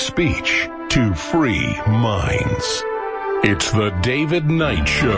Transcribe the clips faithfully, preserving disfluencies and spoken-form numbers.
speech to free minds. It's the David Knight Show.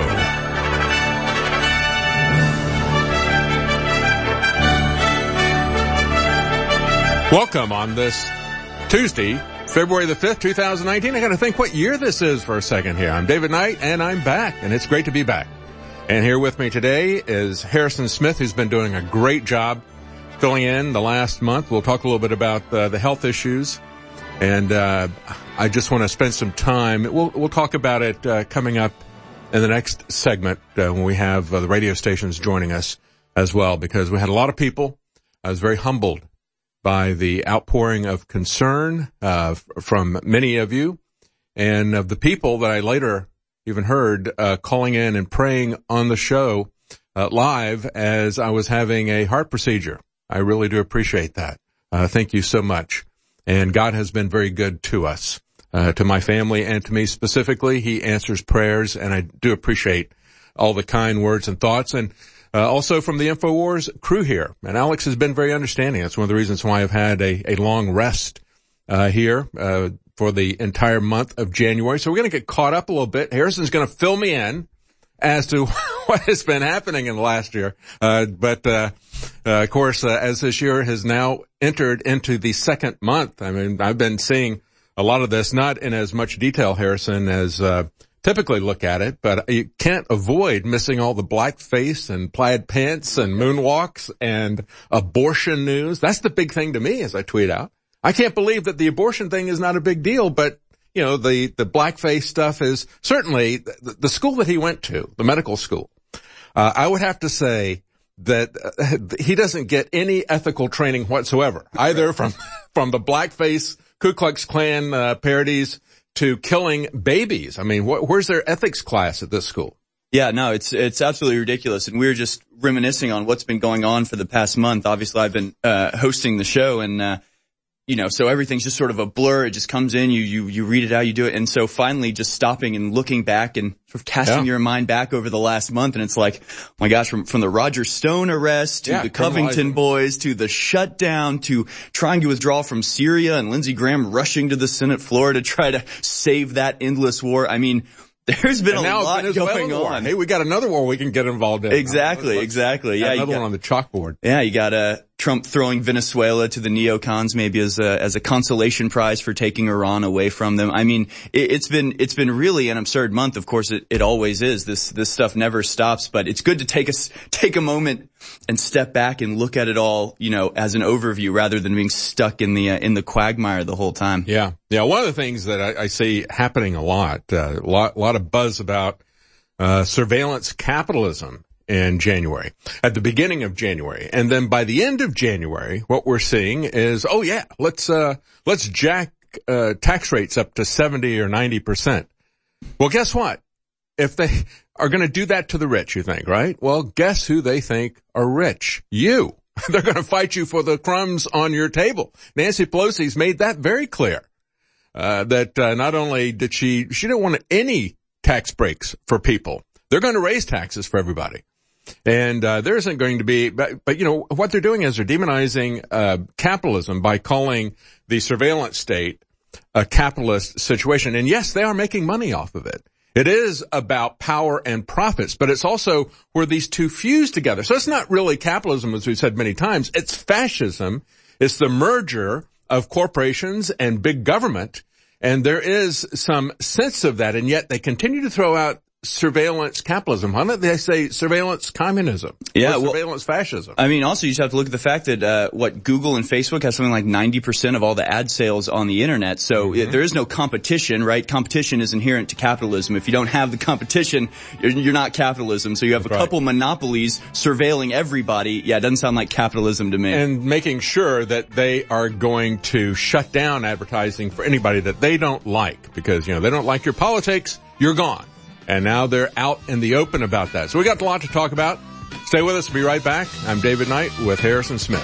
Welcome on this Tuesday, February the fifth, twenty nineteen. I got to think what year this is for a second here. I'm David Knight, and I'm back, and it's great to be back. And here with me today is Harrison Smith, who's been doing a great job filling in the last month. We'll talk a little bit about uh, the health issues, and uh I just want to spend some time. We'll we'll talk about it uh, coming up in the next segment uh, when we have uh, the radio stations joining us as well, because we had a lot of people. I was very humbled by the outpouring of concern uh f- from many of you, and of the people that I later even heard uh calling in and praying on the show uh, live as I was having a heart procedure. I really do appreciate that. Uh, thank you so much. And God has been very good to us, uh, to my family and to me specifically. He answers prayers, and I do appreciate all the kind words and thoughts. And uh, also from the InfoWars crew here. And Alex has been very understanding. That's one of the reasons why I've had a, a long rest uh, here uh, for the entire month of January. So we're going to get caught up a little bit. Harrison's going to fill me in as to what has been happening in the last year. Uh, but, uh, uh, of course, uh, as this year has now entered into the second month, I mean, I've been seeing a lot of this, not in as much detail, Harrison, as, uh, typically look at it, but you can't avoid missing all the blackface and plaid pants and moonwalks and abortion news. That's the big thing to me as I tweet out. I can't believe that the abortion thing is not a big deal, but you know, the, the blackface stuff is certainly the, the school that he went to, the medical school. Uh, I would have to say that uh, he doesn't get any ethical training whatsoever, either from, from the blackface Ku Klux Klan, uh, parodies to killing babies. I mean, wh- where's their ethics class at this school? Yeah, no, it's, it's absolutely ridiculous. And we were just reminiscing on what's been going on for the past month. Obviously, I've been, uh, hosting the show, and, uh, you know, so everything's just sort of a blur. It just comes in, you, you, you read it out, you do it. And so finally just stopping and looking back and sort of casting yeah. your mind back over the last month. And it's like, oh my gosh, from, from the Roger Stone arrest to yeah, the Covington boys to the shutdown to trying to withdraw from Syria and Lindsey Graham rushing to the Senate floor to try to save that endless war. I mean, there's been and a now lot going war. on. Hey, we got another war we can get involved in. Exactly, let's, exactly. Yeah, yeah, another got, one on the chalkboard. Yeah, you got uh, Trump throwing Venezuela to the neocons, maybe as a as a consolation prize for taking Iran away from them. I mean, it, it's been it's been really an absurd month. Of course, it, it always is. This this stuff never stops. But it's good to take us take a moment and step back and look at it all, you know, as an overview rather than being stuck in the uh, in the quagmire the whole time. Yeah, yeah. One of the things that I, I see happening a lot, uh, a lot, a lot of buzz about uh surveillance capitalism in January, at the beginning of January, and then by the end of January, what we're seeing is, oh yeah, let's uh let's jack uh tax rates up to seventy or ninety percent. Well, guess what? If they are going to do that to the rich, you think, right? Well, guess who they think are rich? You. They're going to fight you for the crumbs on your table. Nancy Pelosi's made that very clear. Uh, that, uh, not only did she, she didn't want any tax breaks for people. They're going to raise taxes for everybody. And, uh, there isn't going to be, but, but you know, what they're doing is they're demonizing, uh, capitalism by calling the surveillance state a capitalist situation. And yes, they are making money off of it. It is about power and profits, but it's also where these two fuse together. So it's not really capitalism, as we've said many times. It's fascism. It's the merger of corporations and big government. And there is some sense of that, and yet they continue to throw out surveillance capitalism. Why don't they say surveillance communism? Yeah, or well, surveillance fascism. I mean, also you just have to look at the fact that, uh, what, Google and Facebook have something like ninety percent of all the ad sales on the internet. So mm-hmm. there is no competition, right? Competition is inherent to capitalism. If you don't have the competition, you're, you're not capitalism. So you have a right. couple monopolies surveilling everybody. Yeah, it doesn't sound like capitalism to me. And making sure that they are going to shut down advertising for anybody that they don't like, because, you know, they don't like your politics, you're gone. And now they're out in the open about that. So we got a lot to talk about. Stay with us. We'll be right back. I'm David Knight with Harrison Smith.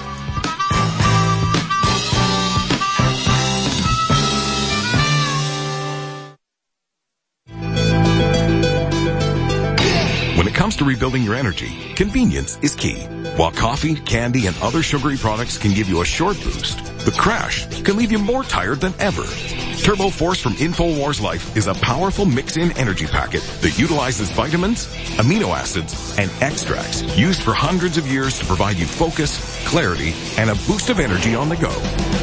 When it comes to rebuilding your energy, convenience is key. While coffee, candy, and other sugary products can give you a short boost, the crash can leave you more tired than ever. Turbo Force from InfoWars Life is a powerful mix-in energy packet that utilizes vitamins, amino acids, and extracts used for hundreds of years to provide you focus, clarity, and a boost of energy on the go.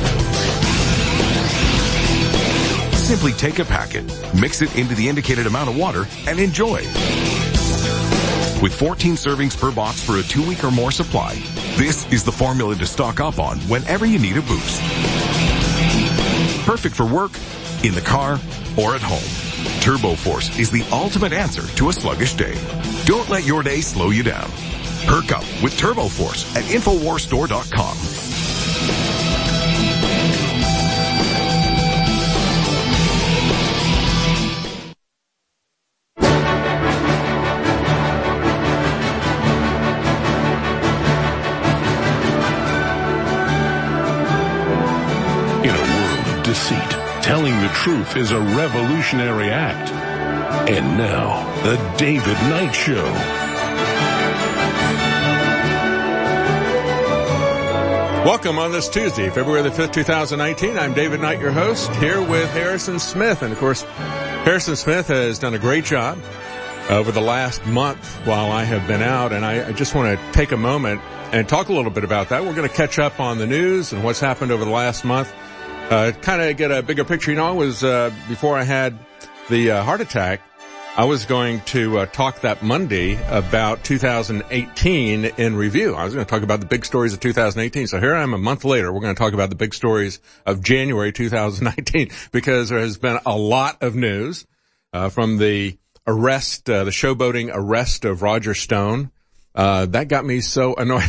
Simply take a packet, mix it into the indicated amount of water, and enjoy. With fourteen servings per box for a two-week or more supply, this is the formula to stock up on whenever you need a boost. Perfect for work, in the car, or at home. Turbo Force is the ultimate answer to a sluggish day. Don't let your day slow you down. Perk up with Turbo Force at Infowars Store dot com. Deceit. Telling the truth is a revolutionary act. And now, the David Knight Show. Welcome on this Tuesday, February the fifth, twenty nineteen. I'm David Knight, your host, here with Harrison Smith. And of course, Harrison Smith has done a great job over the last month while I have been out. And I, I just want to take a moment and talk a little bit about that. We're going to catch up on the news and what's happened over the last month. Uh, kind of get a bigger picture. You know, I was, uh, before I had the uh, heart attack, I was going to uh, talk that Monday about two thousand eighteen in review. I was going to talk about the big stories of two thousand eighteen. So here I am a month later. We're going to talk about the big stories of January two thousand nineteen because there has been a lot of news, uh, from the arrest, uh, the showboating arrest of Roger Stone. Uh, that got me so annoyed.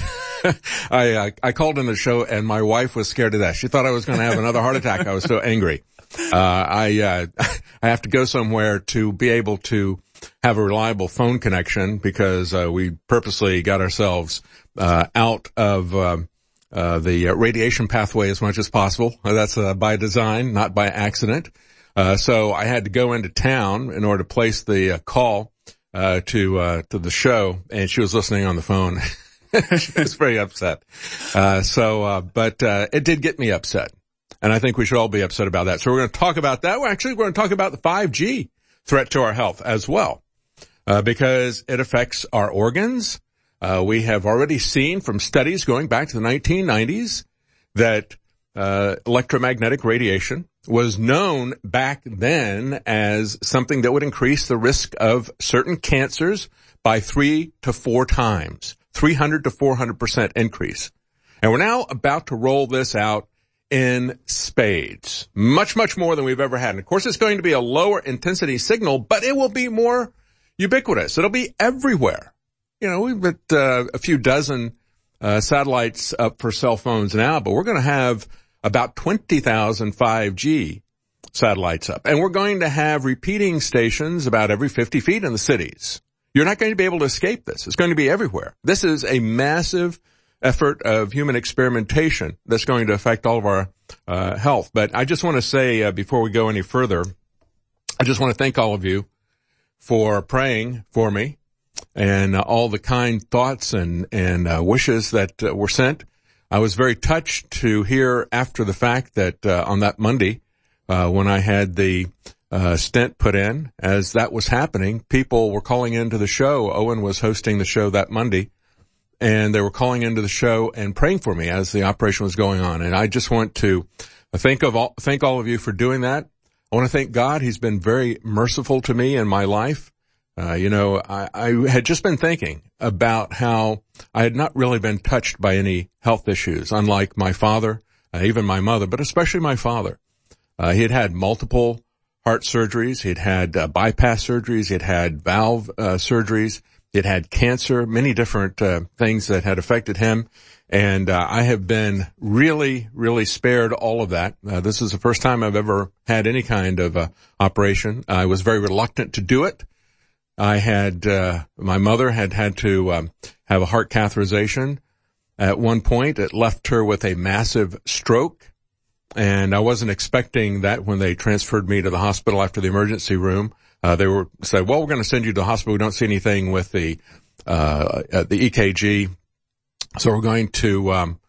I, uh, I called in the show and my wife was scared to death. She thought I was going to have another heart attack. I was so angry. Uh, I, uh, I have to go somewhere to be able to have a reliable phone connection because, uh, we purposely got ourselves, uh, out of, uh, uh, the radiation pathway as much as possible. That's, uh, by design, not by accident. Uh, so I had to go into town in order to place the uh, call, uh, to, uh, to the show, and she was listening on the phone. She was very upset. Uh, so, uh, but, uh, it did get me upset. And I think we should all be upset about that. So we're going to talk about that. Well, actually, we're going to talk about the five G threat to our health as well, uh, because it affects our organs. Uh, we have already seen from studies going back to the nineteen nineties that, uh, electromagnetic radiation was known back then as something that would increase the risk of certain cancers by three to four times. three hundred to four hundred percent increase. And we're now about to roll this out in spades. Much, much more than we've ever had. And of course, it's going to be a lower intensity signal, but it will be more ubiquitous. It'll be everywhere. You know, we've got uh, a few dozen uh, satellites up for cell phones now, but we're going to have about twenty thousand five G satellites up. And we're going to have repeating stations about every fifty feet in the cities. You're not going to be able to escape this. It's going to be everywhere. This is a massive effort of human experimentation that's going to affect all of our uh, health. But I just want to say, uh, before we go any further, I just want to thank all of you for praying for me and uh, all the kind thoughts and, and uh, wishes that uh, were sent. I was very touched to hear after the fact that uh, on that Monday, uh, when I had the Uh, stent put in, as that was happening, people were calling into the show. Owen was hosting the show that Monday, and they were calling into the show and praying for me as the operation was going on. And I just want to thank of all, thank all of you for doing that. I want to thank God. He's been very merciful to me in my life. Uh, you know, I, I had just been thinking about how I had not really been touched by any health issues, unlike my father, uh, even my mother, but especially my father. Uh, he had had multiple heart surgeries. He'd had uh, bypass surgeries. He'd had valve uh, surgeries. He'd had cancer, many different uh, things that had affected him. And uh, I have been really, really spared all of that. Uh, this is the first time I've ever had any kind of uh, operation. I was very reluctant to do it. I had, uh, my mother had had to um, have a heart catheterization. At one point, it left her with a massive stroke. And I wasn't expecting that when they transferred me to the hospital after the emergency room. Uh, they were said, well, we're going to send you to the hospital. We don't see anything with the, uh, uh the E K G. So we're going to, um,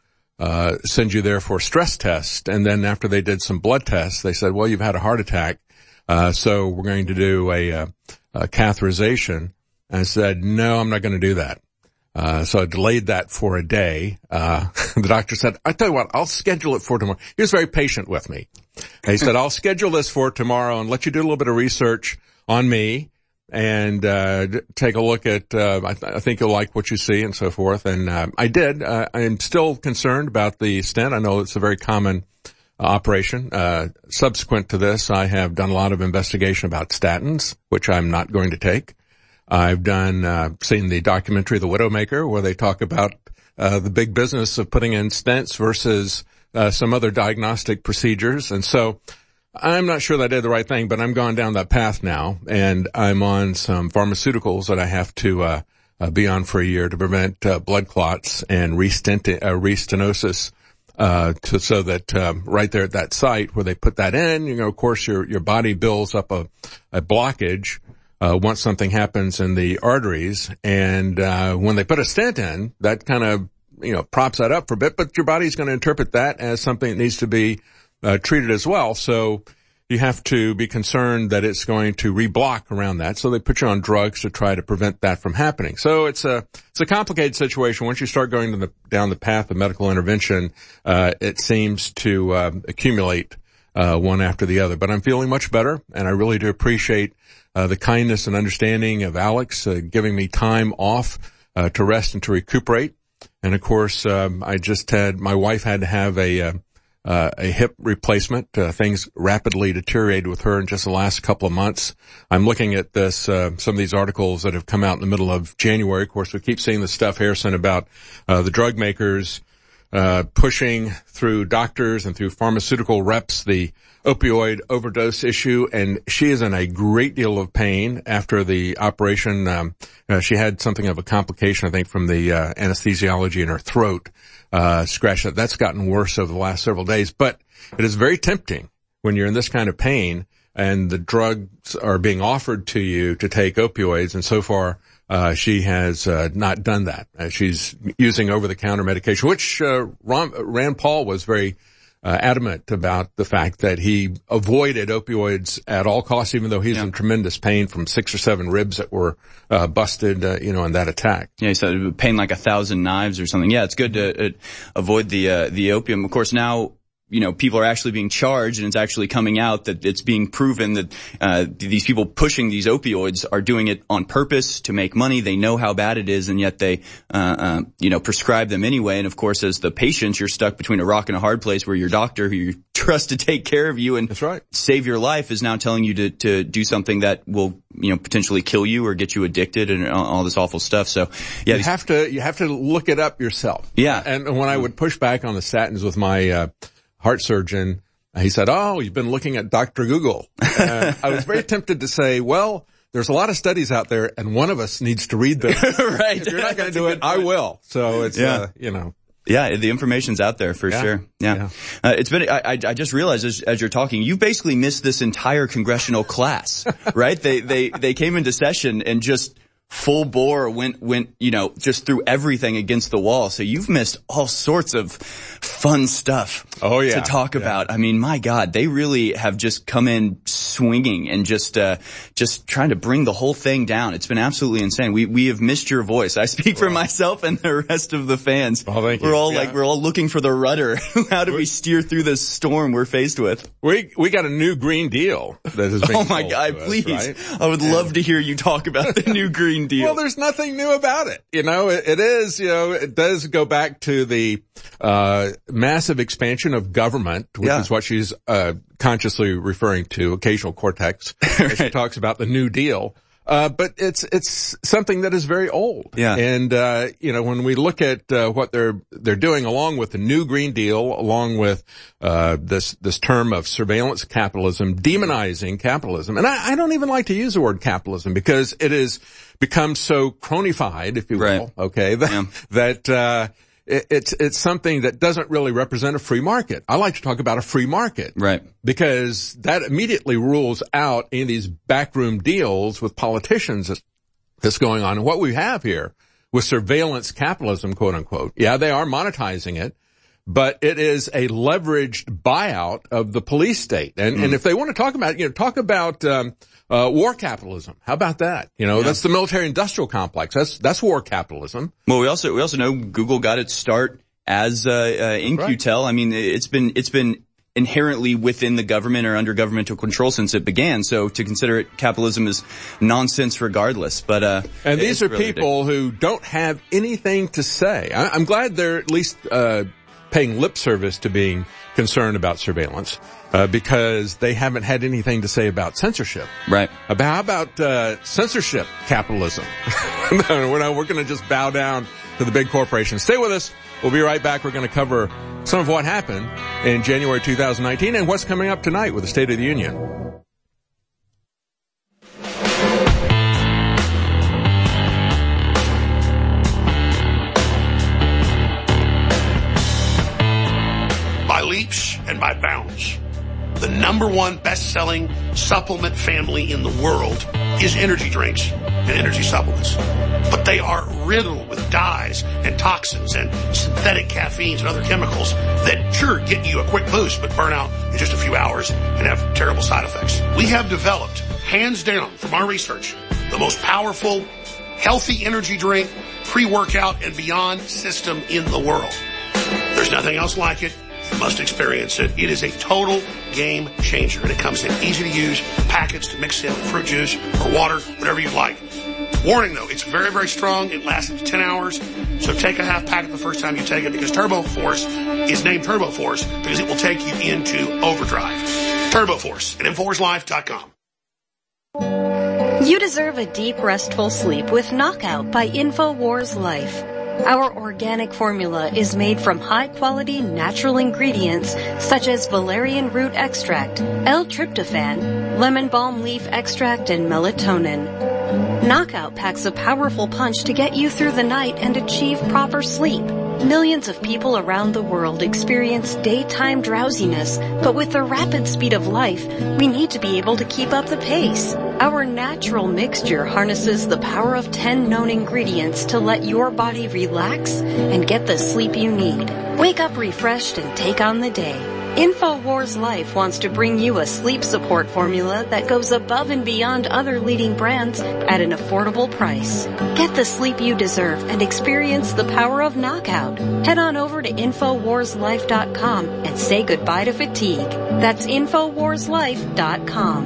uh, send you there for stress test. And then after they did some blood tests, they said, well, you've had a heart attack. Uh, so we're going to do a, uh, a catheterization. And I said, no, I'm not going to do that. Uh, so I delayed that for a day. Uh, the doctor said, I tell you what, I'll schedule it for tomorrow. He was very patient with me. And he said, I'll schedule this for tomorrow and let you do a little bit of research on me and, uh, take a look at, uh, I, th- I think you'll like what you see and so forth. And, uh, I did. Uh, I'm still concerned about the stent. I know it's a very common uh, operation. Uh, subsequent to this, I have done a lot of investigation about statins, which I'm not going to take. I've done, uh, seen the documentary, The Widowmaker, where they talk about, uh, the big business of putting in stents versus, uh, some other diagnostic procedures. And so I'm not sure that I did the right thing, but I'm going down that path now, and I'm on some pharmaceuticals that I have to, uh, uh be on for a year to prevent, uh, blood clots and restent, uh, restenosis, uh, to, so that, um, right there at that site where they put that in, you know, of course your, your body builds up a, a blockage. Uh, once something happens in the arteries, and uh when they put a stent in, that kind of, you know, props that up for a bit, but your body's going to interpret that as something that needs to be uh treated as well. So you have to be concerned that it's going to reblock around that. So they put you on drugs to try to prevent that from happening. So it's a it's a complicated situation. Once you start going to the, down the path of medical intervention, uh it seems to uh, accumulate uh one after the other. But I'm feeling much better, and I really do appreciate Uh, the kindness and understanding of Alex, uh, giving me time off, uh, to rest and to recuperate. And of course, um, I just had, my wife had to have a, uh, uh, a hip replacement. Uh, things rapidly deteriorated with her in just the last couple of months. I'm looking at this, uh, some of these articles that have come out in the middle of January. Of course, we keep seeing the stuff, Harrison, about, uh, the drug makers, uh, pushing through doctors and through pharmaceutical reps, the opioid overdose issue, and she is in a great deal of pain after the operation. Um, uh, she had something of a complication, I think, from the uh, anesthesiology in her throat, uh, scratch that. That's gotten worse over the last several days, but it is very tempting when you're in this kind of pain and the drugs are being offered to you to take opioids, and so far, uh, she has, uh, not done that. Uh, she's using over-the-counter medication, which, uh, Ron, Rand Paul was very Uh, adamant about the fact that he avoided opioids at all costs, even though he's yeah. in tremendous pain from six or seven ribs that were uh, busted, uh, you know, in that attack. Yeah, he said pain like a thousand knives or something. Yeah, it's good to uh, avoid the uh, the opium. Of course, now, you know, people are actually being charged, and it's actually coming out that it's being proven that uh these people pushing these opioids are doing it on purpose to make money. They know how bad it is, and yet they, uh, uh you know, prescribe them anyway. And of course, as the patient, you're stuck between a rock and a hard place where your doctor, who you trust to take care of you and That's right. save your life, is now telling you to to do something that will, you know, potentially kill you or get you addicted and all this awful stuff. So, yeah, you have to you have to look it up yourself. Yeah, and when I would push back on the statins with my uh heart surgeon, he said, oh, you've been looking at Doctor Google. Uh, I was very tempted to say, well, there's a lot of studies out there, and one of us needs to read them. Right. If you're not going to do it, I will. So it's, yeah. uh, you know. Yeah, the information's out there for yeah. sure. Yeah. yeah. Uh, it's been, I, I just realized as, as you're talking, you basically missed this entire congressional class, right? They, they, they came into session and just full bore went, went, you know, just threw everything against the wall. So you've missed all sorts of fun stuff oh, yeah. to talk yeah. about. I mean, my God, they really have just come in swinging and just, uh, just trying to bring the whole thing down. It's been absolutely insane. We, we have missed your voice. I speak for myself and the rest of the fans. Oh, thank you. We're all yeah. like, we're all looking for the rudder. How do we steer through this storm we're faced with? We, we got a new Green Deal that has been Oh my God, us, please. Right? I would yeah. love to hear you talk about the new Green Deal. Well, there's nothing new about it. You know, it, it is, you know, it does go back to the, uh, massive expansion of government, which yeah. is what she's, uh, consciously referring to, occasional cortex. Right. She talks about the New Deal. Uh, but it's, it's something that is very old. Yeah. And, uh, you know, when we look at, uh, what they're, they're doing along with the new Green Deal, along with, uh, this, this term of surveillance capitalism, demonizing capitalism. And I, I don't even like to use the word capitalism because it has become so cronified, if you will. Right. Okay. That, yeah. that, uh, it, it's, it's something that doesn't really represent a free market. I like to talk about a free market. Right. Because that immediately rules out any of these backroom deals with politicians that's going on. And what we have here with surveillance capitalism, quote unquote, yeah, they are monetizing it. but it is a leveraged buyout of the police state. And, mm. and if they want to talk about, you know, talk about, um, uh, war capitalism. How about that? You know, yeah. that's the military industrial complex. That's, that's war capitalism. Well, we also, we also know Google got its start as, uh, uh In Q Tel. Right. I mean, it's been, it's been inherently within the government or under governmental control since it began. So to consider it capitalism is nonsense regardless. But, uh, and these are really people ridiculous. Who don't have anything to say. I, I'm glad they're at least, uh, paying lip service to being concerned about surveillance, uh, because they haven't had anything to say about censorship. Right. About, how about, uh, censorship capitalism? No, we're not, we're going to just bow down to the big corporations. Stay with us. We'll be right back. We're going to cover some of what happened in January two thousand nineteen and what's coming up tonight with the State of the Union. By leaps and by bounds, the number one best-selling supplement family in the world is energy drinks and energy supplements. But they are riddled with dyes and toxins and synthetic caffeines and other chemicals that sure get you a quick boost but burn out in just a few hours and have terrible side effects. We have developed, hands down from our research, the most powerful, healthy energy drink, pre-workout and beyond system in the world. There's nothing else like it. You must experience it. It is a total game changer, and it comes in easy to use packets to mix in fruit juice or water, whatever you like. Warning though, it's very, very strong. It lasts up to ten hours. So take a half packet the first time you take it, because Turbo Force is named Turbo Force because it will take you into overdrive. Turbo Force at Infowars Life dot com. You deserve a deep, restful sleep with Knockout by Infowars Life. Our organic formula is made from high-quality natural ingredients such as valerian root extract, L-tryptophan, lemon balm leaf extract, and melatonin. Knockout packs a powerful punch to get you through the night and achieve proper sleep. Millions of people around the world experience daytime drowsiness, but with the rapid speed of life, we need to be able to keep up the pace. Our natural mixture harnesses the power of ten known ingredients to let your body relax and get the sleep you need. Wake up refreshed and take on the day. Infowars Life wants to bring you a sleep support formula that goes above and beyond other leading brands at an affordable price. Get the sleep you deserve and experience the power of Knockout. Head on over to Infowars Life dot com and say goodbye to fatigue. That's Infowars Life dot com.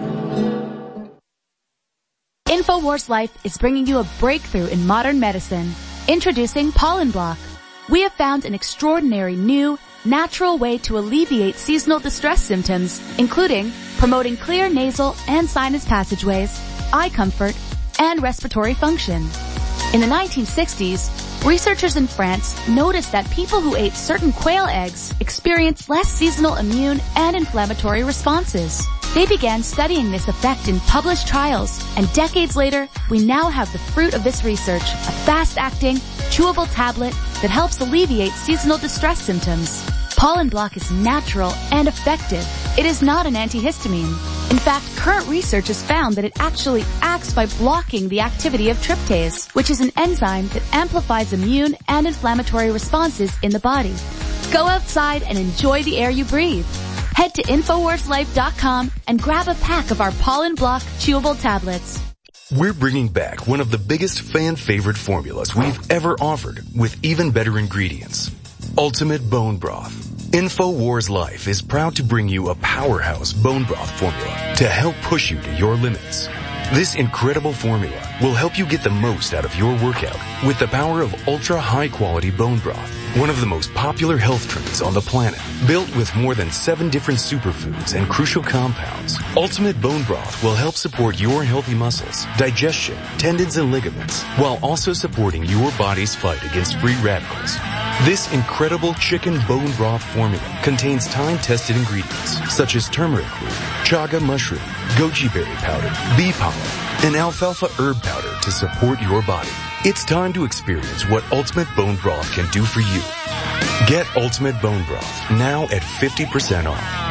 Infowars Life is bringing you a breakthrough in modern medicine. Introducing Pollen Block. We have found an extraordinary new, natural way to alleviate seasonal distress symptoms, including promoting clear nasal and sinus passageways, eye comfort, and respiratory function. In the nineteen sixties, researchers in France noticed that people who ate certain quail eggs experienced less seasonal immune and inflammatory responses. They began studying this effect in published trials, and decades later, we now have the fruit of this research, a fast-acting, chewable tablet that helps alleviate seasonal distress symptoms. Pollen Block is natural and effective. It is not an antihistamine. In fact, current research has found that it actually acts by blocking the activity of tryptase, which is an enzyme that amplifies immune and inflammatory responses in the body. Go outside and enjoy the air you breathe. Head to Infowars Life dot com and grab a pack of our Pollen Block chewable tablets. We're bringing back one of the biggest fan favorite formulas we've ever offered with even better ingredients. Ultimate Bone Broth. Infowars Life is proud to bring you a powerhouse bone broth formula to help push you to your limits. This incredible formula will help you get the most out of your workout with the power of ultra high quality bone broth, one of the most popular health trends on the planet. Built with more than seven different superfoods and crucial compounds, Ultimate Bone Broth will help support your healthy muscles, digestion, tendons, and ligaments, while also supporting your body's fight against free radicals. This incredible chicken bone broth formula contains time-tested ingredients such as turmeric root, chaga mushroom, goji berry powder, bee pollen, and alfalfa herb powder to support your body. It's time to experience what Ultimate Bone Broth can do for you. Get Ultimate Bone Broth now at fifty percent off.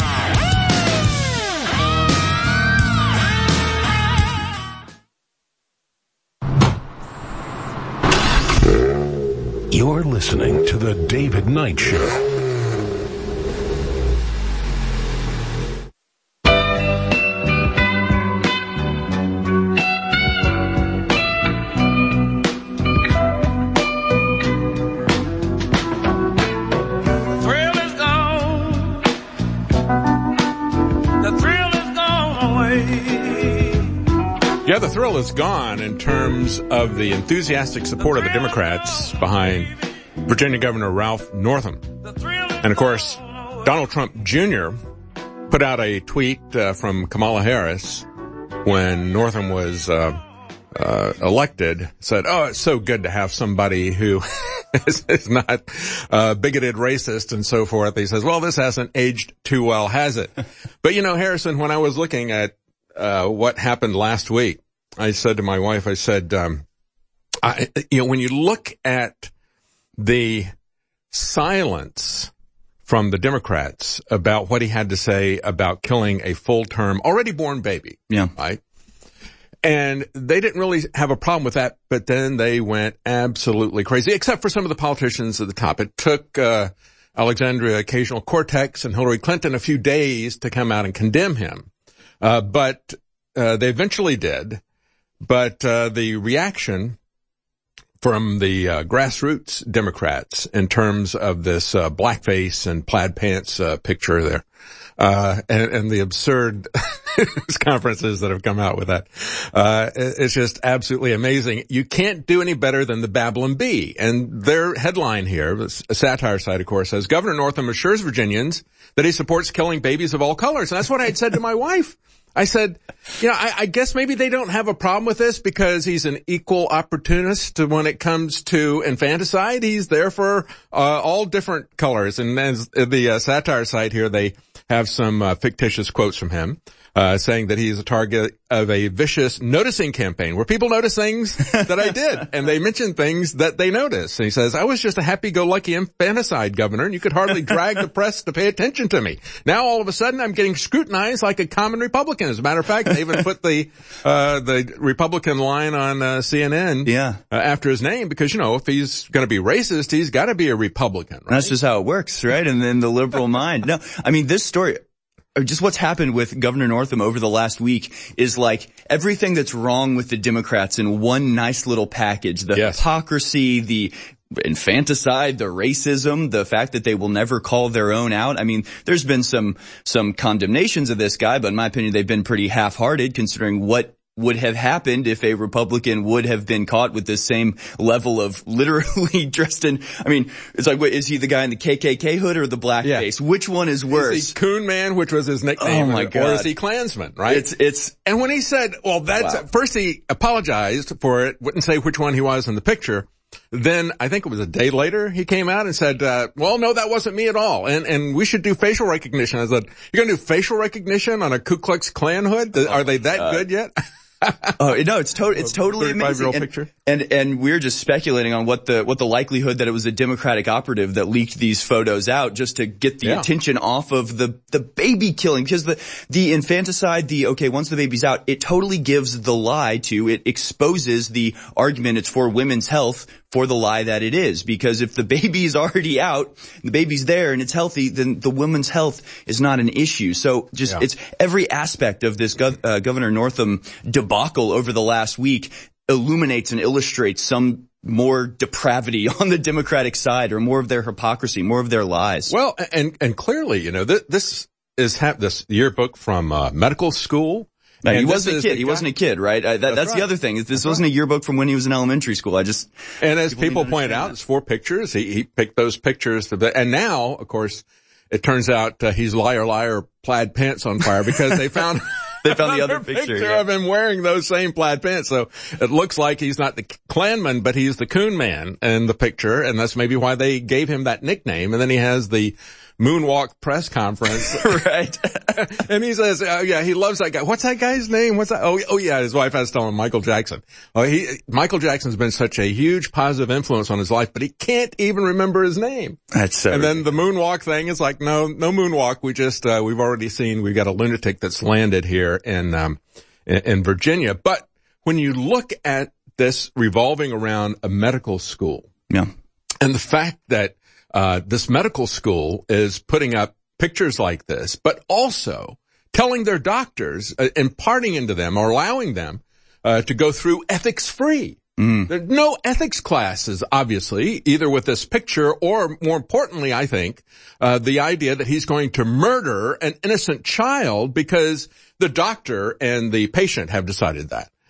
You're listening to The David Knight Show. Yeah, the thrill is gone in terms of the enthusiastic support of the Democrats behind Virginia Governor Ralph Northam. And of course, Donald Trump Junior put out a tweet uh, from Kamala Harris when Northam was uh, uh elected, said, oh, it's so good to have somebody who is, is not uh bigoted, racist, and so forth. He says, well, this hasn't aged too well, has it? But, you know, Harrison, when I was looking at uh what happened last week, I said to my wife, I said, um I, you know, when you look at the silence from the Democrats about what he had to say about killing a full-term, already born baby. Yeah. Right? And they didn't really have a problem with that, but then they went absolutely crazy, except for some of the politicians at the top. It took uh Alexandria Ocasio-Cortez and Hillary Clinton a few days to come out and condemn him. Uh but uh they eventually did. But uh the reaction from the uh, grassroots Democrats in terms of this uh, blackface and plaid pants uh, picture there, uh, and, and the absurd conferences that have come out with that, uh, it's just absolutely amazing. You can't do any better than the Babylon Bee. And their headline here, a satire site, of course, says, Governor Northam assures Virginians that he supports killing babies of all colors. And that's what I had said to my wife. I said, you know, I, I guess maybe they don't have a problem with this because he's an equal opportunist when it comes to infanticide. He's there for uh, all different colors. And as the uh, satire site here, they have some uh, fictitious quotes from him. Uh, saying that he's a target of a vicious noticing campaign where people notice things that I did and they mention things that they notice. And he says, I was just a happy-go-lucky infanticide governor and you could hardly drag the press to pay attention to me. Now all of a sudden I'm getting scrutinized like a common Republican. As a matter of fact, they even put the, uh, the Republican line on, uh, C N N. Yeah. Uh, after his name because, you know, if he's going to be racist, he's got to be a Republican, right? That's just how it works, right? And then the liberal mind. No, I mean, this story, just what's happened with Governor Northam over the last week is like everything that's wrong with the Democrats in one nice little package. The yes. hypocrisy, the infanticide, the racism, the fact that they will never call their own out. I mean, there's been some, some condemnations of this guy, but in my opinion, they've been pretty half-hearted considering what would have happened if a Republican would have been caught with this same level of literally dressed in, I mean, it's like, wait, is he the guy in the K K K hood or the blackface? Yeah. Which one is worse? Is he Coon Man, which was his nickname? Oh my God. Or is he Klansman, right? It's, it's, and when he said, well, that's, wow. First he apologized for it, wouldn't say which one he was in the picture. Then I think it was a day later he came out and said, uh, well, no, that wasn't me at all. And, and we should do facial recognition. I said, you're going to do facial recognition on a Ku Klux Klan hood? Are they that uh, good yet? Oh, no, it's totally, it's totally amazing. And, picture. and, and we're just speculating on what the, what the likelihood that it was a Democratic operative that leaked these photos out just to get the yeah. attention off of the, the baby killing. Because the, the infanticide, the, okay, once the baby's out, it totally gives the lie to, it exposes the argument it's for women's health for the lie that it is. Because if the baby is already out, the baby's there and it's healthy, then the woman's health is not an issue. So just, yeah. it's every aspect of this Gov- uh, Governor Northam debacle over the last week illuminates and illustrates some more depravity on the Democratic side or more of their hypocrisy, more of their lies. Well, and, and clearly, you know, th- this is ha- this yearbook from uh, medical school. No, he wasn't a kid. He guy. wasn't a kid, right? I, that, that's that's right. the other thing. This that's wasn't right. a yearbook from when he was in elementary school. I just and as people, people pointed out, it's four pictures. He he picked those pictures, to, and now, of course, it turns out uh, he's liar liar plaid pants on fire because they found. They found the other picture, picture yeah. of him wearing those same plaid pants. So it looks like he's not the Klanman, but he's the Coon Man in the picture. And that's maybe why they gave him that nickname. And then he has the Moonwalk press conference. Right. And he says, oh yeah, he loves that guy. What's that guy's name? What's that? Oh, oh yeah, his wife has to tell him Michael Jackson. Oh, he, Michael Jackson's been such a huge positive influence on his life, but he can't even remember his name. That's so And ridiculous. then the Moonwalk thing is like, no, no Moonwalk. We just, uh, we've already seen, we've got a lunatic that's landed here in, um, in, in Virginia. But when you look at this revolving around a medical school. Yeah. And the fact that, uh, this medical school is putting up pictures like this, but also telling their doctors, uh, imparting into them or allowing them, uh, to go through ethics free. Mm. There's no ethics classes, obviously, either with this picture or, more importantly, I think, uh, the idea that he's going to murder an innocent child because the doctor and the patient have decided that.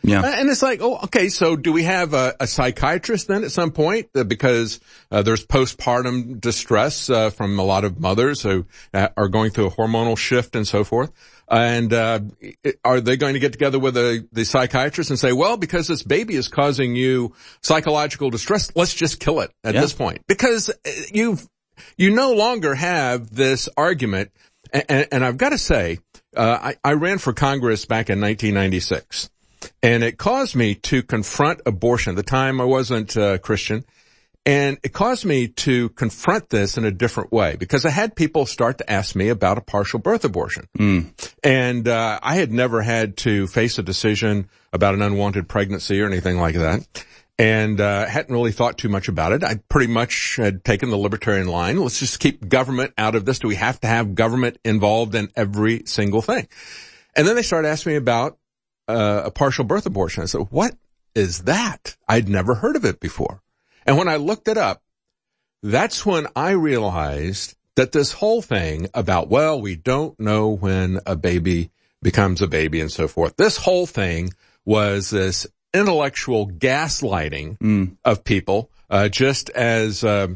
Yeah. And it's like, oh, okay, so do we have a, a psychiatrist then at some point? Uh, because uh, there's postpartum distress uh, from a lot of mothers who uh, are going through a hormonal shift and so forth. And uh are they going to get together with a, the psychiatrist and say, well, because this baby is causing you psychological distress, let's just kill it at yeah. this point? Because you've, you no longer have this argument. And, and I've got to say, uh, I, I ran for Congress back in nineteen ninety-six, and it caused me to confront abortion. At the time, I wasn't uh, Christian, and it caused me to confront this in a different way because I had people start to ask me about a partial birth abortion. Mm. And uh, I had never had to face a decision about an unwanted pregnancy or anything like that. And uh hadn't really thought too much about it. I pretty much had taken the libertarian line. Let's just keep government out of this. Do we have to have government involved in every single thing? And then they started asking me about uh a partial birth abortion. I said, what is that? I'd never heard of it before. And when I looked it up, that's when I realized that this whole thing about, well, we don't know when a baby becomes a baby and so forth, this whole thing was this intellectual gaslighting mm. of people, uh, just as, uh,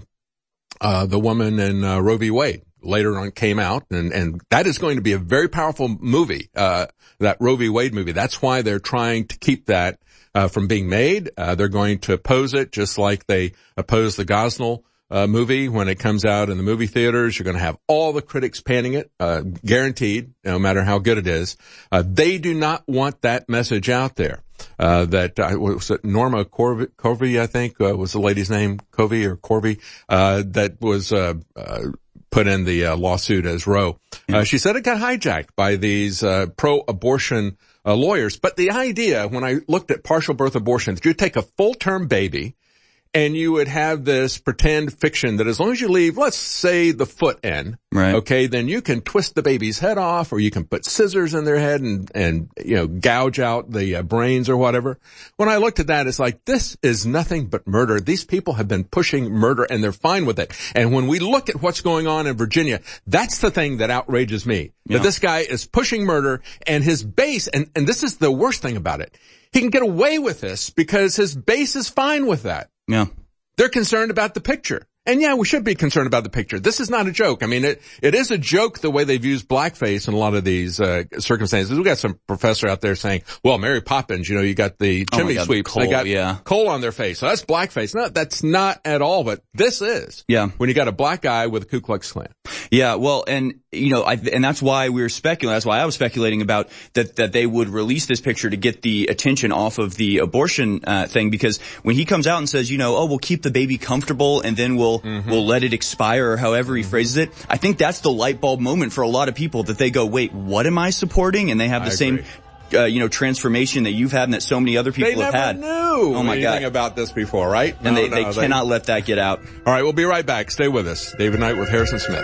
uh, the woman in, uh, Roe v. Wade later on came out, and, and that is going to be a very powerful movie, uh, that Roe v. Wade movie. That's why they're trying to keep that, uh, from being made. Uh, they're going to oppose it just like they opposed the Gosnell, uh, movie when it comes out in the movie theaters. You're going to have all the critics panning it, uh, guaranteed, no matter how good it is. Uh, they do not want that message out there. Uh, that, uh, was it Norma Corvey, Corvey I think, uh, was the lady's name, Covey or Corvey, uh, that was, uh, uh, put in the, uh, lawsuit as Roe. Uh, she said it got hijacked by these, uh, pro-abortion, uh, lawyers. But the idea, when I looked at partial birth abortion, that you take a full-term baby and you would have this pretend fiction that as long as you leave, let's say, the foot in, right, okay, then you can twist the baby's head off, or you can put scissors in their head and, and, you know, gouge out the uh, brains or whatever. When I looked at that, it's like, this is nothing but murder. These people have been pushing murder and they're fine with it. And when we look at what's going on in Virginia, that's the thing that outrages me. Yeah. That this guy is pushing murder, and his base, and, and this is the worst thing about it, he can get away with this because his base is fine with that. Yeah. They're concerned about the picture. And yeah, we should be concerned about the picture. This is not a joke. I mean, it, it is a joke the way they've used blackface in a lot of these, uh, circumstances. We've got some professor out there saying, well, Mary Poppins, you know, you got the chimney oh God, sweeps. The coal, they got yeah. coal on their face. So that's blackface. No, that's not at all, but this is. Yeah. When you got a black guy with a Ku Klux Klan. Yeah, well, and, you know, I, and that's why we were speculating, that's why I was speculating about that, that they would release this picture to get the attention off of the abortion, uh, thing, because when he comes out and says, you know, oh, we'll keep the baby comfortable and then we'll, mm-hmm. we'll let it expire, or however he phrases it, I think that's the light bulb moment for a lot of people, that they go, wait, what am I supporting? And they have the I same, uh, you know, transformation that you've had and that so many other people they have had. They never knew oh my anything God. about this before, right? And no, they, no, they they cannot let that get out. All right, we'll be right back. Stay with us. David Knight with Harrison Smith.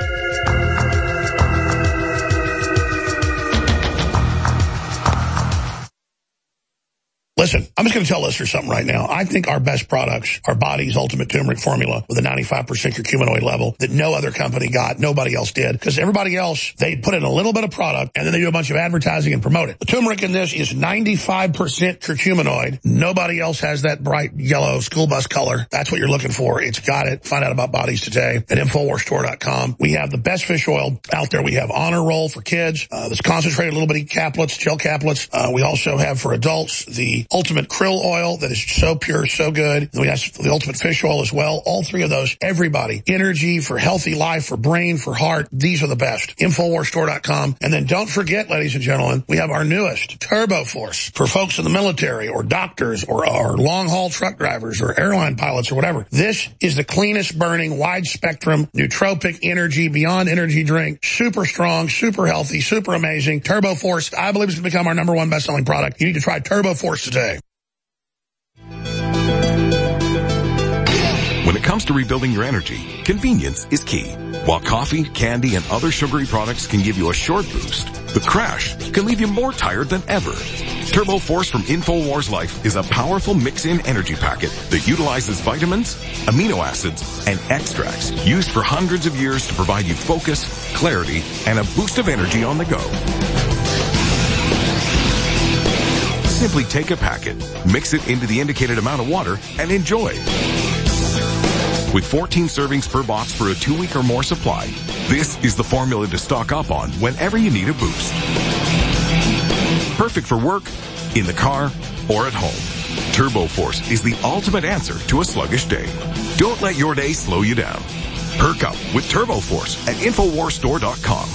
Listen, I'm just going to tell listeners something right now. I think our best products are Body's Ultimate Turmeric Formula with a ninety-five percent curcuminoid level that no other company got, nobody else did. Because everybody else, they put in a little bit of product and then they do a bunch of advertising and promote it. The turmeric in this is ninety-five percent curcuminoid. Nobody else has that bright yellow school bus color. That's what you're looking for. It's got it. Find out about Body's today at Infowars Store dot com. We have the best fish oil out there. We have Honor Roll for kids. Uh, this concentrated little bitty caplets, gel caplets. Uh, we also have for adults the Ultimate Krill Oil that is so pure, so good. And we have the Ultimate Fish Oil as well. All three of those, everybody. Energy for healthy life, for brain, for heart. These are the best. Infowars Store dot com. And then don't forget, ladies and gentlemen, we have our newest Turbo Force for folks in the military or doctors or, or long-haul truck drivers or airline pilots or whatever. This is the cleanest burning, wide spectrum, nootropic energy, beyond energy drink. Super strong, super healthy, super amazing. Turbo Force, I believe, is going to become our number one best-selling product. You need to try Turbo Force today. When it comes to rebuilding your energy, convenience is key. While coffee, candy, and other sugary products can give you a short boost, the crash can leave you more tired than ever. Turbo Force from InfoWars Life is a powerful mix-in energy packet that utilizes vitamins, amino acids, and extracts used for hundreds of years to provide you focus, clarity, and a boost of energy on the go. Simply take a packet, mix it into the indicated amount of water, and enjoy. With fourteen servings per box for a two-week or more supply, this is the formula to stock up on whenever you need a boost. Perfect for work, in the car, or at home. Turbo Force is the ultimate answer to a sluggish day. Don't let your day slow you down. Perk up with Turbo Force at Infowars Store dot com.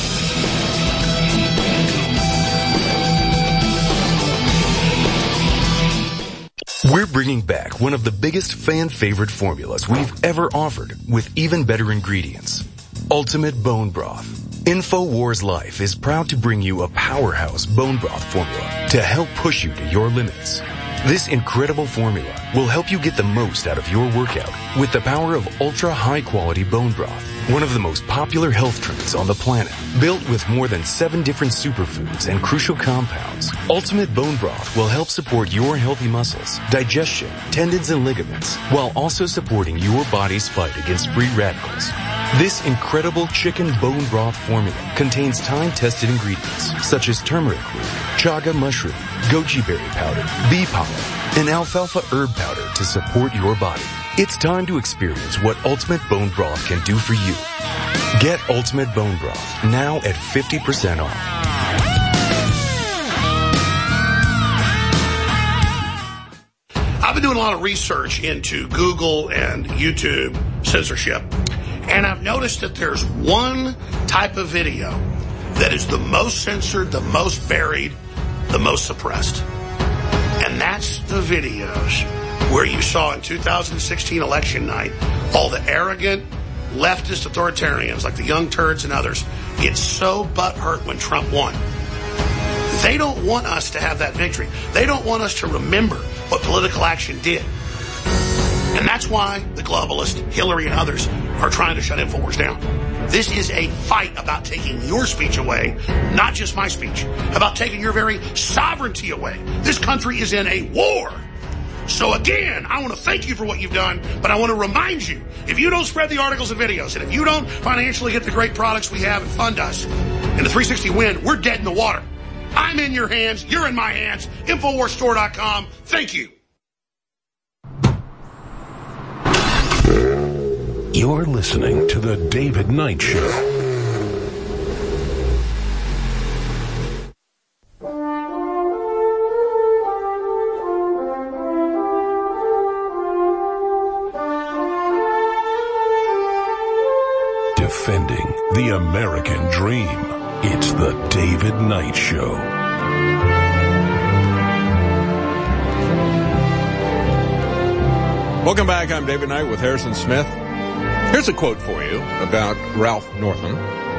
We're bringing back one of the biggest fan favorite formulas we've ever offered with even better ingredients. Ultimate Bone Broth. InfoWars Life is proud to bring you a powerhouse bone broth formula to help push you to your limits. This incredible formula will help you get the most out of your workout with the power of ultra high quality bone broth, one of the most popular health drinks on the planet. Built with more than seven different superfoods and crucial compounds, Ultimate Bone Broth will help support your healthy muscles, digestion, tendons, and ligaments, while also supporting your body's fight against free radicals. This incredible chicken bone broth formula contains time-tested ingredients such as turmeric root, chaga mushroom, goji berry powder, bee pollen, and alfalfa herb powder to support your body. It's time to experience what Ultimate Bone Broth can do for you. Get Ultimate Bone Broth now at fifty percent off. I've been doing a lot of research into Google and YouTube censorship, and I've noticed that there's one type of video that is the most censored, the most buried, the most suppressed. And that's the videos where you saw in two thousand sixteen election night all the arrogant leftist authoritarians like the Young Turds and others get so butthurt when Trump won. They don't want us to have that victory. They don't want us to remember what political action did. And that's why the globalists, Hillary and others, are trying to shut InfoWars down. This is a fight about taking your speech away, not just my speech, about taking your very sovereignty away. This country is in a war. So again, I want to thank you for what you've done, but I want to remind you, if you don't spread the articles and videos, and if you don't financially get the great products we have and fund us, in the three sixty win, we're dead in the water. I'm in your hands, you're in my hands, Infowars Store dot com. Thank you. You're listening to The David Knight Show. Defending the American dream. It's The David Knight Show. Welcome back. I'm David Knight with Harrison Smith. Here's a quote for you about Ralph Northam.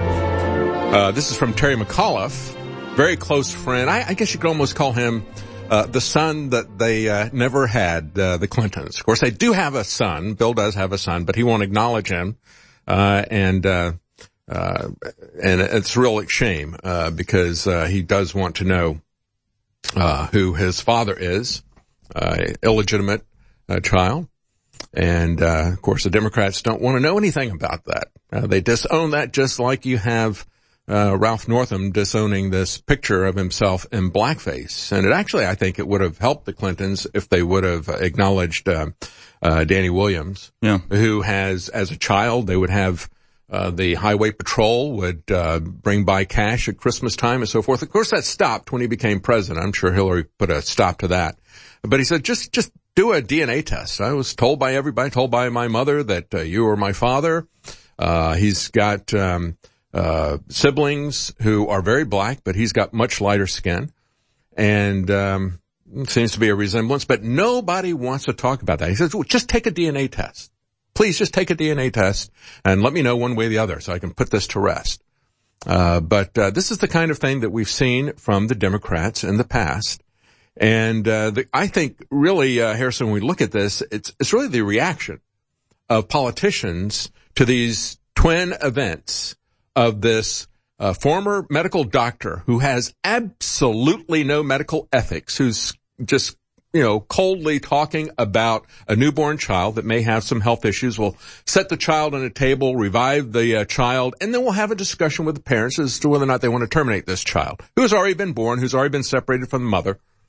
Uh, this is from Terry McAuliffe, very close friend. I, I guess you could almost call him uh, the son that they uh, never had, uh, the Clintons. Of course, they do have a son. Bill does have a son, but he won't acknowledge him. Uh, and, uh, uh, and it's a real shame, uh, because, uh, he does want to know, uh, who his father is, uh, illegitimate, uh, child. And, uh, of course, the Democrats don't want to know anything about that. Uh, they disown that just like you have, uh, Ralph Northam disowning this picture of himself in blackface. And it actually, I think it would have helped the Clintons if they would have acknowledged, uh, uh, Danny Williams, yeah. who has, as a child, they would have, uh, the highway patrol would, uh, bring by cash at Christmas time and so forth. Of course, that stopped when he became president. I'm sure Hillary put a stop to that. But he said, just, just do a D N A test. I was told by everybody, told by my mother that, uh, you were my father. Uh, he's got, um, uh, siblings who are very black, but he's got much lighter skin. And, um, seems to be a resemblance, but nobody wants to talk about that. He says, well, just take a D N A test. Please just take a D N A test and let me know one way or the other so I can put this to rest. Uh, but, uh, this is the kind of thing that we've seen from the Democrats in the past. And, uh, the, I think really, uh, Harrison, when we look at this, it's, it's really the reaction of politicians to these twin events of this uh, former medical doctor who has absolutely no medical ethics, who's just, you know, coldly talking about a newborn child that may have some health issues. We'll set the child on a table, revive the uh, child, and then we'll have a discussion with the parents as to whether or not they want to terminate this child, who has already been born, who's already been separated from the mother.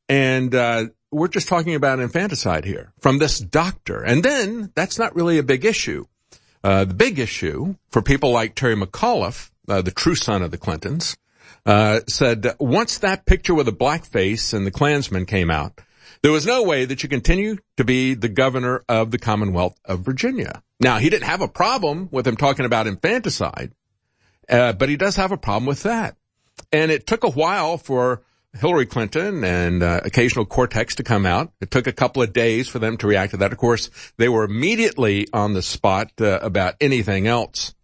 And, uh, we're just talking about infanticide here from this doctor. And then that's not really a big issue. Uh, the big issue for people like Terry McAuliffe, uh, the true son of the Clintons, uh, said once that picture with a blackface and the Klansman came out, there was no way that you continue to be the governor of the Commonwealth of Virginia. Now, he didn't have a problem with him talking about infanticide, uh, but he does have a problem with that. And it took a while for Hillary Clinton and uh, occasional Cortex to come out. It took a couple of days for them to react to that. Of course, they were immediately on the spot uh, about anything else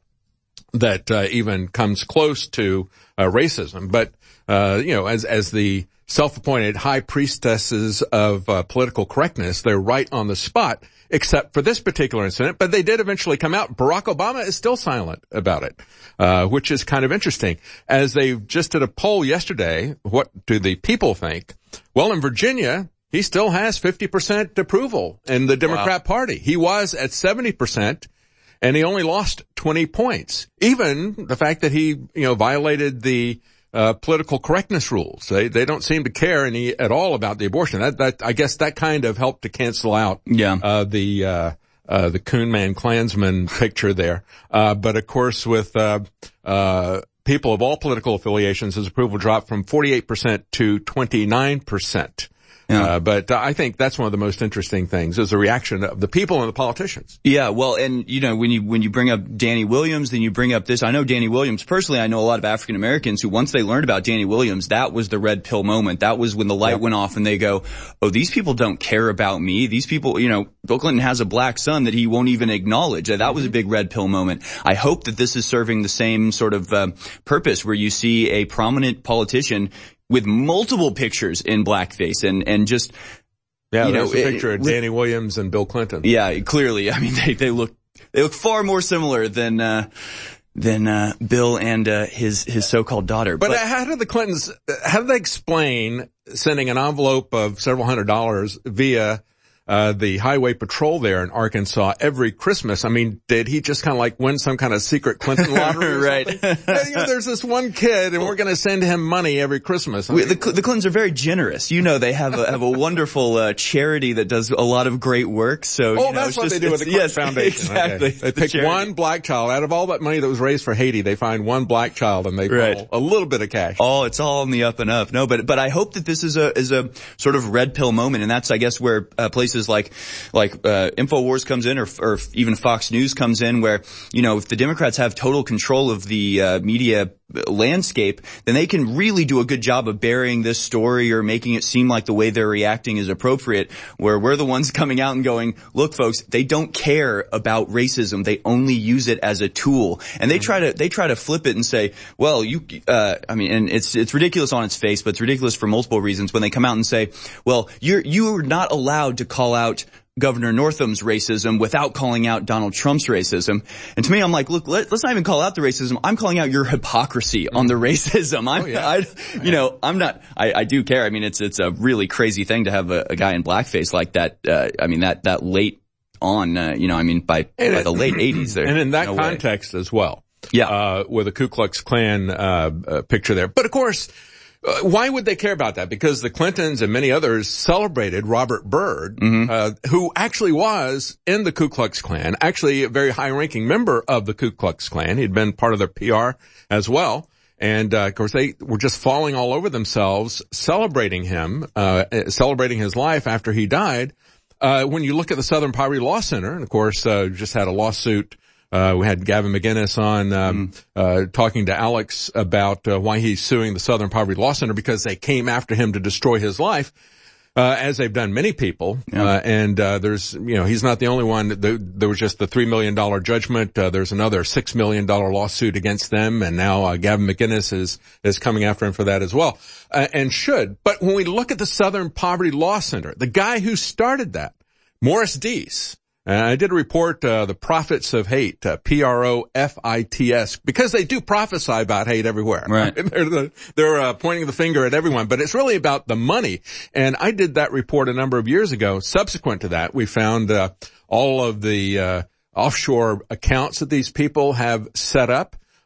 that uh, even comes close to uh, racism. But, uh, you know, as as the self-appointed high priestesses of uh, political correctness, they're right on the spot, except for this particular incident. But they did eventually come out. Barack Obama is still silent about it, uh, which is kind of interesting. As they just did a poll yesterday, what do the people think? Well, in Virginia, he still has fifty percent approval in the Democrat wow. Party. He was at seventy percent, and he only lost twenty points. Even the fact that he, you know, violated the Uh, political correctness rules. They, they don't seem to care any at all about the abortion. That, that, I guess that kind of helped to cancel out, yeah. uh, the, uh, uh, the Coon Man Klansman picture there. Uh, but of course with, uh, uh, people of all political affiliations, his approval dropped from forty-eight percent to twenty-nine percent. Yeah. Uh, but uh, I think that's one of the most interesting things is the reaction of the people and the politicians. Yeah, well, and you know, when you when you bring up Danny Williams, then you bring up this. I know Danny Williams personally. I know a lot of African Americans who, once they learned about Danny Williams, that was the red pill moment. That was when the light yep. went off, and they go, "Oh, these people don't care about me. These people, you know, Bill Clinton has a black son that he won't even acknowledge." That was a big red pill moment. I hope that this is serving the same sort of uh, purpose, where you see a prominent politician with multiple pictures in blackface and, and just, yeah, you know, there's a picture it, of Danny Williams and Bill Clinton. Yeah, clearly. I mean, they, they look, they look far more similar than, uh, than, uh, Bill and, uh, his, his so-called daughter. But, but how do the Clintons, how do they explain sending an envelope of several hundred dollars via Uh, the highway patrol there in Arkansas every Christmas? I mean, did he just kind of like win some kind of secret Clinton lottery or right. Hey, you know, there's this one kid and we're going to send him money every Christmas. I mean, we, the, the Clintons are very generous. You know, they have a, have a wonderful, uh, charity that does a lot of great work. So, oh, you know, that's what just, they do with the Clinton yes, Foundation. Exactly. Okay. They pick charity. One black child out of all that money that was raised for Haiti. They find one black child and they right. pull a little bit of cash. Oh, it's all on the up and up. No, but, but I hope that this is a, is a sort of red pill moment. And that's, I guess, where, uh, places like, like, uh, InfoWars comes in or, or even Fox News comes in, where, you know, if the Democrats have total control of the, uh, media landscape, then they can really do a good job of burying this story or making it seem like the way they're reacting is appropriate, where we're the ones coming out and going, look, folks, they don't care about racism. They only use it as a tool. And they try to, they try to flip it and say, well, you, uh, I mean, and it's, it's ridiculous on its face, but it's ridiculous for multiple reasons when they come out and say, well, you're, you're not allowed to call out Governor Northam's racism without calling out Donald Trump's racism. And to me, I'm like, look, let, let's not even call out the racism. I'm calling out your hypocrisy on the racism. I'm, oh, yeah. I, you know, I'm not, I, I do care. I mean, it's, it's a really crazy thing to have a, a guy in blackface like that. Uh, I mean, that, that late on, uh, you know, I mean, by, by it, the late eighties there. And in that no context way. As well. Yeah. Uh, with a Ku Klux Klan, uh, uh picture there. But of course, Uh, why would they care about that? Because the Clintons and many others celebrated Robert Byrd, mm-hmm. uh, who actually was in the Ku Klux Klan, actually a very high-ranking member of the Ku Klux Klan. He'd been part of their P R as well. And, uh, of course, they were just falling all over themselves, celebrating him, uh, celebrating his life after he died. Uh, when you look at the Southern Poverty Law Center, and of course, uh, just had a lawsuit. Uh, we had Gavin McInnes on, um, mm. uh, talking to Alex about, uh, why he's suing the Southern Poverty Law Center, because they came after him to destroy his life, uh, as they've done many people. Yeah. Uh, and, uh, there's, you know, he's not the only one. There, there was just the three million dollars judgment. Uh, there's another six million dollars lawsuit against them. And now, uh, Gavin McInnes is, is coming after him for that as well. Uh, and should. But when we look at the Southern Poverty Law Center, the guy who started that, Morris Deese, and I did a report, uh, the Prophets of Hate, uh, P R O F I T S, because they do prophesy about hate everywhere. Right. they're the, they're uh, pointing the finger at everyone, but it's really about the money. And I did that report a number of years ago. Subsequent to that, we found uh, all of the uh, offshore accounts that these people have set up.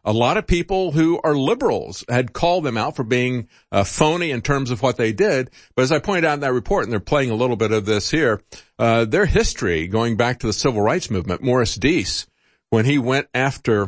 a lot of people who are liberals had called them out for being uh, phony in terms of what they did. But as I pointed out in that report, and they're playing a little bit of this here, uh, their history going back to the civil rights movement, Morris Deese, when he went after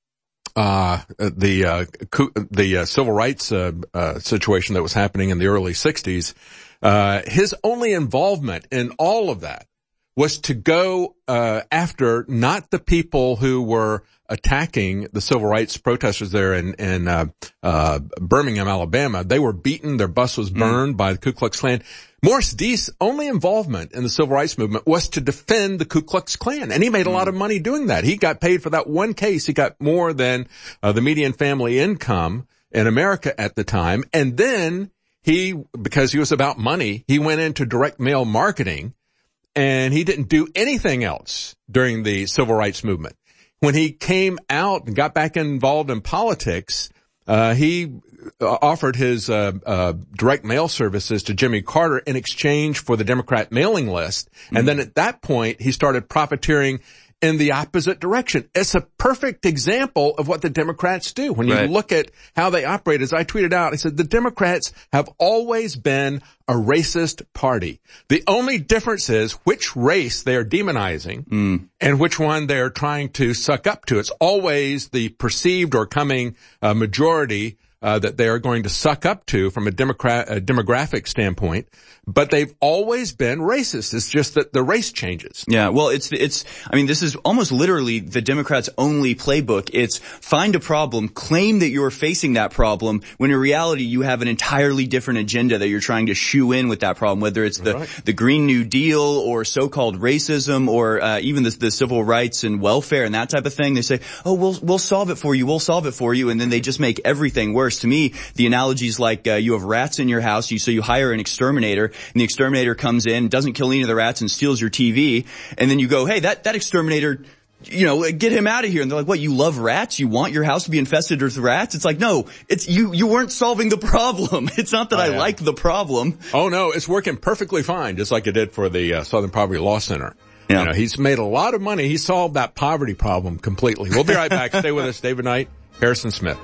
uh the uh the uh, civil rights uh, uh situation that was happening in the early sixties, uh his only involvement in all of that was to go uh after not the people who were attacking the civil rights protesters there in in uh uh Birmingham, Alabama. They were beaten, their bus was burned mm. by the Ku Klux Klan. Morris Deese's only involvement in the civil rights movement was to defend the Ku Klux Klan, and he made a lot of money doing that. He got paid for that one case. He got more than uh, the median family income in America at the time. And then he, because he was about money, he went into direct mail marketing, and he didn't do anything else during the civil rights movement. When he came out and got back involved in politics, uh, he offered his uh, uh direct mail services to Jimmy Carter in exchange for the Democrat mailing list. Mm-hmm. And then at that point, he started profiteering in the opposite direction. It's a perfect example of what the Democrats do. When you right. look at how they operate, as I tweeted out, I said, the Democrats have always been a racist party. The only difference is which race they are demonizing mm. and which one they're trying to suck up to. It's always the perceived or coming uh, majority Uh, that they are going to suck up to from a, democrat, a demographic standpoint, but they've always been racist. It's just that the race changes. Yeah, well, it's, it's, I mean, this is almost literally the Democrats' only playbook. It's find a problem, claim that you're facing that problem, when in reality you have an entirely different agenda that you're trying to shoe in with that problem, whether it's the, right. the Green New Deal or so-called racism or, uh, even the, the civil rights and welfare and that type of thing. They say, oh, we'll, we'll solve it for you, we'll solve it for you, and then they just make everything worse. To me, the analogy is like uh, you have rats in your house, you, so you hire an exterminator, and the exterminator comes in, doesn't kill any of the rats, and steals your T V, and then you go, hey, that, that exterminator, you know, get him out of here. And they're like, what, you love rats? You want your house to be infested with rats? It's like, no, it's you, you weren't solving the problem. It's not that oh, I yeah. like the problem. Oh, no, it's working perfectly fine, just like it did for the uh, Southern Poverty Law Center. Yeah. You know, he's made a lot of money. He solved that poverty problem completely. We'll be right back. Stay with us, David Knight, Harrison Smith.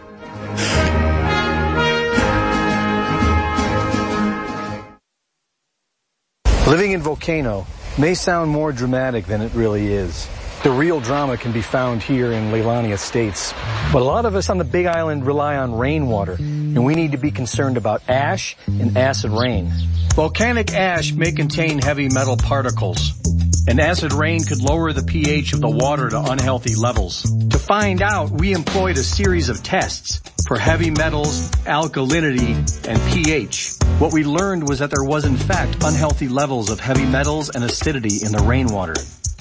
Living in Volcano may sound more dramatic than it really is. The real drama can be found here in Leilani Estates. But a lot of us on the Big Island rely on rainwater, and we need to be concerned about ash and acid rain. Volcanic ash may contain heavy metal particles, and acid rain could lower the pH of the water to unhealthy levels. To find out, we employed a series of tests for heavy metals, alkalinity, and pH. What we learned was that there was in fact unhealthy levels of heavy metals and acidity in the rainwater.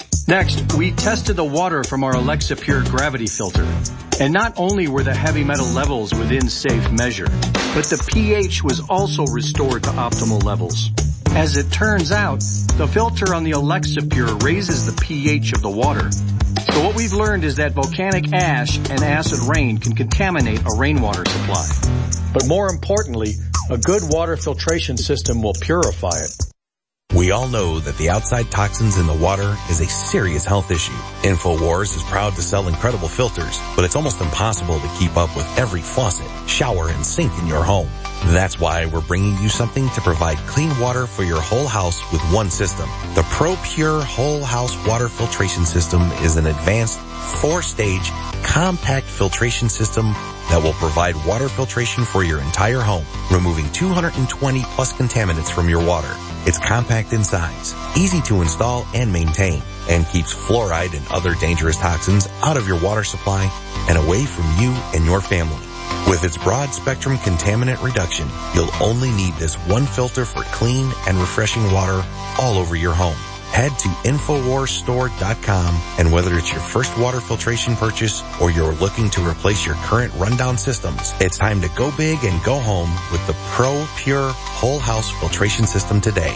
Next, we tested the water from our Alexa Pure gravity filter. And not only were the heavy metal levels within safe measure, but the pH was also restored to optimal levels. As it turns out, the filter on the Alexa Pure raises the pH of the water. So what we've learned is that volcanic ash and acid rain can contaminate a rainwater supply. But more importantly, a good water filtration system will purify it. We all know that the outside toxins in the water is a serious health issue. InfoWars is proud to sell incredible filters, but it's almost impossible to keep up with every faucet, shower, and sink in your home. That's why we're bringing you something to provide clean water for your whole house with one system. The ProPure Whole House Water Filtration System is an advanced four-stage compact filtration system that will provide water filtration for your entire home, removing two hundred twenty plus contaminants from your water. It's compact in size, easy to install and maintain, and keeps fluoride and other dangerous toxins out of your water supply and away from you and your family. With its broad spectrum contaminant reduction, you'll only need this one filter for clean and refreshing water all over your home. Head to infowars store dot com, and whether it's your first water filtration purchase or you're looking to replace your current rundown systems, it's time to go big and go home with the ProPure Whole House Filtration System today.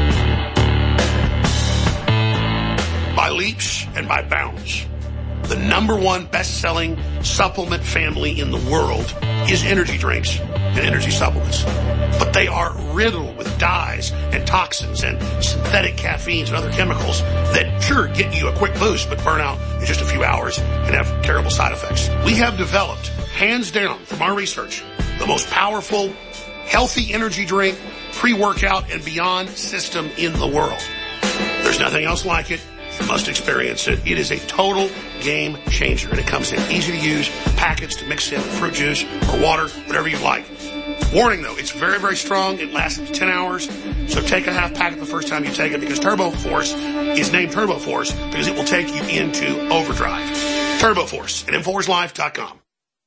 By leaps and by bounds, the number one best-selling supplement family in the world is energy drinks and energy supplements. But they are riddled with dyes and toxins and synthetic caffeines and other chemicals that sure get you a quick boost but burn out in just a few hours and have terrible side effects. We have developed, hands down from our research, the most powerful, healthy energy drink, pre-workout, and beyond system in the world. There's nothing else like it. You must experience it. It is a total game changer, and it comes in easy to use packets to mix in fruit juice or water, whatever you like. Warning though, it's very, very strong. It lasts up to ten hours. So take a half packet the first time you take it, because Turbo Force is named Turbo Force because it will take you into overdrive. Turbo Force at Infowars Life dot com.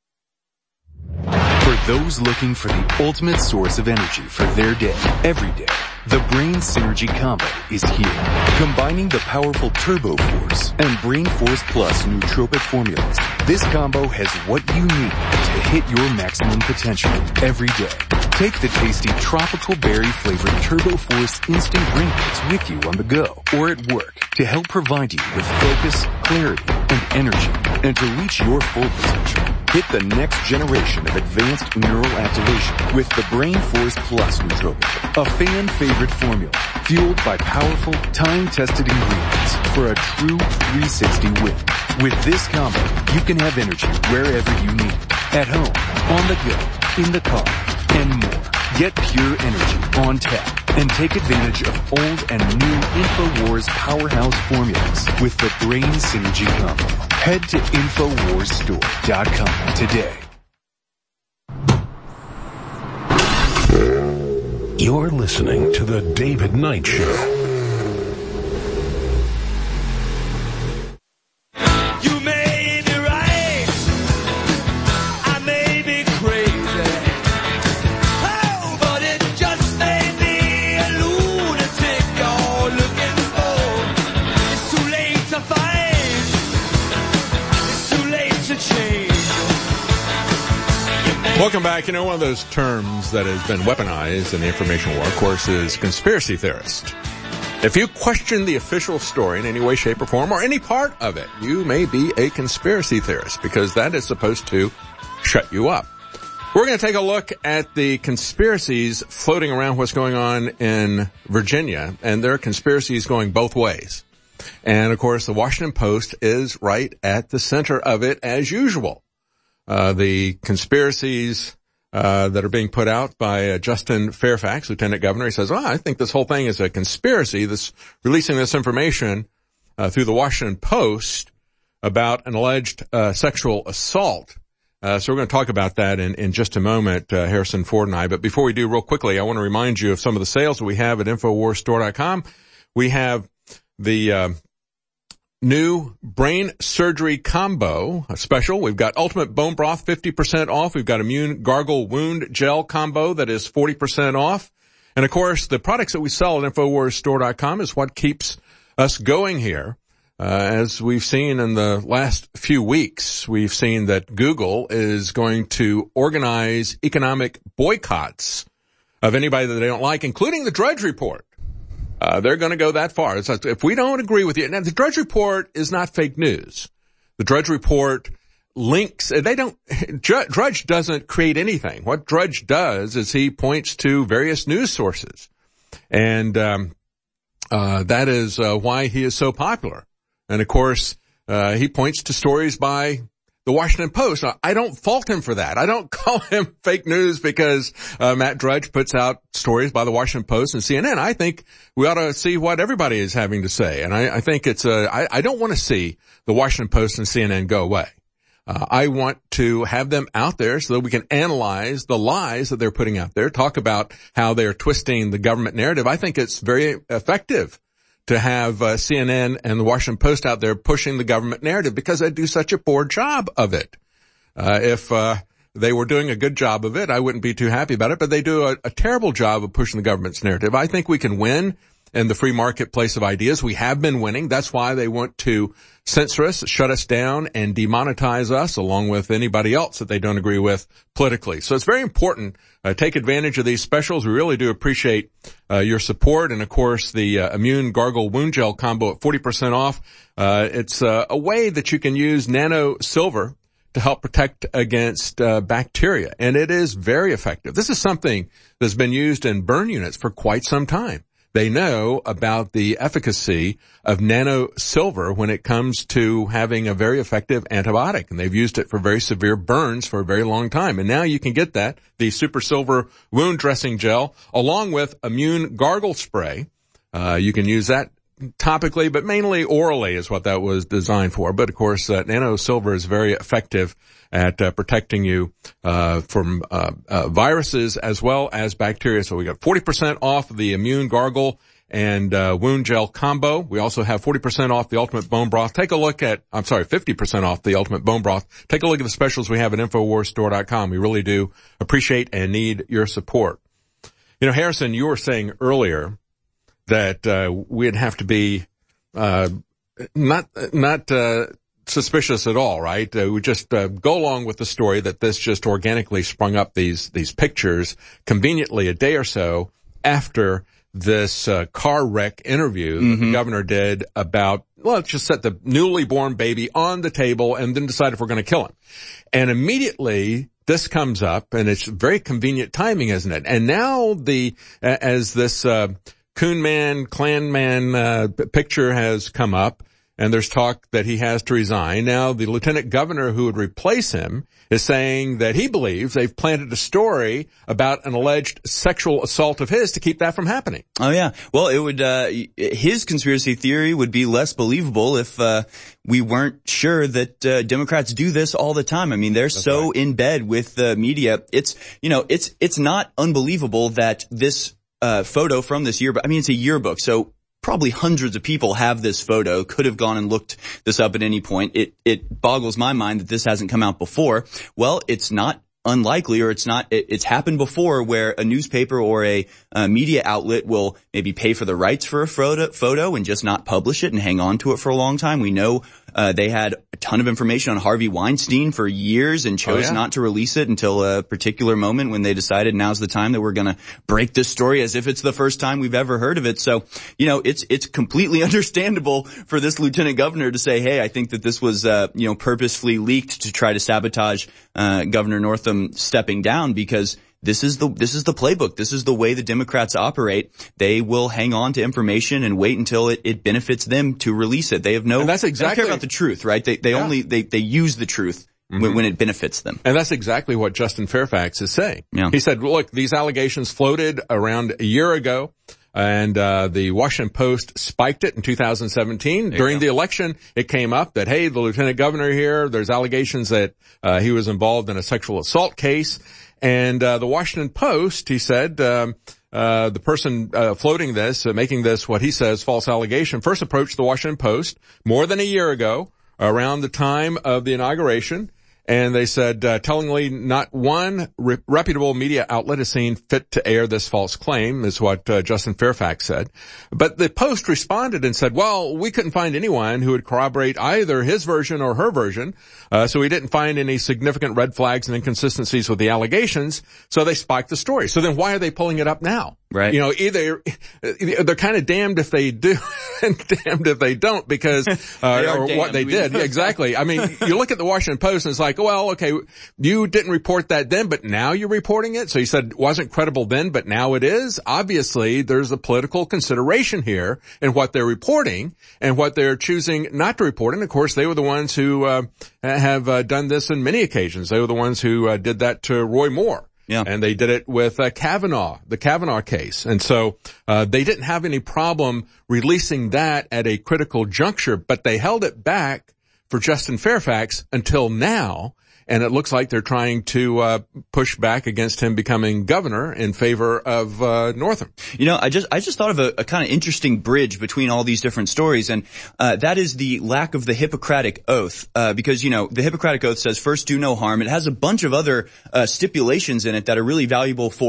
For those looking for the ultimate source of energy for their day, every day, the Brain Synergy Combo is here. Combining the powerful Turbo Force and Brain Force Plus nootropic formulas, this combo has what you need to hit your maximum potential every day. Take the tasty tropical berry flavored Turbo Force instant drink mix with you on the go or at work to help provide you with focus, clarity, and energy, and to reach your full potential. Hit the next generation of advanced neural activation with the Brain Force Plus nootropic, a fan favorite formula fueled by powerful, time-tested ingredients for a true three sixty win. With this combo, you can have energy wherever you need it, at home, on the go, in the car, and more. Get pure energy on tap and take advantage of old and new InfoWars powerhouse formulas with the Brain Synergy Combo. Head to Infowars Store dot com today. You're listening to The David Knight Show. Welcome back. You know, one of those terms that has been weaponized in the information war, of course, is conspiracy theorist. If you question the official story in any way, shape, or form, or any part of it, you may be a conspiracy theorist, because that is supposed to shut you up. We're going to take a look at the conspiracies floating around what's going on in Virginia, and there are conspiracies going both ways. And, of course, the Washington Post is right at the center of it, as usual. Uh, the conspiracies, uh, that are being put out by uh, Justin Fairfax, Lieutenant Governor. He says, oh, I think this whole thing is a conspiracy, this, releasing this information, uh, through the Washington Post about an alleged, uh, sexual assault. Uh, so we're going to talk about that in, in just a moment, uh, Harrison Ford and I. But before we do, real quickly, I want to remind you of some of the sales that we have at Infowars Store dot com. We have the, uh, new brain surgery combo special. We've got ultimate bone broth fifty percent off. We've got immune gargle wound gel combo that is forty percent off. And of course, the products that we sell at Infowars Store dot com is what keeps us going here. Uh, as we've seen in the last few weeks, we've seen that Google is going to organize economic boycotts of anybody that they don't like, including the Drudge Report. Uh, they're going to go that far. It's like, if we don't agree with you, now the Drudge Report is not fake news. The Drudge Report links, they don't, Drudge doesn't create anything. What Drudge does is he points to various news sources. And, um, uh, that is, uh, why he is so popular. And of course, uh, he points to stories by the Washington Post. I don't fault him for that. I don't call him fake news because uh, Matt Drudge puts out stories by the Washington Post and C N N. I think we ought to see what everybody is having to say. And I, I think it's a, I, I don't want to see the Washington Post and C N N go away. Uh, I want to have them out there so that we can analyze the lies that they're putting out there, talk about how they're twisting the government narrative. I think it's very effective to have uh, C N N and the Washington Post out there pushing the government narrative because they do such a poor job of it. Uh, if uh, they were doing a good job of it, I wouldn't be too happy about it, but they do a, a terrible job of pushing the government's narrative. I think we can win in the free marketplace of ideas. We have been winning. That's why they want to censor us, shut us down, and demonetize us along with anybody else that they don't agree with politically. So it's very important. Uh, take advantage of these specials. We really do appreciate uh, your support. And of course, the uh, Immune Gargle Wound Gel combo at forty percent off. Uh, it's uh, a way that you can use nano silver to help protect against uh, bacteria. And it is very effective. This is something that's been used in burn units for quite some time. They know about the efficacy of nano silver when it comes to having a very effective antibiotic. And they've used it for very severe burns for a very long time. And now you can get that, the Super Silver Wound Dressing Gel, along with Immune Gargle Spray. Uh, you can use that topically, but mainly orally is what that was designed for. But of course, uh, nano silver is very effective at uh, protecting you uh from uh, uh viruses as well as bacteria. So we got forty percent off the Immune Gargle and uh Wound Gel combo. We also have forty percent off the Ultimate Bone Broth. Take a look at, I'm sorry, fifty percent off the Ultimate Bone Broth. Take a look at the specials we have at Infowars Store dot com. We really do appreciate and need your support. You know, Harrison, you were saying earlier that uh we'd have to be uh not not uh suspicious at all, right? Uh, we just uh, go along with the story that this just organically sprung up, these these pictures conveniently a day or so after this uh, car wreck interview mm-hmm. that the governor did about, well, let's just set the newly born baby on the table and then decide if we're going to kill him. And immediately this comes up, and it's very convenient timing, isn't it? And now the uh, as this uh, Coon Man, Clan Man uh, picture has come up, and there's talk that he has to resign. Now, the lieutenant governor who would replace him is saying that he believes they've planted a story about an alleged sexual assault of his to keep that from happening. Oh, yeah. Well, it would, uh, his conspiracy theory would be less believable if, uh, we weren't sure that, uh, Democrats do this all the time. I mean, they're That's so right. in bed with the media. It's, you know, it's, it's not unbelievable that this, uh, photo from this yearbook, I mean, it's a yearbook, so probably hundreds of people have this photo, could have gone and looked this up at any point. It, it boggles my mind that this hasn't come out before. Well, it's not unlikely, or it's not, it, it's happened before where a newspaper or a uh, media outlet will maybe pay for the rights for a photo, photo and just not publish it and hang on to it for a long time. We know uh, they had a ton of information on Harvey Weinstein for years and chose oh, yeah. not to release it until a particular moment when they decided now's the time that we're going to break this story as if it's the first time we've ever heard of it. So, you know, it's, it's completely understandable for this lieutenant governor to say, hey, I think that this was, uh, you know, purposefully leaked to try to sabotage, uh, Governor Northam stepping down, because this is the, this is the playbook. This is the way the Democrats operate. They will hang on to information and wait until it, it benefits them to release it. They have no, and that's exactly, they don't care about the truth, right? They, they yeah. only, they, they use the truth mm-hmm. when, when it benefits them. And that's exactly what Justin Fairfax is saying. Yeah. He said, look, these allegations floated around a year ago. And, uh, the Washington Post spiked it in two thousand seventeen. During the election, it came up that, hey, the lieutenant governor here, there's allegations that, uh, he was involved in a sexual assault case. And, uh, the Washington Post, he said, um, uh, the person, uh, floating this, uh, making this what he says false allegation, first approached the Washington Post more than a year ago, around the time of the inauguration. And they said, uh, tellingly, not one re- reputable media outlet has seen fit to air this false claim, is what uh, Justin Fairfax said. But the Post responded and said, well, we couldn't find anyone who would corroborate either his version or her version, uh, so we didn't find any significant red flags and inconsistencies with the allegations, so they spiked the story. So then why are they pulling it up now? Right. You know, either they're kind of damned if they do and damned if they don't, because uh, or damned. what they did. Yeah, exactly. I mean, you look at the Washington Post and it's like, well, okay, you didn't report that then, but now you're reporting it. So you said it wasn't credible then, but now it is. Obviously, there's a political consideration here in what they're reporting and what they're choosing not to report. And of course, they were the ones who uh, have uh, done this on many occasions. They were the ones who uh, did that to Roy Moore. Yeah. And they did it with uh, Kavanaugh, the Kavanaugh case. And so uh they didn't have any problem releasing that at a critical juncture, but they held it back for Justin Fairfax until now. And it looks like they're trying to uh push back against him becoming governor in favor of uh Northam. You know, I just I just thought of a, a kind of interesting bridge between all these different stories, and uh that is the lack of the Hippocratic Oath. Uh because, you know, the Hippocratic Oath says first do no harm. It has a bunch of other uh stipulations in it that are really valuable for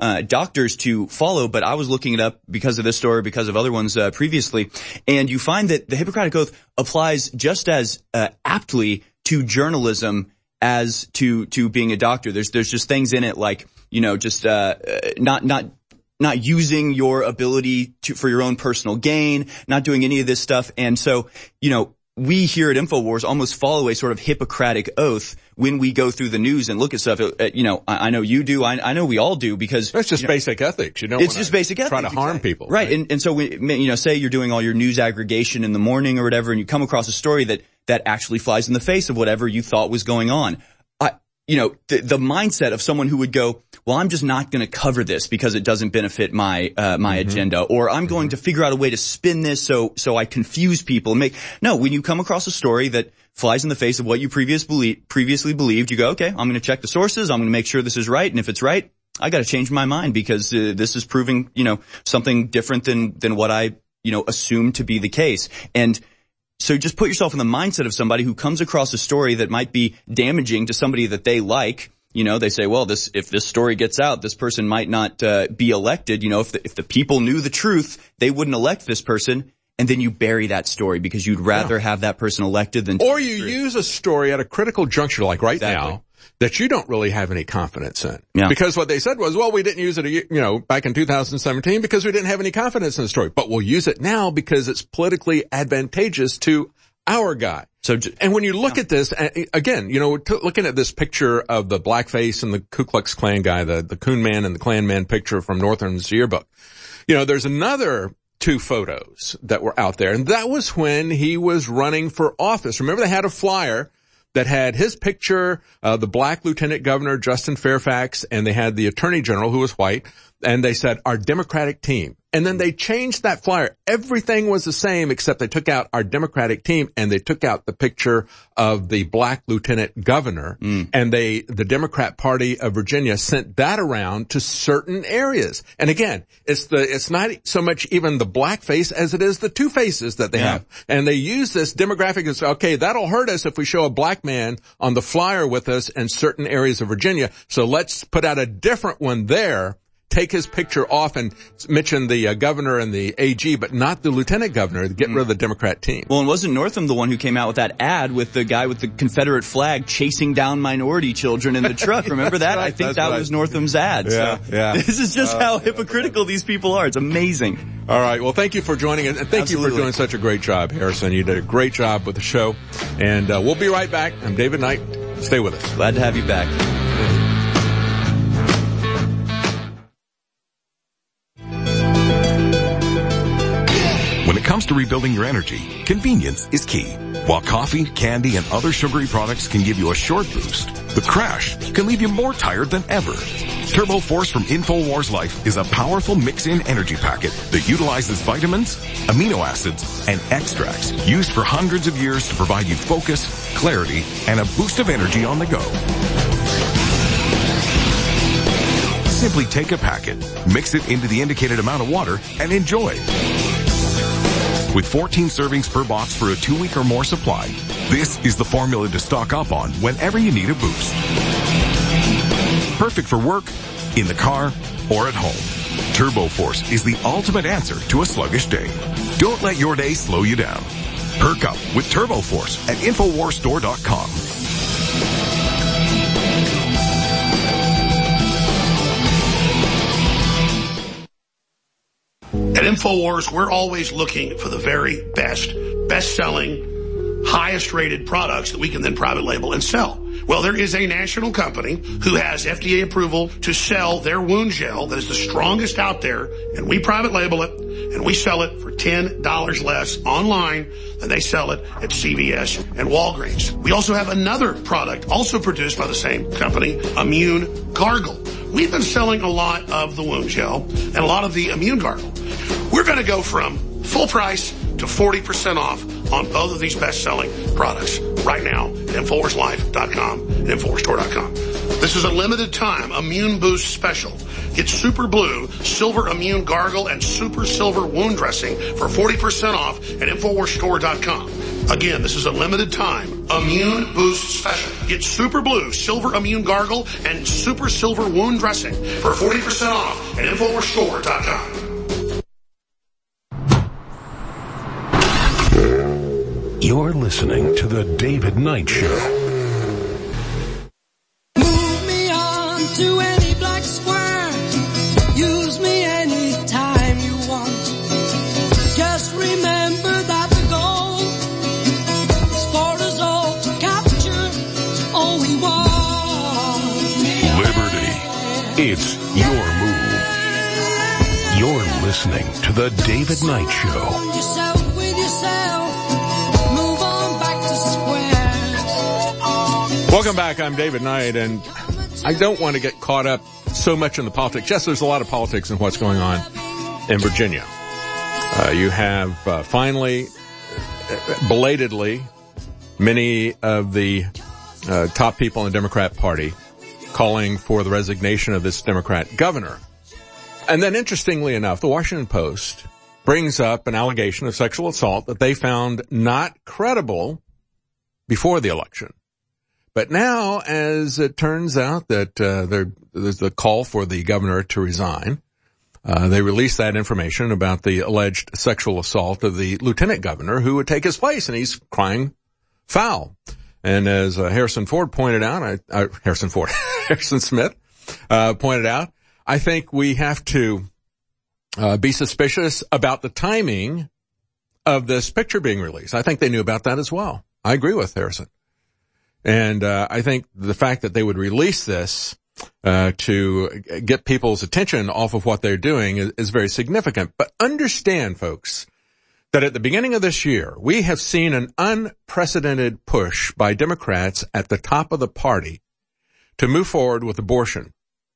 uh, doctors to follow, but I was looking it up because of this story, because of other ones uh, previously, and you find that the Hippocratic Oath applies just as uh, aptly to journalism as to to being a doctor. There's there's just things in it like, you know, just uh, not not not using your ability to for your own personal gain, not doing any of this stuff, and so you know. We here at InfoWars almost follow a sort of Hippocratic oath when we go through the news and look at stuff. Uh, you know, I, I know you do. I, I know we all do because that's just you know, basic ethics. You don't. It's just basic ethics. Try to harm exactly. people, right? right? And and so we, you know, say you're doing all your news aggregation in the morning or whatever, and you come across a story that that actually flies in the face of whatever you thought was going on. I, you know, the, the mindset of someone who would go, well, I'm just not going to cover this because it doesn't benefit my uh, my mm-hmm. agenda, or I'm going to figure out a way to spin this so so I confuse people and make. No, when you come across a story that flies in the face of what you previous believe, previously believed, you go, okay, I'm going to check the sources, I'm going to make sure this is right, and if it's right, I got to change my mind because uh, this is proving, you know, something different than than what I, you know, assumed to be the case. And so just put yourself in the mindset of somebody who comes across a story that might be damaging to somebody that they like. You know, they say, well, this, if this story gets out, this person might not, uh, be elected. You know, if the, if the people knew the truth, they wouldn't elect this person. And then you bury that story because you'd rather yeah. have that person elected than. Or you use a story at a critical juncture, like right exactly. now, that you don't really have any confidence in. Yeah. Because what they said was, well, we didn't use it, you know, back in two thousand seventeen because we didn't have any confidence in the story. But we'll use it now because it's politically advantageous to our guy. So, and when you look yeah. at this, again, you know, t- looking at this picture of the blackface and the Ku Klux Klan guy, the, the Coon Man and the Klan Man picture from Northern's yearbook, you know, there's another two photos that were out there, and that was when he was running for office. Remember, they had a flyer that had his picture, uh, the black lieutenant governor, Justin Fairfax, and they had the attorney general, who was white, and they said, our Democratic team. And then they changed that flyer. Everything was the same except they took out our Democratic team and they took out the picture of the black lieutenant governor. Mm. And they, the Democrat Party of Virginia sent that around to certain areas. And again, it's the, it's not so much even the blackface as it is the two faces that they yeah. have. And they use this demographic as, okay, that'll hurt us if we show a black man on the flyer with us in certain areas of Virginia. So let's put out a different one there. Take his picture off and mention the uh, governor and the A G, but not the lieutenant governor, to get rid of the Democrat team. Well, and wasn't Northam the one who came out with that ad with the guy with the Confederate flag chasing down minority children in the truck? Remember that? right, I think that right. was Northam's ad. Yeah, so yeah. This is just uh, how hypocritical these people are. It's amazing. All right. Well, thank you for joining us, and thank Absolutely. you for doing such a great job, Harrison. You did a great job with the show, and uh, we'll be right back. I'm David Knight. Stay with us. Glad to have you back. When it comes to rebuilding your energy, convenience is key. While coffee, candy, and other sugary products can give you a short boost, the crash can leave you more tired than ever. Turbo Force from InfoWars Life is a powerful mix-in energy packet that utilizes vitamins, amino acids, and extracts used for hundreds of years to provide you focus, clarity, and a boost of energy on the go. Simply take a packet, mix it into the indicated amount of water, and enjoy. With fourteen servings per box for a two-week or more supply, this is the formula to stock up on whenever you need a boost. Perfect for work, in the car, or at home. Turbo Force is the ultimate answer to a sluggish day. Don't let your day slow you down. Perk up with Turbo Force at Infowars Store dot com. At InfoWars, we're always looking for the very best, best-selling, highest-rated products that we can then private label and sell. Well, there is a national company who has F D A approval to sell their wound gel that is the strongest out there, and we private label it, and we sell it for ten dollars less online than they sell it at C V S and Walgreens. We also have another product, also produced by the same company, Immune Gargle. We've been selling a lot of the wound gel and a lot of the Immune Gargle. We're going to go from full price to forty percent off on both of these best-selling products right now at Infowars Life dot com and Infowars Store dot com. This is a limited time Immune Boost special. Get Super Blue, Silver Immune Gargle, and Super Silver Wound Dressing for forty percent off at Infowars Store dot com. Again, this is a limited time Immune Boost Special. Get Super Blue Silver Immune Gargle and Super Silver Wound Dressing for forty percent off at Infowars Store dot com. You're listening to The David Knight Show. Move me on to any black square. Use me anytime you want. Just remember that the goal is for us all to capture all we want. Liberty. It's your move. You're listening to The David Knight Show. Yourself with yourself. Move on back to squares. Welcome back. I'm David Knight, and I don't want to get caught up so much in the politics. Yes, there's a lot of politics in what's going on in Virginia. Uh, you have uh, finally, uh, belatedly, many of the uh, top people in the Democrat Party calling for the resignation of this Democrat governor. And then, interestingly enough, the Washington Post brings up an allegation of sexual assault that they found not credible before the election. But now, as it turns out that uh, there, there's a call for the governor to resign, uh, they released that information about the alleged sexual assault of the lieutenant governor who would take his place, and he's crying foul. And as uh, Harrison Ford pointed out, I, uh, Harrison Ford, Harrison Smith uh, pointed out, I think we have to uh, be suspicious about the timing of this picture being released. I think they knew about that as well. I agree with Harrison. And uh, I think the fact that they would release this uh to get people's attention off of what they're doing is, is very significant. But understand, folks, that at the beginning of this year, we have seen an unprecedented push by Democrats at the top of the party to move forward with abortion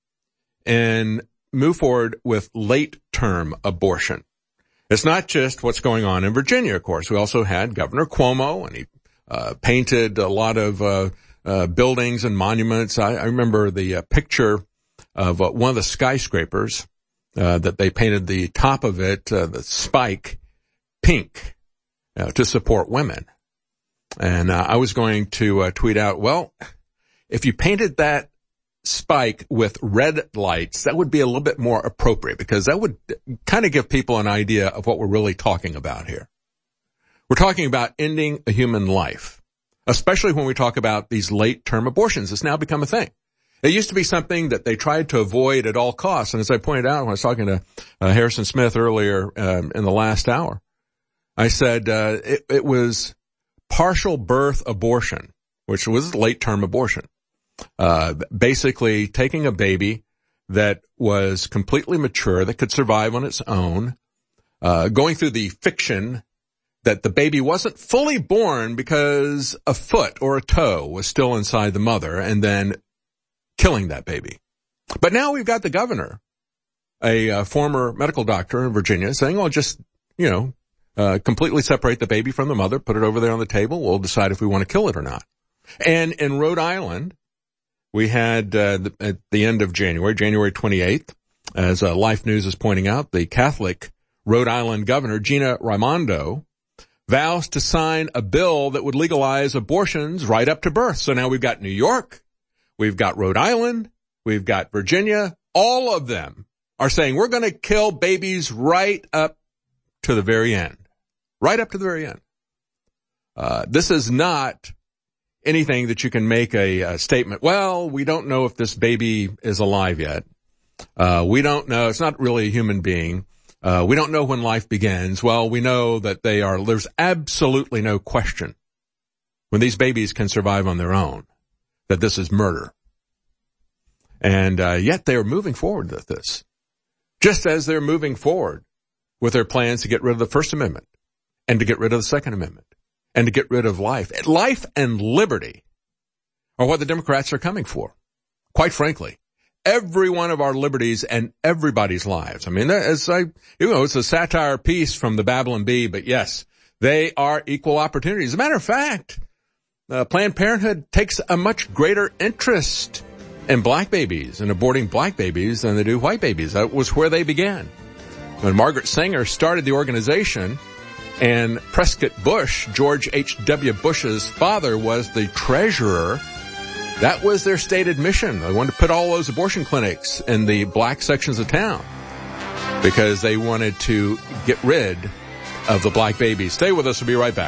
and move forward with late-term abortion. It's not just what's going on in Virginia, of course. We also had Governor Cuomo, and he Uh, painted a lot of, uh, uh, buildings and monuments. I, I remember the uh, picture of uh, one of the skyscrapers, uh, that they painted the top of it, uh, the spike pink, uh, to support women. And, uh, I was going to, uh, tweet out, well, if you painted that spike with red lights, that would be a little bit more appropriate, because that would kind of give people an idea of what we're really talking about here. We're talking about ending a human life, especially when we talk about these late-term abortions. It's now become a thing. It used to be something that they tried to avoid at all costs. And as I pointed out when I was talking to uh, Harrison Smith earlier um, in the last hour, I said uh, it, it was partial birth abortion, which was late-term abortion. Uh, basically taking a baby that was completely mature, that could survive on its own, uh, going through the fiction that the baby wasn't fully born because a foot or a toe was still inside the mother, and then killing that baby. But now we've got the governor, a uh, former medical doctor in Virginia, saying, well, just, you know, uh, completely separate the baby from the mother, put it over there on the table, we'll decide if we want to kill it or not. And in Rhode Island, we had uh, the, at the end of January, January twenty-eighth, as uh, Life News is pointing out, the Catholic Rhode Island governor, Gina Raimondo, vows to sign a bill that would legalize abortions right up to birth. So now we've got New York, we've got Rhode Island, we've got Virginia. All of them are saying we're going to kill babies right up to the very end. Right up to the very end. Uh, this is not anything that you can make a, a statement, well, we don't know if this baby is alive yet. Uh, we don't know. It's not really a human being. Uh, we don't know when life begins. Well, we know that they are, there's absolutely no question when these babies can survive on their own that this is murder. And, uh, yet they are moving forward with this. Just as they're moving forward with their plans to get rid of the First Amendment and to get rid of the Second Amendment and to get rid of life. Life and liberty are what the Democrats are coming for. Quite frankly. Every one of our liberties and everybody's lives. I mean, as I, you know, it's a satire piece from the Babylon Bee, but yes, they are equal opportunities. As a matter of fact, uh, Planned Parenthood takes a much greater interest in black babies and aborting black babies than they do white babies. That was where they began. When Margaret Sanger started the organization, And Prescott Bush, George H W. Bush's father, was the treasurer. That was their stated mission. They wanted to put all those abortion clinics in the black sections of town because they wanted to get rid of the black babies. Stay with us. We'll be right back.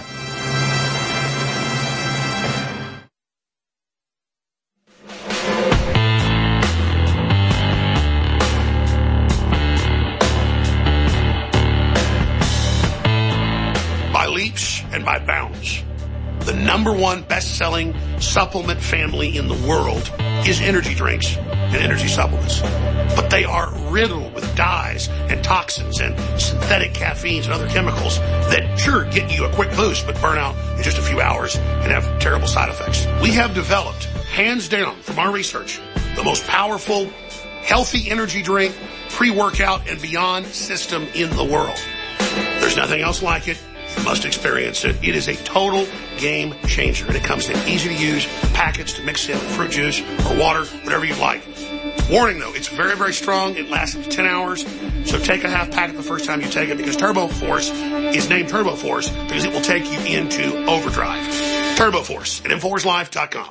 Leaps and by Bounds. The number one best-selling supplement family in the world is energy drinks and energy supplements. But they are riddled with dyes and toxins and synthetic caffeines and other chemicals that sure get you a quick boost but burn out in just a few hours and have terrible side effects. We have developed, hands down from our research, the most powerful, healthy energy drink, pre-workout, and beyond system in the world. There's nothing else like it. You must experience it. It is a total game changer, and it comes in easy-to-use packets to mix in with fruit juice or water, whatever you like. Warning, though, it's very, very strong. It lasts up to ten hours, so take a half packet the first time you take it because Turbo Force is named Turbo Force because it will take you into overdrive. Turbo Force at Infowars Life dot com.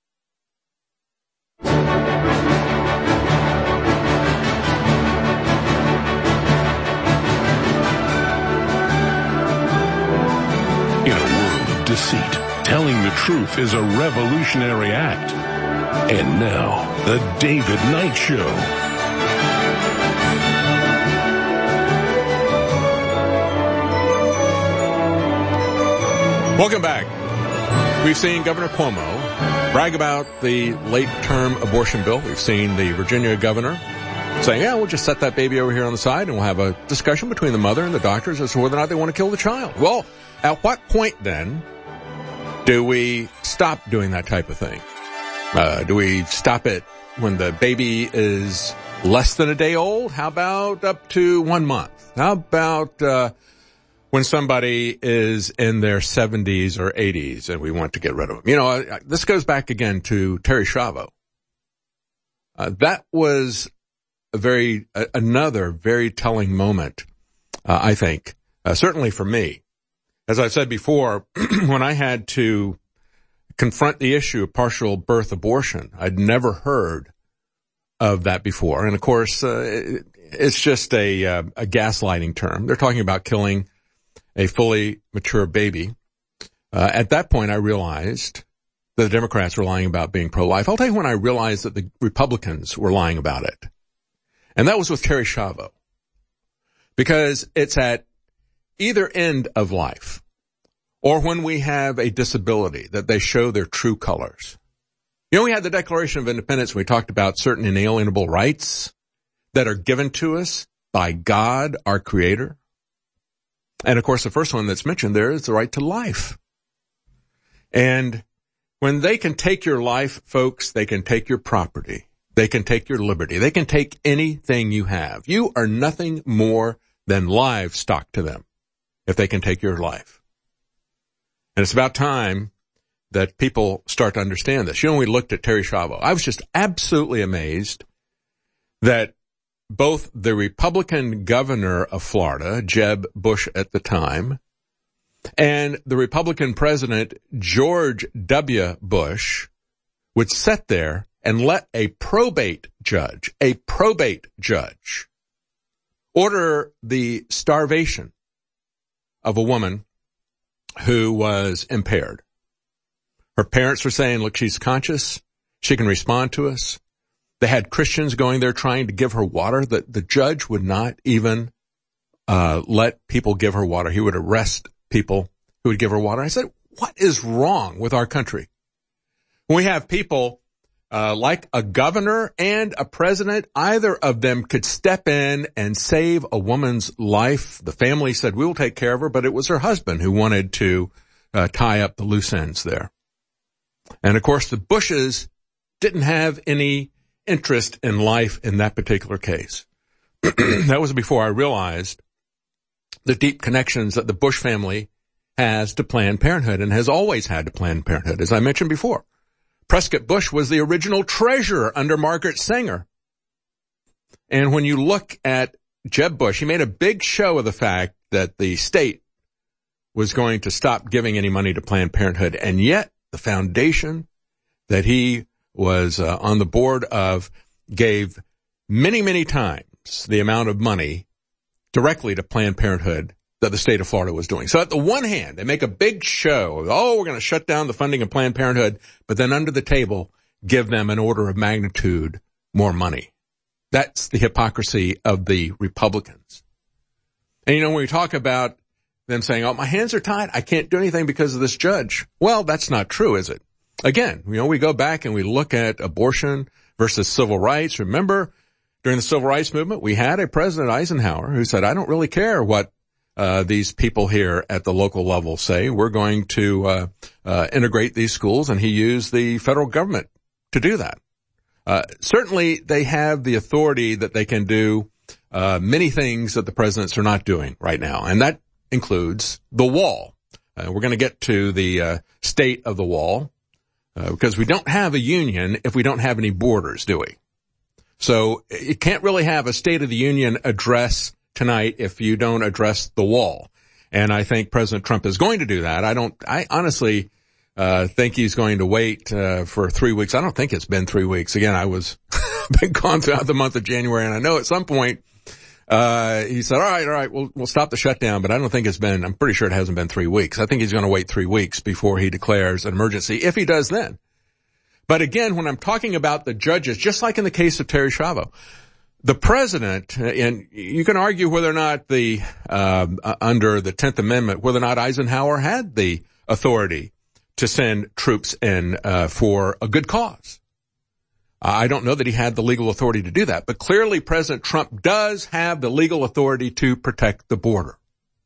In a world of deceit, telling the truth is a revolutionary act. And now, the David Knight Show. Welcome back. We've seen Governor Cuomo brag about the late-term abortion bill. We've seen the Virginia governor saying, yeah, we'll just set that baby over here on the side and we'll have a discussion between the mother and the doctors as to whether or not they want to kill the child. Well, at what point, then, do we stop doing that type of thing? Uh, do we stop it when the baby is less than a day old? How about up to one month? How about uh when somebody is in their seventies or eighties and we want to get rid of them? You know, I, I, this goes back again to Terri Schiavo. Uh, that was a very uh, another very telling moment, uh, I think, uh, certainly for me. As I've said before, when I had to confront the issue of partial birth abortion, I'd never heard of that before. And of course, uh, it, it's just a, uh, a gaslighting term. They're talking about killing a fully mature baby. Uh, at that point, I realized that the Democrats were lying about being pro-life. I'll tell you when I realized that the Republicans were lying about it. And that was with Terri Schiavo. Because it's at either end of life, or when we have a disability, that they show their true colors. You know, we had the Declaration of Independence. We talked about certain inalienable rights that are given to us by God, our Creator. And of course, the first one that's mentioned there is the right to life. And when they can take your life, folks, they can take your property. They can take your liberty. They can take anything you have. You are nothing more than livestock to them if they can take your life. And it's about time that people start to understand this. You know, we looked at Terri Schiavo. I was just absolutely amazed that both the Republican governor of Florida, Jeb Bush at the time, and the Republican president, George W. Bush, would sit there and let a probate judge, a probate judge, order the starvation of a woman who was impaired. Her parents were saying, look, she's conscious. She can respond to us. They had Christians going there trying to give her water. The, the judge would not even uh let people give her water. He would arrest people who would give her water. I said, what is wrong with our country? When we have people uh like a governor and a president, either of them could step in and save a woman's life. The family said, we will take care of her, but it was her husband who wanted to uh, tie up the loose ends there. And of course, the Bushes didn't have any interest in life in that particular case. That was before I realized the deep connections that the Bush family has to Planned Parenthood and has always had to Planned Parenthood. As I mentioned before, Prescott Bush was the original treasurer under Margaret Sanger. And when you look at Jeb Bush, he made a big show of the fact that the state was going to stop giving any money to Planned Parenthood. And yet the foundation that he was uh, on the board of gave many, many times the amount of money directly to Planned Parenthood that the state of Florida was doing. So at the one hand, they make a big show of, oh, we're going to shut down the funding of Planned Parenthood, but then under the table, give them an order of magnitude more money. That's the hypocrisy of the Republicans. And, you know, when we talk about them saying, oh, my hands are tied, I can't do anything because of this judge. Well, that's not true, is it? Again, you know, we go back and we look at abortion versus civil rights. Remember, during the civil rights movement, we had a President Eisenhower who said, I don't really care what uh these people here at the local level say. We're going to uh, uh integrate these schools, and he used the federal government to do that. Uh certainly, they have the authority that they can do uh many things that the presidents are not doing right now, and that includes the wall. Uh, we're going to get to the uh state of the wall uh, because we don't have a union if we don't have any borders, do we? So you can't really have a State of the Union address tonight if you don't address the wall. And I think President Trump is going to do that. I don't, I honestly, uh, think he's going to wait, uh, for three weeks. I don't think it's been three weeks. Again, I was, been gone throughout the month of January, and I know at some point, uh, he said, all right, all right, we'll, we'll stop the shutdown, but I don't think it's been, I'm pretty sure it hasn't been three weeks. I think he's going to wait three weeks before he declares an emergency, if he does then. But again, when I'm talking about the judges, just like in the case of Terri Schiavo, the president, and you can argue whether or not the, uh, under the tenth Amendment, whether or not Eisenhower had the authority to send troops in, uh, for a good cause. I don't know that he had the legal authority to do that, but clearly President Trump does have the legal authority to protect the border.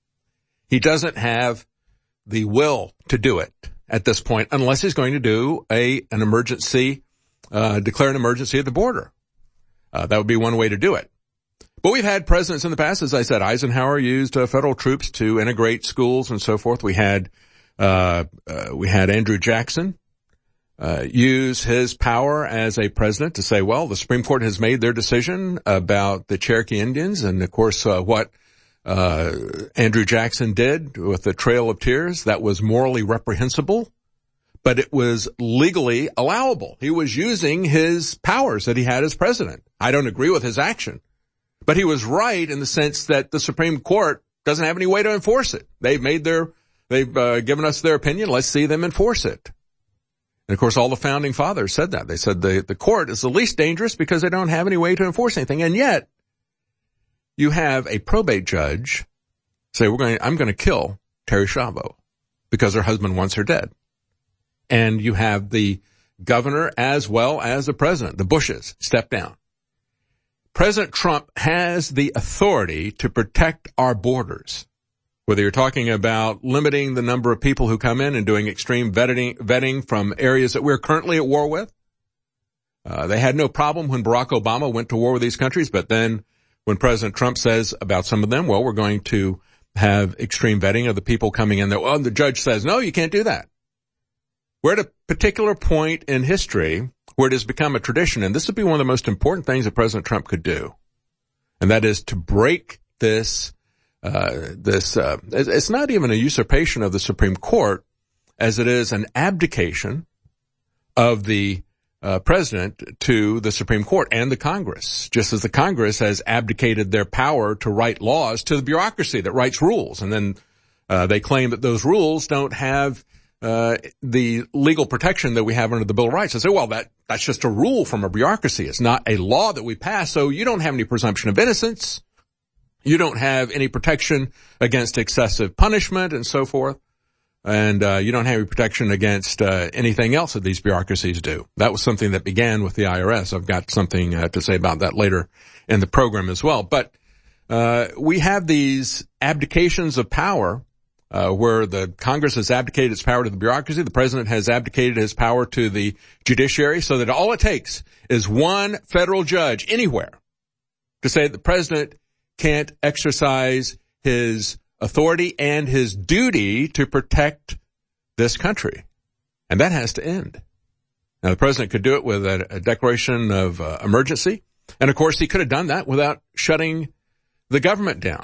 He doesn't have the will to do it at this point, unless he's going to do a, an emergency, uh, declare an emergency at the border. Uh, that would be one way to do it. But we've had presidents in the past, as I said. Eisenhower used uh, federal troops to integrate schools and so forth. We had, uh, uh we had Andrew Jackson, uh, use his power as a president to say, well, the Supreme Court has made their decision about the Cherokee Indians. And of course, uh, what, uh, Andrew Jackson did with the Trail of Tears, that was morally reprehensible, but it was legally allowable. He was using his powers that he had as president. I don't agree with his action, but he was right in the sense that the Supreme Court doesn't have any way to enforce it. They've made their, they've uh, given us their opinion. Let's see them enforce it. And of course, all the founding fathers said that. They said the, the court is the least dangerous because they don't have any way to enforce anything. And yet you have a probate judge say, we're going, I'm going to kill Terri Schiavo because her husband wants her dead. And you have the governor as well as the president, the Bushes, step down. President Trump has the authority to protect our borders. Whether you're talking about limiting the number of people who come in and doing extreme vetting, vetting from areas that we're currently at war with. Uh, they had no problem when Barack Obama went to war with these countries, but then when President Trump says about some of them, well, we're going to have extreme vetting of the people coming in there. Well, the judge says, no, you can't do that. We're at a particular point in history where it has become a tradition, and this would be one of the most important things that President Trump could do, and that is to break this, uh, this, uh, it's not even a usurpation of the Supreme Court as it is an abdication of the uh, president to the Supreme Court and the Congress, just as the Congress has abdicated their power to write laws to the bureaucracy that writes rules, and then uh, they claim that those rules don't have Uh, the legal protection that we have under the Bill of Rights. I say, well, that, that's just a rule from a bureaucracy. It's not a law that we pass. So you don't have any presumption of innocence. You don't have any protection against excessive punishment and so forth. And, uh, you don't have any protection against, uh, anything else that these bureaucracies do. That was something that began with the I R S. I've got something uh, to say about that later in the program as well. But, uh, we have these abdications of power Uh, where the Congress has abdicated its power to the bureaucracy, the president has abdicated his power to the judiciary, so that all it takes is one federal judge anywhere to say that the president can't exercise his authority and his duty to protect this country. And that has to end. Now, the president could do it with a, a declaration of uh, emergency. And of course, he could have done that without shutting the government down.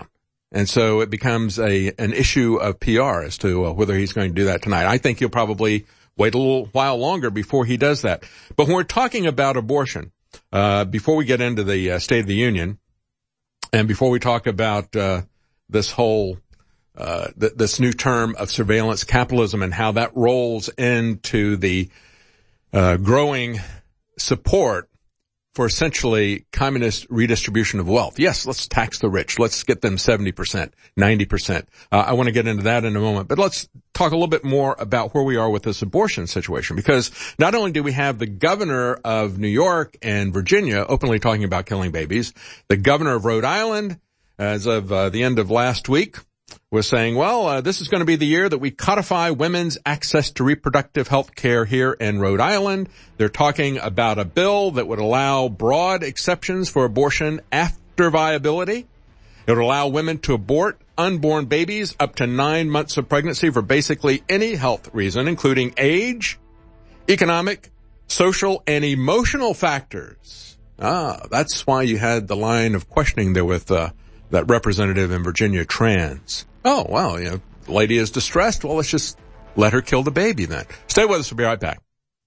And so it becomes a an issue of P R as to uh, whether he's going to do that tonight. I think he'll probably wait a little while longer before he does that. But when we're talking about abortion, uh, before we get into the uh, State of the Union, and before we talk about uh, this whole uh, th- this new term of surveillance capitalism and how that rolls into the uh, growing support for essentially communist redistribution of wealth. Yes, let's tax the rich. Let's get them seventy percent, ninety percent. Uh, I want to get into that in a moment. But let's talk a little bit more about where we are with this abortion situation. Because not only do we have the governor of New York and Virginia openly talking about killing babies, the governor of Rhode Island, as of uh, the end of last week, was saying, well, uh, this is going to be the year that we codify women's access to reproductive health care here in Rhode Island. They're talking about a bill that would allow broad exceptions for abortion after viability. It would allow women to abort unborn babies up to nine months of pregnancy for basically any health reason, including age, economic, social, and emotional factors. Ah, that's why you had the line of questioning there with uh that representative in Virginia, Trans. Oh, well, you know, the lady is distressed. Well, let's just let her kill the baby then. Stay with us. We'll be right back.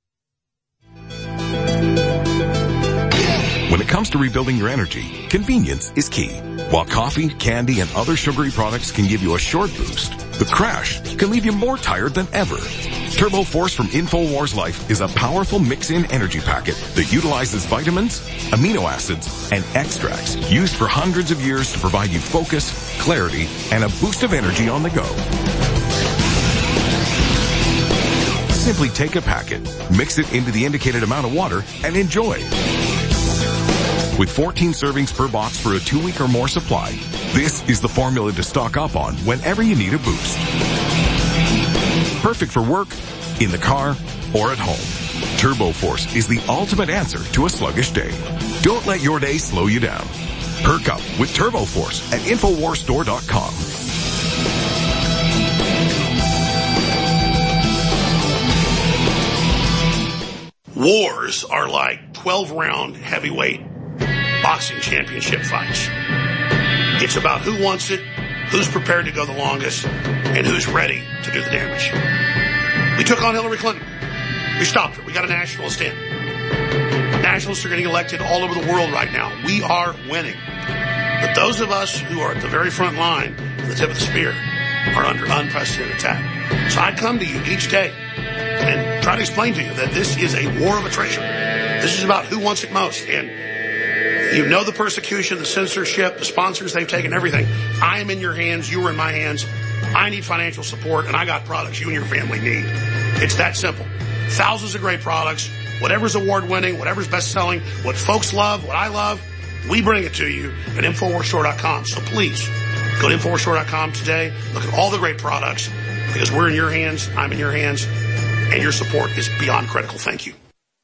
When it comes to rebuilding your energy, convenience is key. While coffee, candy, and other sugary products can give you a short boost, the crash can leave you more tired than ever. Turbo Force from InfoWars Life is a powerful mix-in energy packet that utilizes vitamins, amino acids, and extracts used for hundreds of years to provide you focus, clarity, and a boost of energy on the go. Simply take a packet, mix it into the indicated amount of water, and enjoy. With fourteen servings per box for a two-week or more supply, this is the formula to stock up on whenever you need a boost. Perfect for work, in the car, or at home. Turbo Force is the ultimate answer to a sluggish day. Don't let your day slow you down. Perk up with Turbo Force at Infowars Store dot com. Wars are like twelve round heavyweight boxing championship fights. It's about who wants it, who's prepared to go the longest, and who's ready to do the damage. We took on Hillary Clinton. We stopped her. We got a nationalist in. Nationalists are getting elected all over the world right now. We are winning. But those of us who are at the very front line, at the tip of the spear, are under unprecedented attack. So I come to you each day and try to explain to you that this is a war of attrition. This is about who wants it most. And you know the persecution, the censorship, the sponsors they've taken, everything. I am in your hands. You are in my hands. I need financial support, and I got products you and your family need. It's that simple. Thousands of great products. Whatever's award-winning, whatever's best-selling, what folks love, what I love, we bring it to you at Infowars Store dot com. So please, go to Infowars Store dot com today. Look at all the great products, because we're in your hands, I'm in your hands, and your support is beyond critical. Thank you.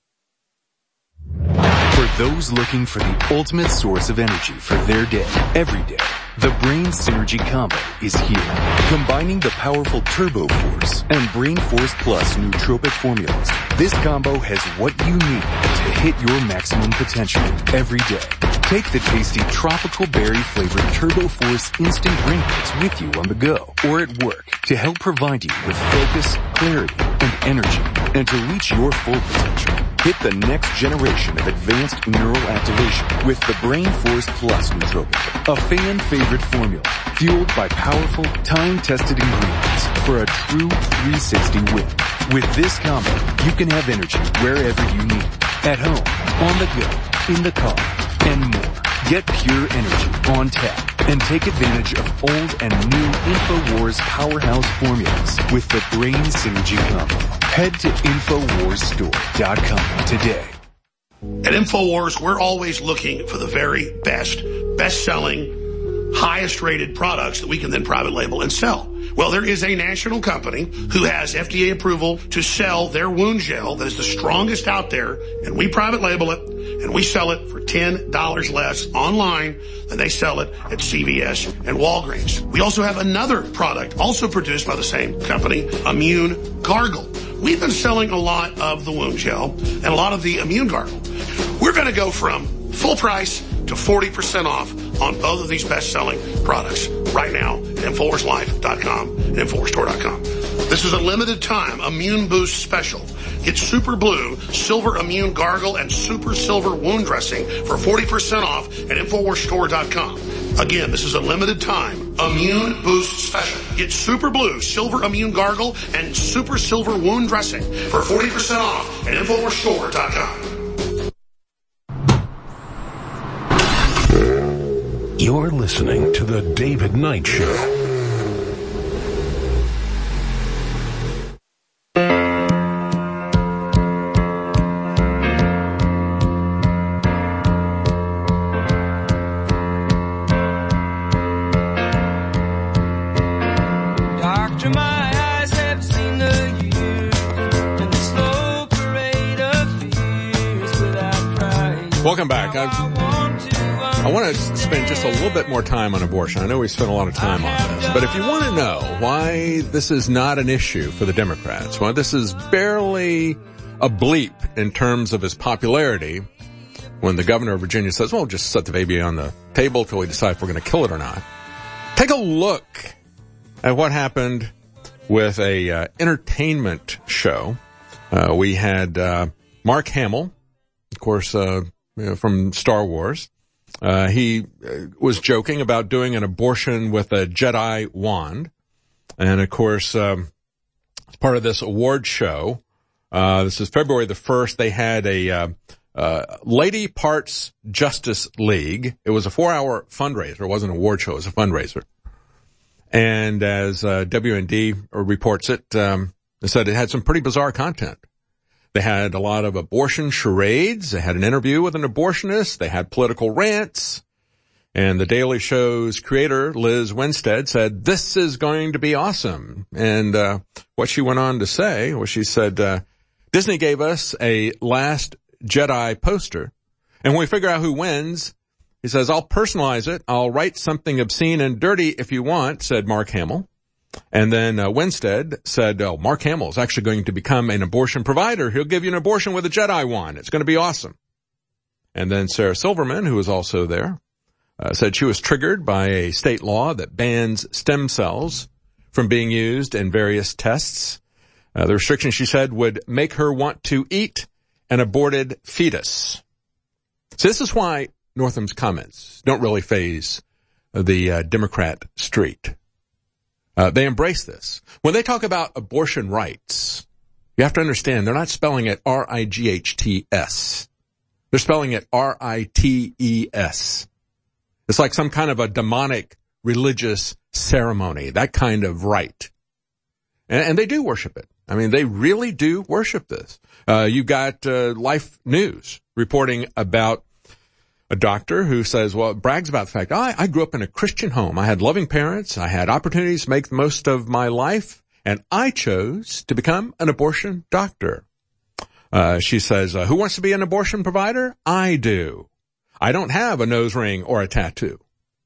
For those looking for the ultimate source of energy for their day, every day, the Brain Synergy Combo is here. Combining the powerful Turbo Force and Brain Force Plus nootropic formulas, this combo has what you need to hit your maximum potential every day. Take the tasty tropical berry flavored Turbo Force instant drink mix with you on the go or at work to help provide you with focus, clarity, and energy. And to reach your full potential, hit the next generation of advanced neural activation with the Brain Force Plus nootropic, a fan favorite formula fueled by powerful, time-tested ingredients for a true three sixty win. With this combo, you can have energy wherever you need it, at home, on the go, in the car, and more. Get pure energy on tap and take advantage of old and new InfoWars powerhouse formulas with the Brain Synergy Combo. Head to Infowars Store dot com today. At InfoWars, we're always looking for the very best, best-selling, highest-rated products that we can then private label and sell. Well, there is a national company who has F D A approval to sell their wound gel that is the strongest out there, and we private label it, and we sell it for ten dollars less online than they sell it at C V S and Walgreens. We also have another product, also produced by the same company, Immune Gargle. We've been selling a lot of the wound gel and a lot of the Immune Gargle. We're going to go from full price to forty percent off on both of these best-selling products right now at Infowars Life dot com and Infowars Store dot com. This is a limited time Immune Boost special. Get Super Blue, Silver Immune Gargle, and Super Silver Wound Dressing for forty percent off at Infowars Store dot com. Again, this is a limited time Immune Boost special. Get Super Blue, Silver Immune Gargle, and Super Silver Wound Dressing for forty percent off at Infowars Store dot com. You're listening to The David Knight Show. Welcome back. I've, I want to spend just a little bit more time on abortion. I know we spent a lot of time on this, but if you want to know why this is not an issue for the Democrats, why this is barely a bleep in terms of its popularity, when the governor of Virginia says, well, just set the baby on the table till we decide if we're going to kill it or not. Take a look at what happened with a uh, entertainment show. Uh, we had uh, Mark Hamill, of course, uh, you know, from Star Wars. Uh, he uh, was joking about doing an abortion with a Jedi wand. And of course, um, as part of this award show, uh, this is February the first, they had a, uh, uh, Lady Parts Justice League. It was a four hour fundraiser. It wasn't an award show. It was a fundraiser. And as, uh, W N D reports it, um, they said it had some pretty bizarre content. They had a lot of abortion charades. They had an interview with an abortionist. They had political rants. And the Daily Show's creator, Liz Winstead, said, this is going to be awesome. And uh what she went on to say was she said, uh Disney gave us a Last Jedi poster. And when we figure out who wins, he says, I'll personalize it. I'll write something obscene and dirty if you want, said Mark Hamill. And then uh, Winstead said, oh, Mark Hamill is actually going to become an abortion provider. He'll give you an abortion with a Jedi wand. It's going to be awesome. And then Sarah Silverman, who was also there, uh, said she was triggered by a state law that bans stem cells from being used in various tests. Uh, the restriction, she said, would make her want to eat an aborted fetus. So this is why Northam's comments don't really faze the uh, Democrat street. Uh, they embrace this. When they talk about abortion rights, you have to understand they're not spelling it R I G H T S. They're spelling it R I T E S. It's like some kind of a demonic religious ceremony, that kind of right. And, and they do worship it. I mean, they really do worship this. Uh, you've got uh, Life News reporting about a doctor who says, well, brags about the fact, I, I grew up in a Christian home. I had loving parents. I had opportunities to make the most of my life, and I chose to become an abortion doctor. Uh, she says, uh, who wants to be an abortion provider? I do. I don't have a nose ring or a tattoo.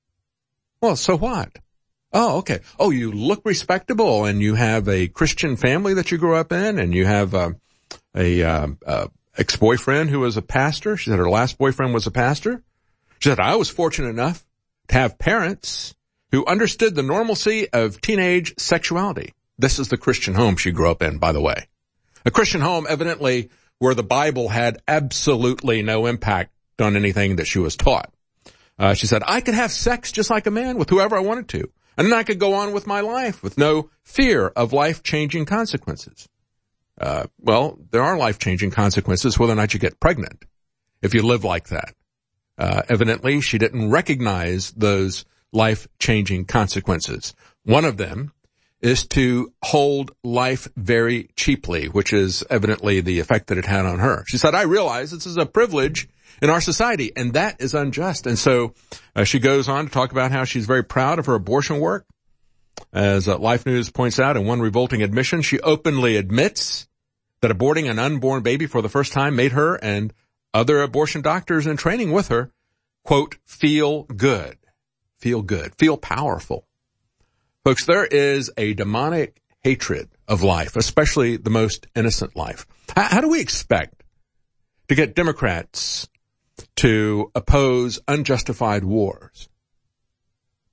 Well, so what? Oh, okay. Oh, you look respectable, and you have a Christian family that you grew up in, and you have uh, a, uh, uh, ex-boyfriend who was a pastor. She said her last boyfriend was a pastor. She said, I was fortunate enough to have parents who understood the normalcy of teenage sexuality. This is the Christian home she grew up in, by the way. A Christian home, evidently, where the Bible had absolutely no impact on anything that she was taught. Uh, she said, I could have sex just like a man with whoever I wanted to. And then I could go on with my life with no fear of life-changing consequences. Uh, well, there are life-changing consequences whether or not you get pregnant if you live like that. Uh, evidently, she didn't recognize those life-changing consequences. One of them is to hold life very cheaply, which is evidently the effect that it had on her. She said, I realize this is a privilege in our society, and that is unjust. And so uh, she goes on to talk about how she's very proud of her abortion work. As uh, Life News points out in one revolting admission, she openly admits that aborting an unborn baby for the first time made her and other abortion doctors in training with her, quote, feel good, feel good, feel powerful. Folks, there is a demonic hatred of life, especially the most innocent life. How, how do we expect to get Democrats to oppose unjustified wars?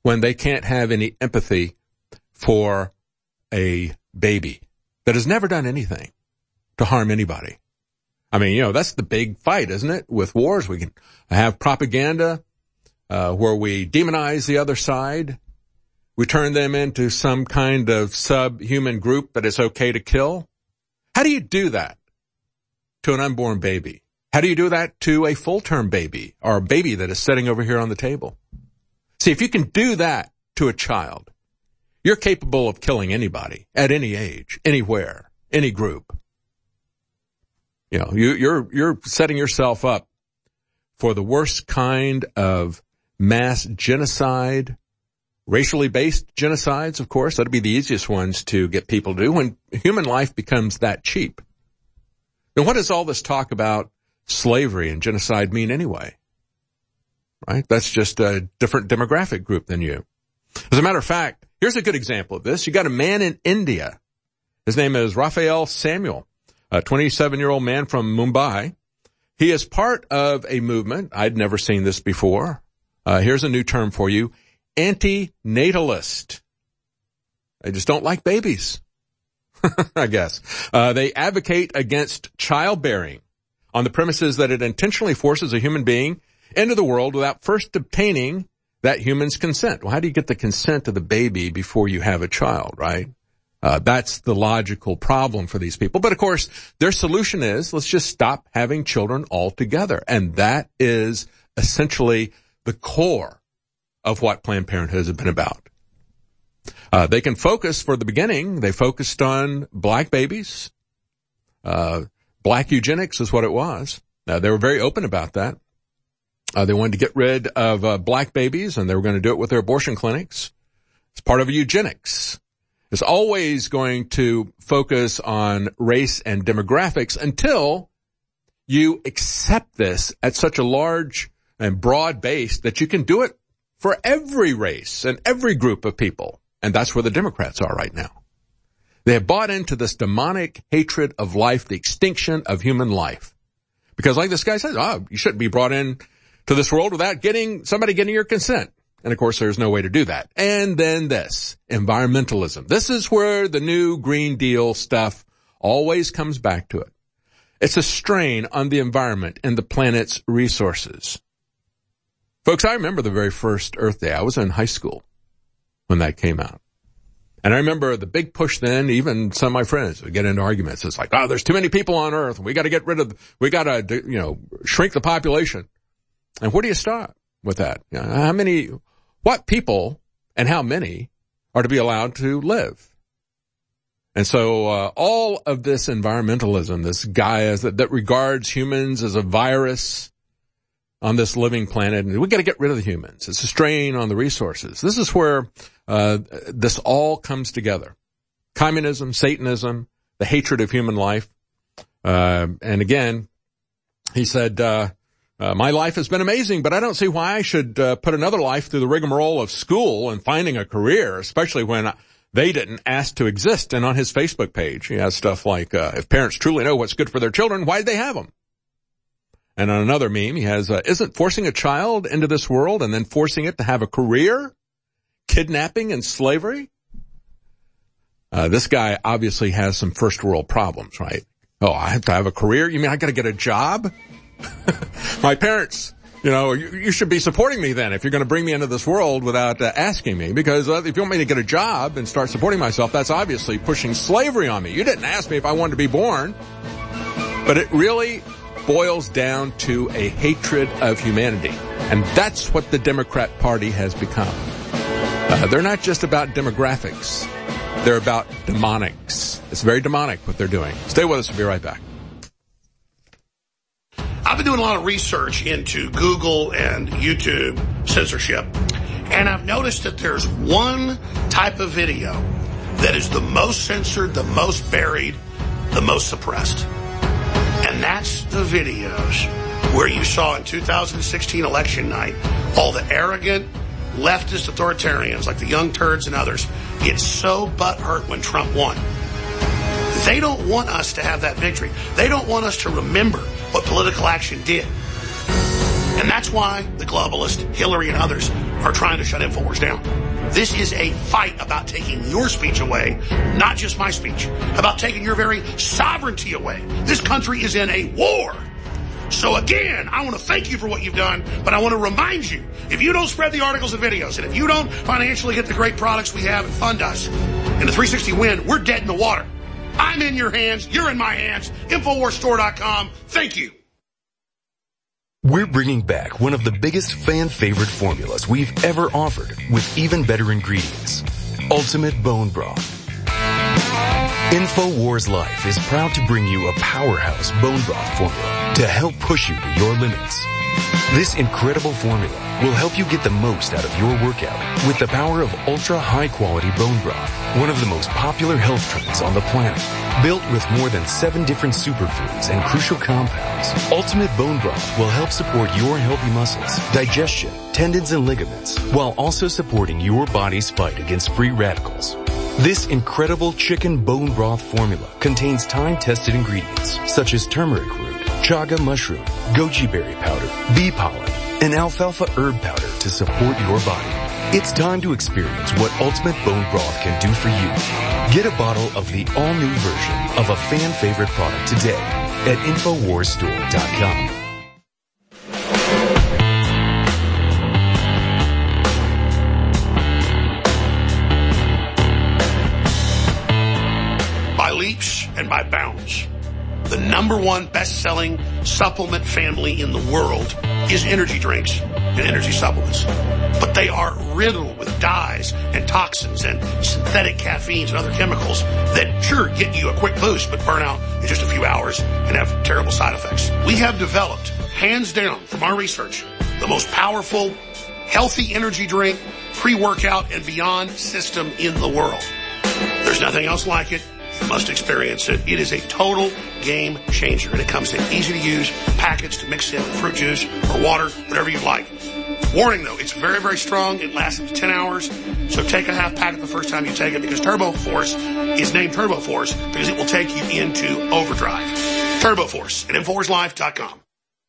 when they can't have any empathy for a baby that has never done anything to harm anybody. I mean, you know, that's the big fight, isn't it? With wars, we can have propaganda uh, where we demonize the other side. We turn them into some kind of subhuman group that it's okay to kill. How do you do that to an unborn baby? How do you do that to a full-term baby or a baby that is sitting over here on the table? See, if you can do that to a child, you're capable of killing anybody at any age, anywhere, any group. You know, you, you're, you're setting yourself up for the worst kind of mass genocide, racially based genocides, of course. That'd be the easiest ones to get people to do when human life becomes that cheap. Then what does all this talk about slavery and genocide mean anyway? Right? That's just a different demographic group than you. As a matter of fact, here's a good example of this. You got a man in India. His name is Raphael Samuel, a twenty-seven-year-old man from Mumbai. He is part of a movement. I'd never seen this before. Uh, here's a new term for you. Anti-natalist. They just don't like babies, I guess. Uh, they advocate against childbearing on the premises that it intentionally forces a human being into the world without first obtaining that human's consent. Well, how do you get the consent of the baby before you have a child, right? Uh, that's the logical problem for these people. But of course, their solution is let's just stop having children altogether. And that is essentially the core of what Planned Parenthood has been about. Uh, they can focus, for the beginning, they focused on black babies. Uh, black eugenics is what it was. Uh, they were very open about that. Uh, they wanted to get rid of uh, black babies, and they were going to do it with their abortion clinics. It's part of eugenics. It's always going to focus on race and demographics until you accept this at such a large and broad base that you can do it for every race and every group of people. And that's where the Democrats are right now. They have bought into this demonic hatred of life, the extinction of human life. Because like this guy says, oh, you shouldn't be brought in to this world without getting somebody getting your consent. And of course, there's no way to do that. And then this, environmentalism. This is where the new Green Deal stuff always comes back to it. It's a strain on the environment and the planet's resources. Folks, I remember the very first Earth Day. I was in high school when that came out. And I remember the big push then, even some of my friends would get into arguments. It's like, oh, there's too many people on Earth. We got to get rid of, we got to, you know, shrink the population. And where do you start with that? You know, how many, what people and how many are to be allowed to live? And so, uh, all of this environmentalism, this Gaia that, that regards humans as a virus on this living planet, and we got to get rid of the humans. It's a strain on the resources. This is where, uh, this all comes together. Communism, Satanism, the hatred of human life. Uh, and again, he said, uh, Uh, my life has been amazing, but I don't see why I should uh, put another life through the rigmarole of school and finding a career, especially when they didn't ask to exist. And on his Facebook page, he has stuff like, uh, if parents truly know what's good for their children, why did they have them? And on another meme, he has, uh, isn't forcing a child into this world and then forcing it to have a career kidnapping and slavery? Uh, this guy obviously has some first world problems, right? Oh, I have to have a career? You mean I got to get a job? My parents, you know, you, you should be supporting me then if you're going to bring me into this world without uh, asking me. Because uh, if you want me to get a job and start supporting myself, that's obviously pushing slavery on me. You didn't ask me if I wanted to be born. But it really boils down to a hatred of humanity. And that's what the Democrat Party has become. Uh, they're not just about demographics. They're about demonics. It's very demonic what they're doing. Stay with us. We'll be right back. I've been doing a lot of research into Google and YouTube censorship, and I've noticed that there's one type of video that is the most censored, the most buried, the most suppressed. And that's the videos where you saw in two thousand sixteen election night all the arrogant leftist authoritarians like the Young Turds and others get so butthurt when Trump won. They don't want us to have that victory. They don't want us to remember what political action did. And And that's why the globalists, Hillary and others, are trying to shut InfoWars down. This is a fight about taking your speech away, not just my speech, about taking your very sovereignty away. This country is in a war. So again, I want to thank you for what you've done, but I want to remind you, if you don't spread the articles and videos, and if you don't financially get the great products we have and fund us, in the three sixty win, we're dead in the water. I'm in your hands, you're in my hands, Infowars Store dot com. Thank you. We're bringing back one of the biggest fan favorite formulas we've ever offered with even better ingredients. Ultimate Bone Broth. InfoWars Life is proud to bring you a powerhouse bone broth formula to help push you to your limits. This incredible formula will help you get the most out of your workout with the power of ultra high quality bone broth, one of the most popular health trends on the planet. Built with more than seven different superfoods and crucial compounds, Ultimate Bone Broth will help support your healthy muscles, digestion, tendons, and ligaments, while also supporting your body's fight against free radicals. This incredible chicken bone broth formula contains time-tested ingredients such as turmeric root, chaga mushroom, goji berry powder, bee pollen, and alfalfa herb powder to support your body. It's time to experience what Ultimate Bone Broth can do for you. Get a bottle of the all-new version of a fan favorite product today at Infowars Store dot com. Leaps and by bounds. The number one best-selling supplement family in the world is energy drinks and energy supplements. But they are riddled with dyes and toxins and synthetic caffeines and other chemicals that sure get you a quick boost but burn out in just a few hours and have terrible side effects. We have developed, hands down from our research, the most powerful, healthy energy drink, pre-workout, and beyond system in the world. There's nothing else like it. You must experience it. It is a total game changer, and it comes in easy to use packets to mix in with fruit juice or water, whatever you like. Warning though, it's very, very strong. It lasts up to ten hours. So take a half packet the first time you take it, because Turbo Force is named Turbo Force because it will take you into overdrive. Turbo Force at Infowars Life dot com.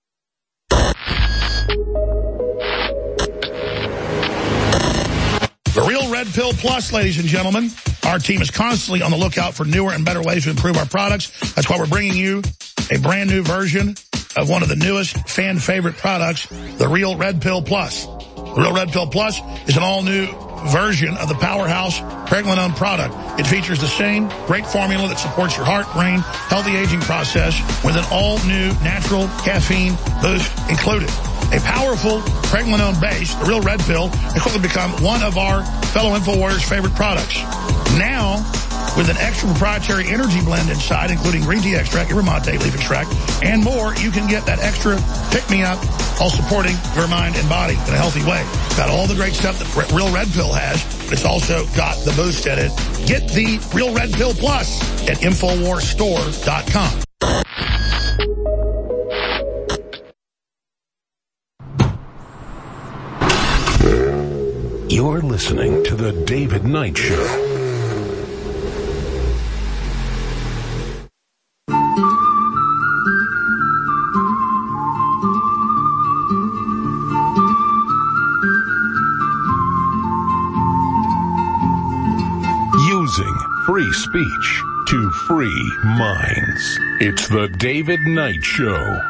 The Real Red Pill Plus, ladies and gentlemen. Our team is constantly on the lookout for newer and better ways to improve our products. That's why we're bringing you a brand new version of one of the newest fan favorite products, the Real Red Pill Plus. The Real Red Pill Plus is an all-new version of the powerhouse Pregnenolone product. It features the same great formula that supports your heart, brain, healthy aging process with an all-new natural caffeine boost included. A powerful Pregnenolone base, the Real Red Pill, has quickly become one of our fellow InfoWarriors' favorite products. Now, with an extra proprietary energy blend inside, including green tea extract, yerba mate leaf extract, and more, you can get that extra pick-me-up while supporting your mind and body in a healthy way. It's got all the great stuff that Real Red Pill has, but it's also got the boost in it. Get the Real Red Pill Plus at Infowars Store dot com. You're listening to The David Knight Show. Using free speech to free minds. It's The David Knight Show.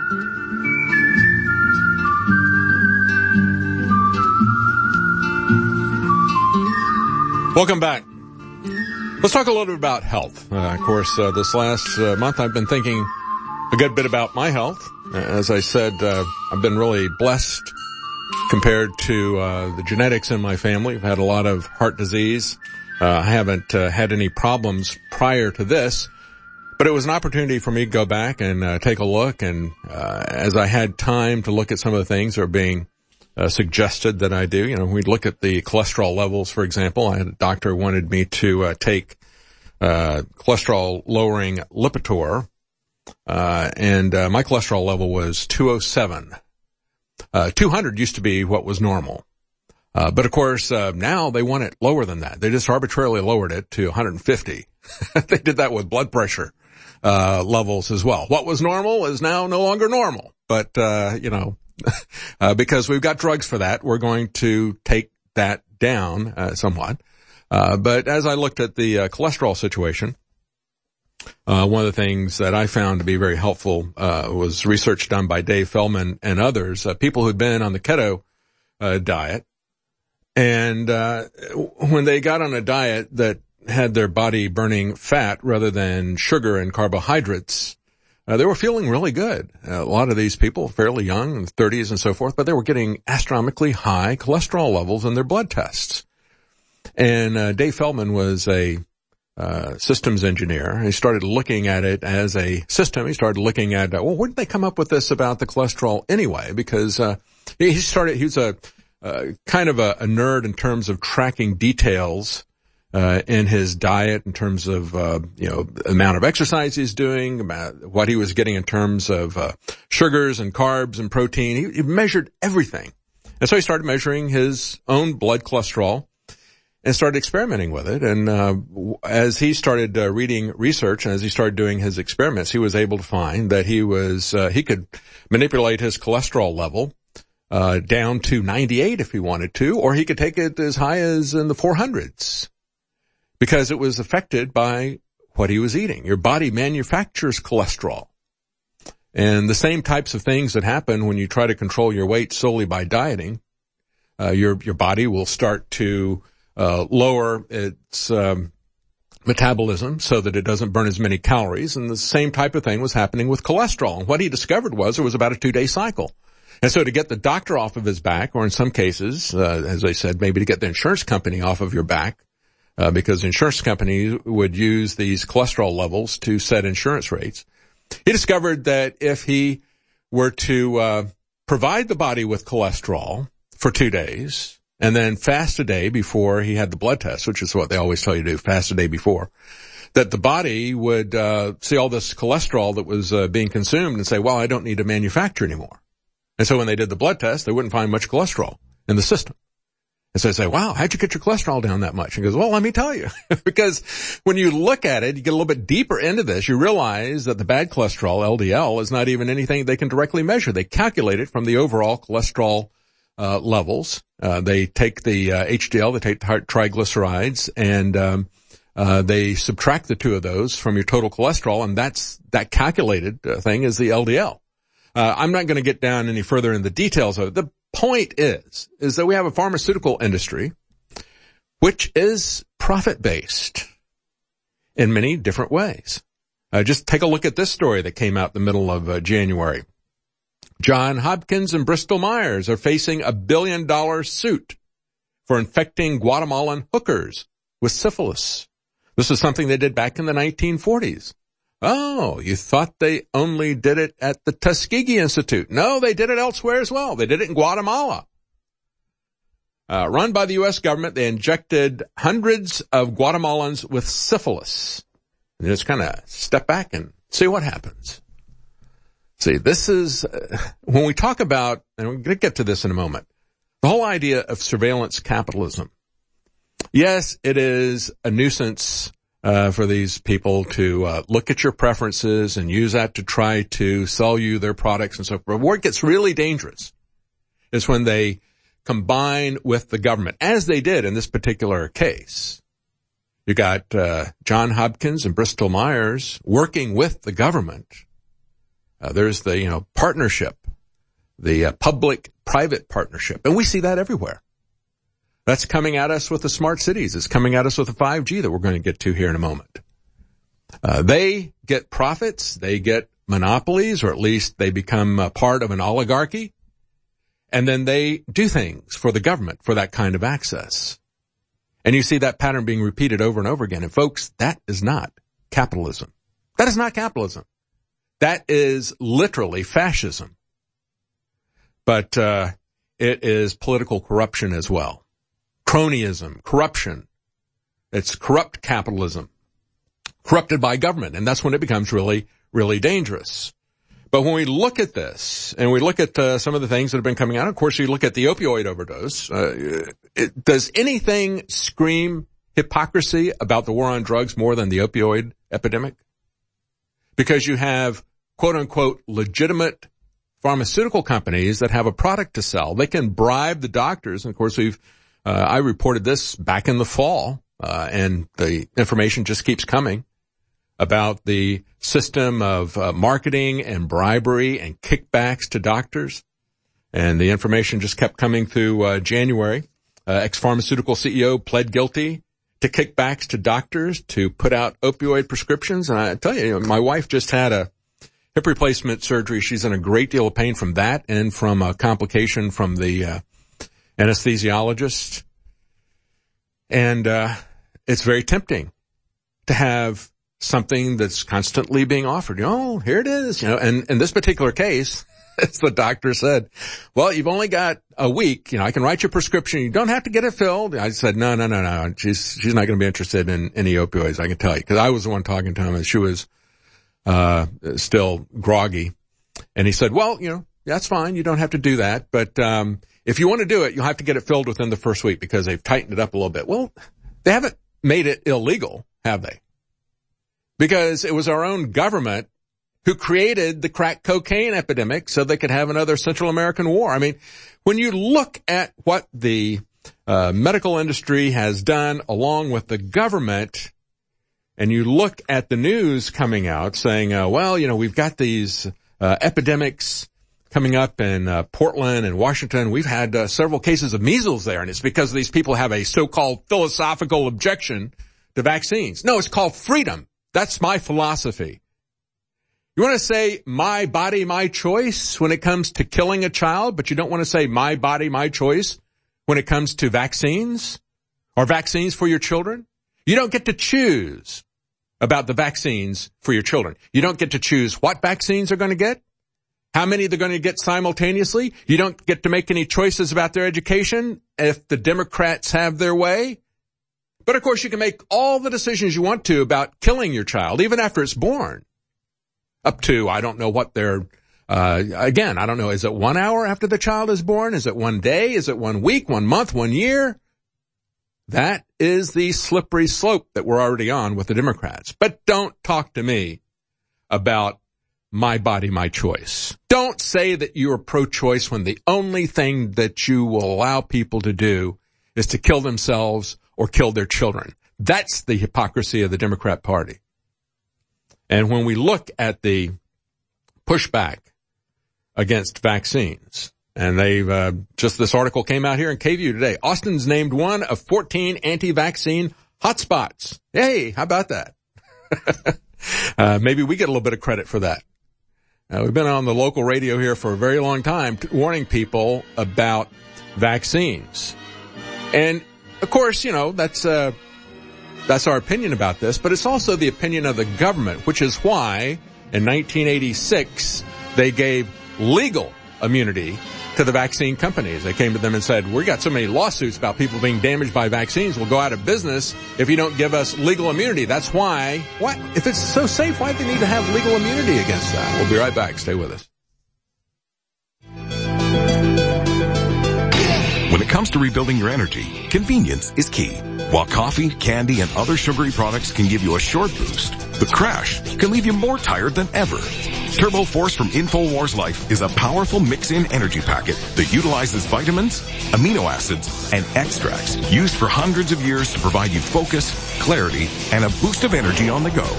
Welcome back. Let's talk a little bit about health. Uh, of course, uh, this last uh, month I've been thinking a good bit about my health. As I said, uh, I've been really blessed compared to uh, the genetics in my family. I've had a lot of heart disease. Uh, I haven't uh, had any problems prior to this, but it was an opportunity for me to go back and uh, take a look. And uh, as I had time to look at some of the things that are being Uh, suggested that I do. You know, we'd look at the cholesterol levels, for example. I had a doctor who wanted me to uh, take uh cholesterol lowering Lipitor, uh and uh, my cholesterol level was two oh seven. Uh two hundred used to be what was normal. Uh but of course, uh now they want it lower than that. They just arbitrarily lowered it to one hundred fifty. They did that with blood pressure uh levels as well. What was normal is now no longer normal. But uh you know, uh, because we've got drugs for that. We're going to take that down uh, somewhat. Uh, but as I looked at the uh, cholesterol situation, uh, one of the things that I found to be very helpful uh, was research done by Dave Feldman and others, uh, people who'd been on the keto uh, diet. And uh, when they got on a diet that had their body burning fat rather than sugar and carbohydrates, uh, they were feeling really good. Uh, a lot of these people, fairly young, in the thirties and so forth, but they were getting astronomically high cholesterol levels in their blood tests. And uh, Dave Feldman was a uh, systems engineer. He started looking at it as a system. He started looking at, uh, well, where did they come up with this about the cholesterol anyway? Because uh, he started, he was a uh, kind of a, a nerd in terms of tracking details uh in his diet, in terms of, uh, you know, the amount of exercise he's doing, about what he was getting in terms of uh sugars and carbs and protein. He, he measured everything. And so he started measuring his own blood cholesterol and started experimenting with it. And uh as he started uh, reading research and as he started doing his experiments, he was able to find that he was, uh, he could manipulate his cholesterol level uh down to ninety-eight if he wanted to, or he could take it as high as in the four hundreds. Because it was affected by what he was eating. Your body manufactures cholesterol. And the same types of things that happen when you try to control your weight solely by dieting, uh, your, your body will start to, uh, lower its, um, metabolism so that it doesn't burn as many calories. And the same type of thing was happening with cholesterol. And what he discovered was it was about a two day cycle. And so to get the doctor off of his back, or in some cases, uh, as I said, maybe to get the insurance company off of your back, Uh, because insurance companies would use these cholesterol levels to set insurance rates. He discovered that if he were to uh, provide the body with cholesterol for two days and then fast a day before he had the blood test, which is what they always tell you to do, fast a day before, that the body would uh, see all this cholesterol that was uh, being consumed and say, well, I don't need to manufacture anymore. And so when they did the blood test, they wouldn't find much cholesterol in the system. And so I say, wow, how'd you get your cholesterol down that much? He goes, well, let me tell you. Because when you look at it, you get a little bit deeper into this, you realize that the bad cholesterol, L D L, is not even anything they can directly measure. They calculate it from the overall cholesterol uh levels. Uh They take the uh, H D L, they take the triglycerides, and um uh they subtract the two of those from your total cholesterol, and that's that calculated uh, thing is the L D L. Uh I'm not going to get down any further in the details of it. The point is, is that we have a pharmaceutical industry which is profit-based in many different ways. Uh, just take a look at this story that came out in the middle of uh, January. Johns Hopkins and Bristol Myers are facing a billion-dollar suit for infecting Guatemalan hookers with syphilis. This is something they did back in the nineteen forties. Oh, you thought they only did it at the Tuskegee Institute. No, they did it elsewhere as well. They did it in Guatemala. Uh, run by the U S government, they injected hundreds of Guatemalans with syphilis. And just kind of step back and see what happens. See, this is, uh, when we talk about, and we're going to get to this in a moment, the whole idea of surveillance capitalism. Yes, it is a nuisance Uh, for these people to uh, look at your preferences and use that to try to sell you their products and so forth. But where it gets really dangerous is when they combine with the government, as they did in this particular case. You got uh, Johns Hopkins and Bristol Myers working with the government. Uh, there's the, you know, partnership, the uh, public-private partnership, and we see that everywhere. That's coming at us with the smart cities. It's coming at us with the five G that we're going to get to here in a moment. Uh, they get profits. They get monopolies, or at least they become a part of an oligarchy. And then they do things for the government for that kind of access. And you see that pattern being repeated over and over again. And folks, that is not capitalism. That is not capitalism. That is literally fascism. But uh it is political corruption as well. Cronyism, corruption. It's corrupt capitalism, corrupted by government, and that's when it becomes really, really dangerous. But when we look at this, and we look at uh, some of the things that have been coming out, of course, you look at the opioid overdose. Uh, it, does anything scream hypocrisy about the war on drugs more than the opioid epidemic? Because you have, quote unquote, legitimate pharmaceutical companies that have a product to sell. They can bribe the doctors. And of course, we've, uh, I reported this back in the fall, uh, and the information just keeps coming about the system of uh, marketing and bribery and kickbacks to doctors. And the information just kept coming through uh, January. Uh, ex-pharmaceutical C E O pled guilty to kickbacks to doctors to put out opioid prescriptions. And I tell you, you know, my wife just had a hip replacement surgery. She's in a great deal of pain from that and from a complication from the uh, anesthesiologist. And uh, it's very tempting to have something that's constantly being offered. You know, oh, here it is. You know, and in this particular case, as the doctor said, well, you've only got a week. You know, I can write you a prescription. You don't have to get it filled. I said, no, no, no, no. She's, she's not going to be interested in any opioids, I can tell you. Cause I was the one talking to him and she was, uh, still groggy. And he said, well, you know, that's fine. You don't have to do that. But, um, if you want to do it, you'll have to get it filled within the first week because they've tightened it up a little bit. Well, they haven't made it illegal, have they? Because it was our own government who created the crack cocaine epidemic so they could have another Central American war. I mean, when you look at what the uh, medical industry has done along with the government, and you look at the news coming out saying, uh, well, you know, we've got these uh, epidemics coming up in uh, Portland and Washington. We've had uh, several cases of measles there, and it's because these people have a so-called philosophical objection to vaccines. No, it's called freedom. That's my philosophy. You want to say my body, my choice when it comes to killing a child, but you don't want to say my body, my choice when it comes to vaccines or vaccines for your children. You don't get to choose about the vaccines for your children. You don't get to choose what vaccines they're going to get, how many they're going to get simultaneously. You don't get to make any choices about their education if the Democrats have their way. But of course, you can make all the decisions you want to about killing your child, even after it's born. Up to, I don't know what they're, uh, again, I don't know, is it one hour after the child is born? Is it one day? Is it one week, one month, one year? That is the slippery slope that we're already on with the Democrats. But don't talk to me about my body, my choice. Don't say that you are pro-choice when the only thing that you will allow people to do is to kill themselves or kill their children. That's the hypocrisy of the Democrat Party. And when we look at the pushback against vaccines, and they've, uh, just this article came out here in K V U today. Austin's named one of fourteen anti-vaccine hotspots. Hey, how about that? uh, maybe we get a little bit of credit for that. Uh, we've been on the local radio here for a very long time t- warning people about vaccines. And of course, you know, that's, uh, That's our opinion about this, but it's also the opinion of the government, which is why in nineteen eighty-six they gave legal immunity to the vaccine companies. They came to them and said, we got so many lawsuits about people being damaged by vaccines, we'll go out of business if you don't give us legal immunity. That's why, what? If it's so safe, why do they need to have legal immunity against that? We'll be right back. Stay with us. When it comes to rebuilding your energy, convenience is key. While coffee, candy, and other sugary products can give you a short boost, the crash can leave you more tired than ever. Turbo Force from InfoWars Life is a powerful mix-in energy packet that utilizes vitamins, amino acids, and extracts used for hundreds of years to provide you focus, clarity, and a boost of energy on the go.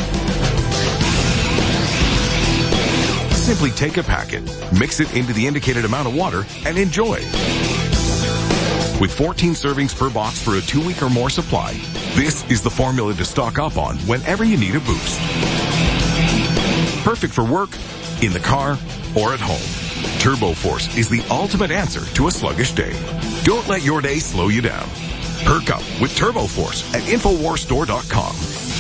Simply take a packet, mix it into the indicated amount of water, and enjoy. With fourteen servings per box for a two-week or more supply, this is the formula to stock up on whenever you need a boost. Perfect for work, in the car, or at home. Turbo Force is the ultimate answer to a sluggish day. Don't let your day slow you down. Perk up with Turbo Force at Infowars Store dot com.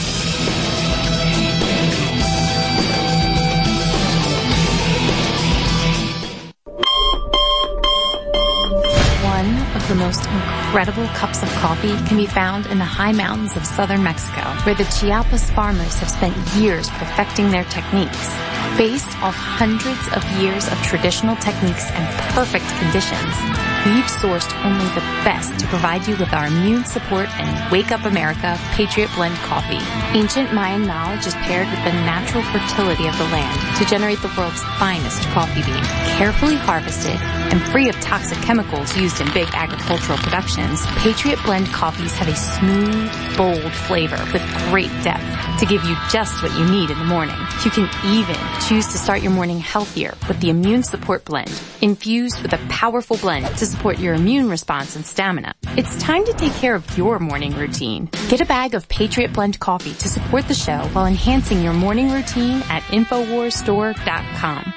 The most incredible cups of coffee can be found in the high mountains of southern Mexico, where the Chiapas farmers have spent years perfecting their techniques. Based off hundreds of years of traditional techniques and perfect conditions, We've sourced only the best to provide you with our immune support and Wake Up America Patriot Blend coffee. Ancient Mayan knowledge is paired with the natural fertility of the land to generate the world's finest coffee bean. Carefully harvested and free of toxic chemicals used in big agricultural productions, Patriot Blend coffees have a smooth, bold flavor with great depth to give you just what you need in the morning. You can even choose to start your morning healthier with the Immune Support Blend, infused with a powerful blend to support your immune response and stamina. It's time to take care of your morning routine. Get a bag of Patriot Blend coffee to support the show while enhancing your morning routine at infowars store dot com.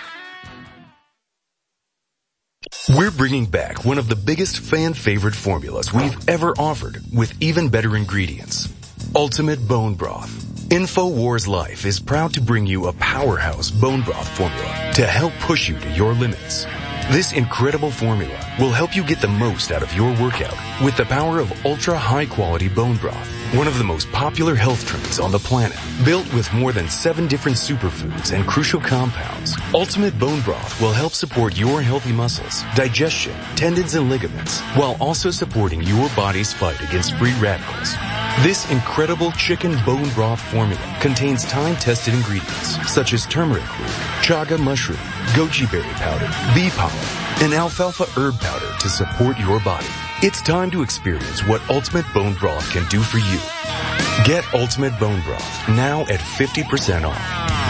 We're bringing back one of the biggest fan favorite formulas we've ever offered with even better ingredients. Ultimate Bone Broth. InfoWars Life is proud to bring you a powerhouse bone broth formula to help push you to your limits. This incredible formula will help you get the most out of your workout with the power of ultra high quality bone broth, one of the most popular health trends on the planet. Built with more than seven different superfoods and crucial compounds, Ultimate Bone Broth will help support your healthy muscles, digestion, tendons, and ligaments, while also supporting your body's fight against free radicals. This incredible chicken bone broth formula contains time-tested ingredients such as turmeric root, chaga mushroom, goji berry powder, bee pollen, and alfalfa herb powder to support your body. It's time to experience what Ultimate Bone Broth can do for you. Get Ultimate Bone Broth now at fifty percent off.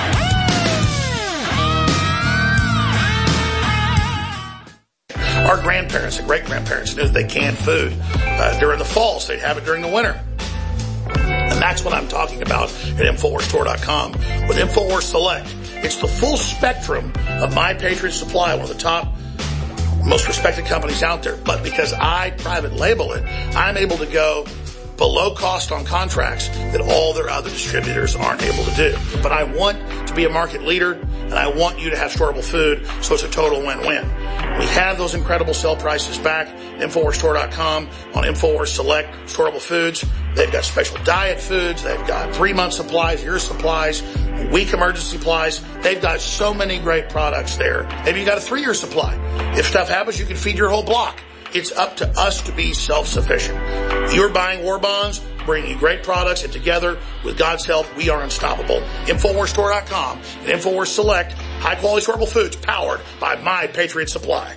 Our grandparents and great-grandparents knew that they canned food uh, during the fall, so they'd have it during the winter. And that's what I'm talking about at infowars store dot com with InfoWars Select. It's the full spectrum of My Patriot Supply, one of the top, most respected companies out there. But because I private label it, I'm able to go below cost on contracts that all their other distributors aren't able to do. But I want to be a market leader, and I want you to have storable food, so it's a total win-win. We have those incredible sale prices back at infowars store dot com on InfoWars Select storable foods. They've got special diet foods. They've got three-month supplies, year supplies, week emergency supplies. They've got so many great products there. Maybe you got a three-year supply. If stuff happens, you can feed your whole block. It's up to us to be self-sufficient. You're buying war bonds, bringing you great products, and together, with God's help, we are unstoppable. infowars store dot com and InfoWars Select, high-quality storable foods powered by My Patriot Supply.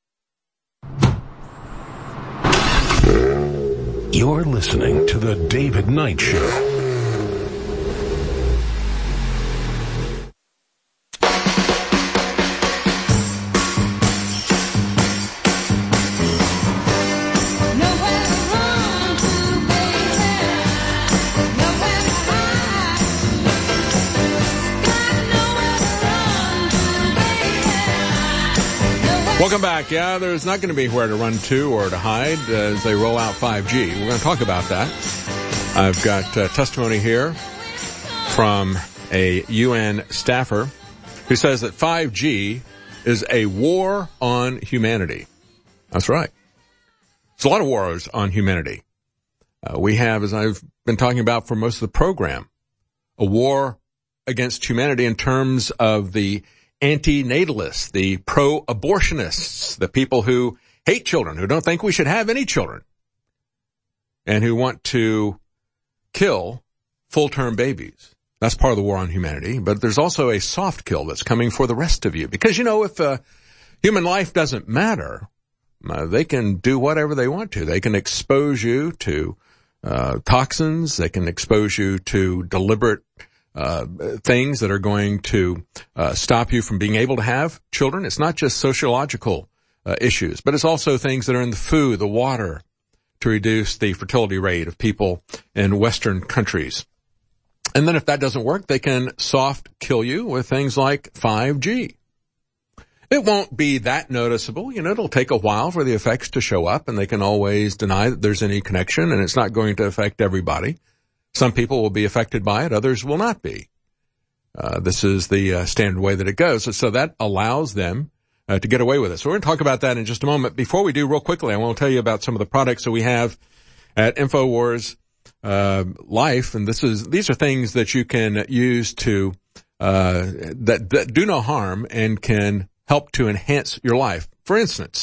You're listening to The David Knight Show. Welcome back. Yeah, there's not going to be where to run to or to hide as they roll out five G. We're going to talk about that. I've got uh, testimony here from a U N staffer who says that five G is a war on humanity. That's right. There's a lot of wars on humanity. Uh, we have, as I've been talking about for most of the program, a war against humanity in terms of the anti-natalists, the pro-abortionists, the people who hate children, who don't think we should have any children, and who want to kill full-term babies. That's part of the war on humanity. But there's also a soft kill that's coming for the rest of you. Because, you know, if uh, human life doesn't matter, uh, they can do whatever they want to. They can expose you to uh, toxins. They can expose you to deliberate Uh, things that are going to uh, stop you from being able to have children. It's not just sociological uh, issues, but it's also things that are in the food, the water, to reduce the fertility rate of people in Western countries. And then if that doesn't work, they can soft kill you with things like five G. It won't be that noticeable. You know, it'll take a while for the effects to show up, and they can always deny that there's any connection, and it's not going to affect everybody. Some people will be affected by it. Others will not be. Uh, this is the uh, standard way that it goes. So, so that allows them uh, to get away with it. So we're going to talk about that in just a moment. Before we do, real quickly, I want to tell you about some of the products that we have at InfoWars uh, Life. And this is these are things that you can use to uh, that, that do no harm and can help to enhance your life. For instance,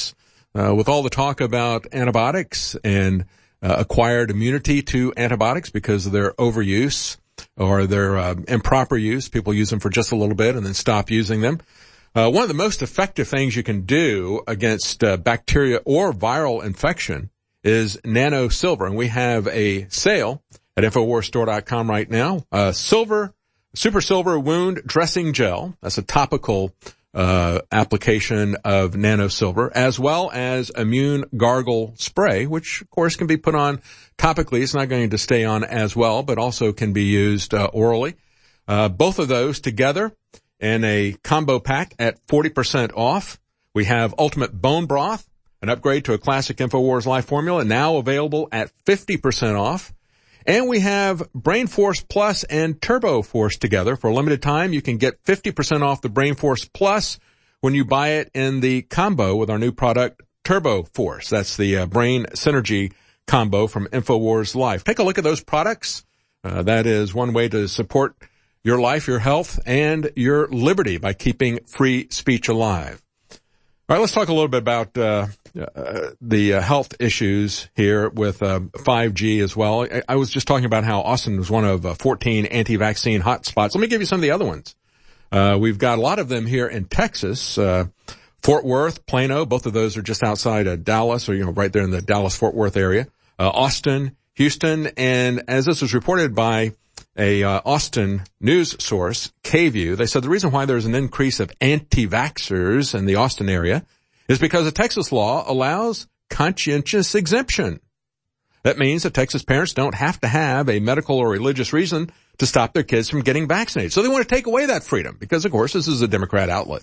uh, with all the talk about antibiotics and uh, acquired immunity to antibiotics because of their overuse or their uh, improper use. People use them for just a little bit and then stop using them. Uh, one of the most effective things you can do against uh, bacteria or viral infection is nano silver. And we have a sale at infowars store dot com right now. Uh, silver, super silver wound dressing gel. That's a topical uh application of nano silver, as well as immune gargle spray, which of course can be put on topically. It's not going to stay on as well, but also can be used uh, orally. Uh, both of those together in a combo pack at forty percent off. We have Ultimate Bone Broth, an upgrade to a classic InfoWars Life formula, now available at fifty percent off. And we have Brain Force Plus and Turbo Force together. For a limited time, you can get fifty percent off the Brain Force Plus when you buy it in the combo with our new product, Turbo Force. That's the uh, Brain Synergy combo from InfoWars Life. Take a look at those products. Uh, that is one way to support your life, your health, and your liberty by keeping free speech alive. All right, let's talk a little bit about uh, uh the uh, health issues here with uh, five G as well. I, I was just talking about how Austin was one of uh, fourteen anti-vaccine hotspots. Let me give you some of the other ones. Uh we've got a lot of them here in Texas. Uh Fort Worth, Plano, both of those are just outside of Dallas, or, you know, right there in the Dallas-Fort Worth area. Uh Austin, Houston, and as this was reported by a uh, Austin news source, K-View, they said the reason why there's an increase of anti-vaxxers in the Austin area is because a Texas law allows conscientious exemption. That means that Texas parents don't have to have a medical or religious reason to stop their kids from getting vaccinated. So they want to take away that freedom because, of course, this is a Democrat outlet.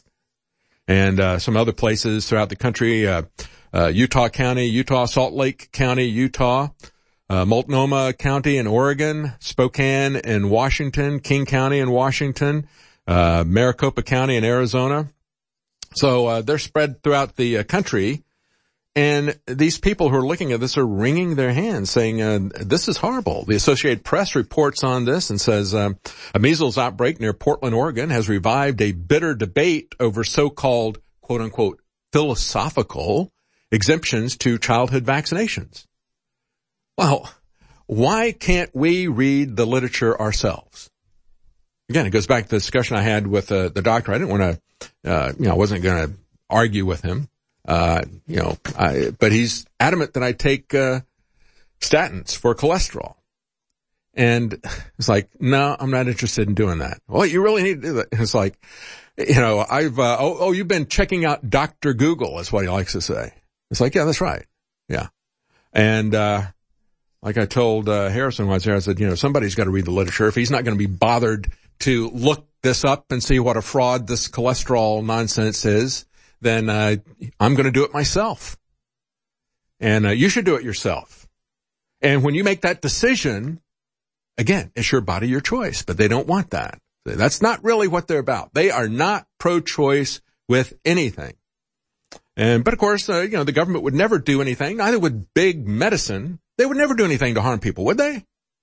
And uh, some other places throughout the country, uh, uh Utah County, Utah, Salt Lake County, Utah, Uh, Multnomah County in Oregon, Spokane in Washington, King County in Washington, uh, Maricopa County in Arizona. So, uh, they're spread throughout the uh, country. And these people who are looking at this are wringing their hands saying, uh, this is horrible. The Associated Press reports on this and says, um, a measles outbreak near Portland, Oregon has revived a bitter debate over so-called quote unquote philosophical exemptions to childhood vaccinations. Well, why can't we read the literature ourselves? Again, it goes back to the discussion I had with uh, the doctor. I didn't want to, uh, you know, I wasn't going to argue with him, uh, you know, I, but he's adamant that I take uh, statins for cholesterol. And it's like, no, I'm not interested in doing that. Well, you really need to do that. It's like, you know, I've, uh, oh, oh, you've been checking out Doctor Google is what he likes to say. It's like, yeah, that's right. Yeah. And, uh, like I told uh, Harrison once here, I said, you know, somebody's got to read the literature. If he's not going to be bothered to look this up and see what a fraud this cholesterol nonsense is, then uh, I'm going to do it myself. And uh, you should do it yourself. And when you make that decision, again, it's your body, your choice. But they don't want that. That's not really what they're about. They are not pro-choice with anything. And but of course, uh, you know, the government would never do anything. Neither would big medicine. They would never do anything to harm people, would they?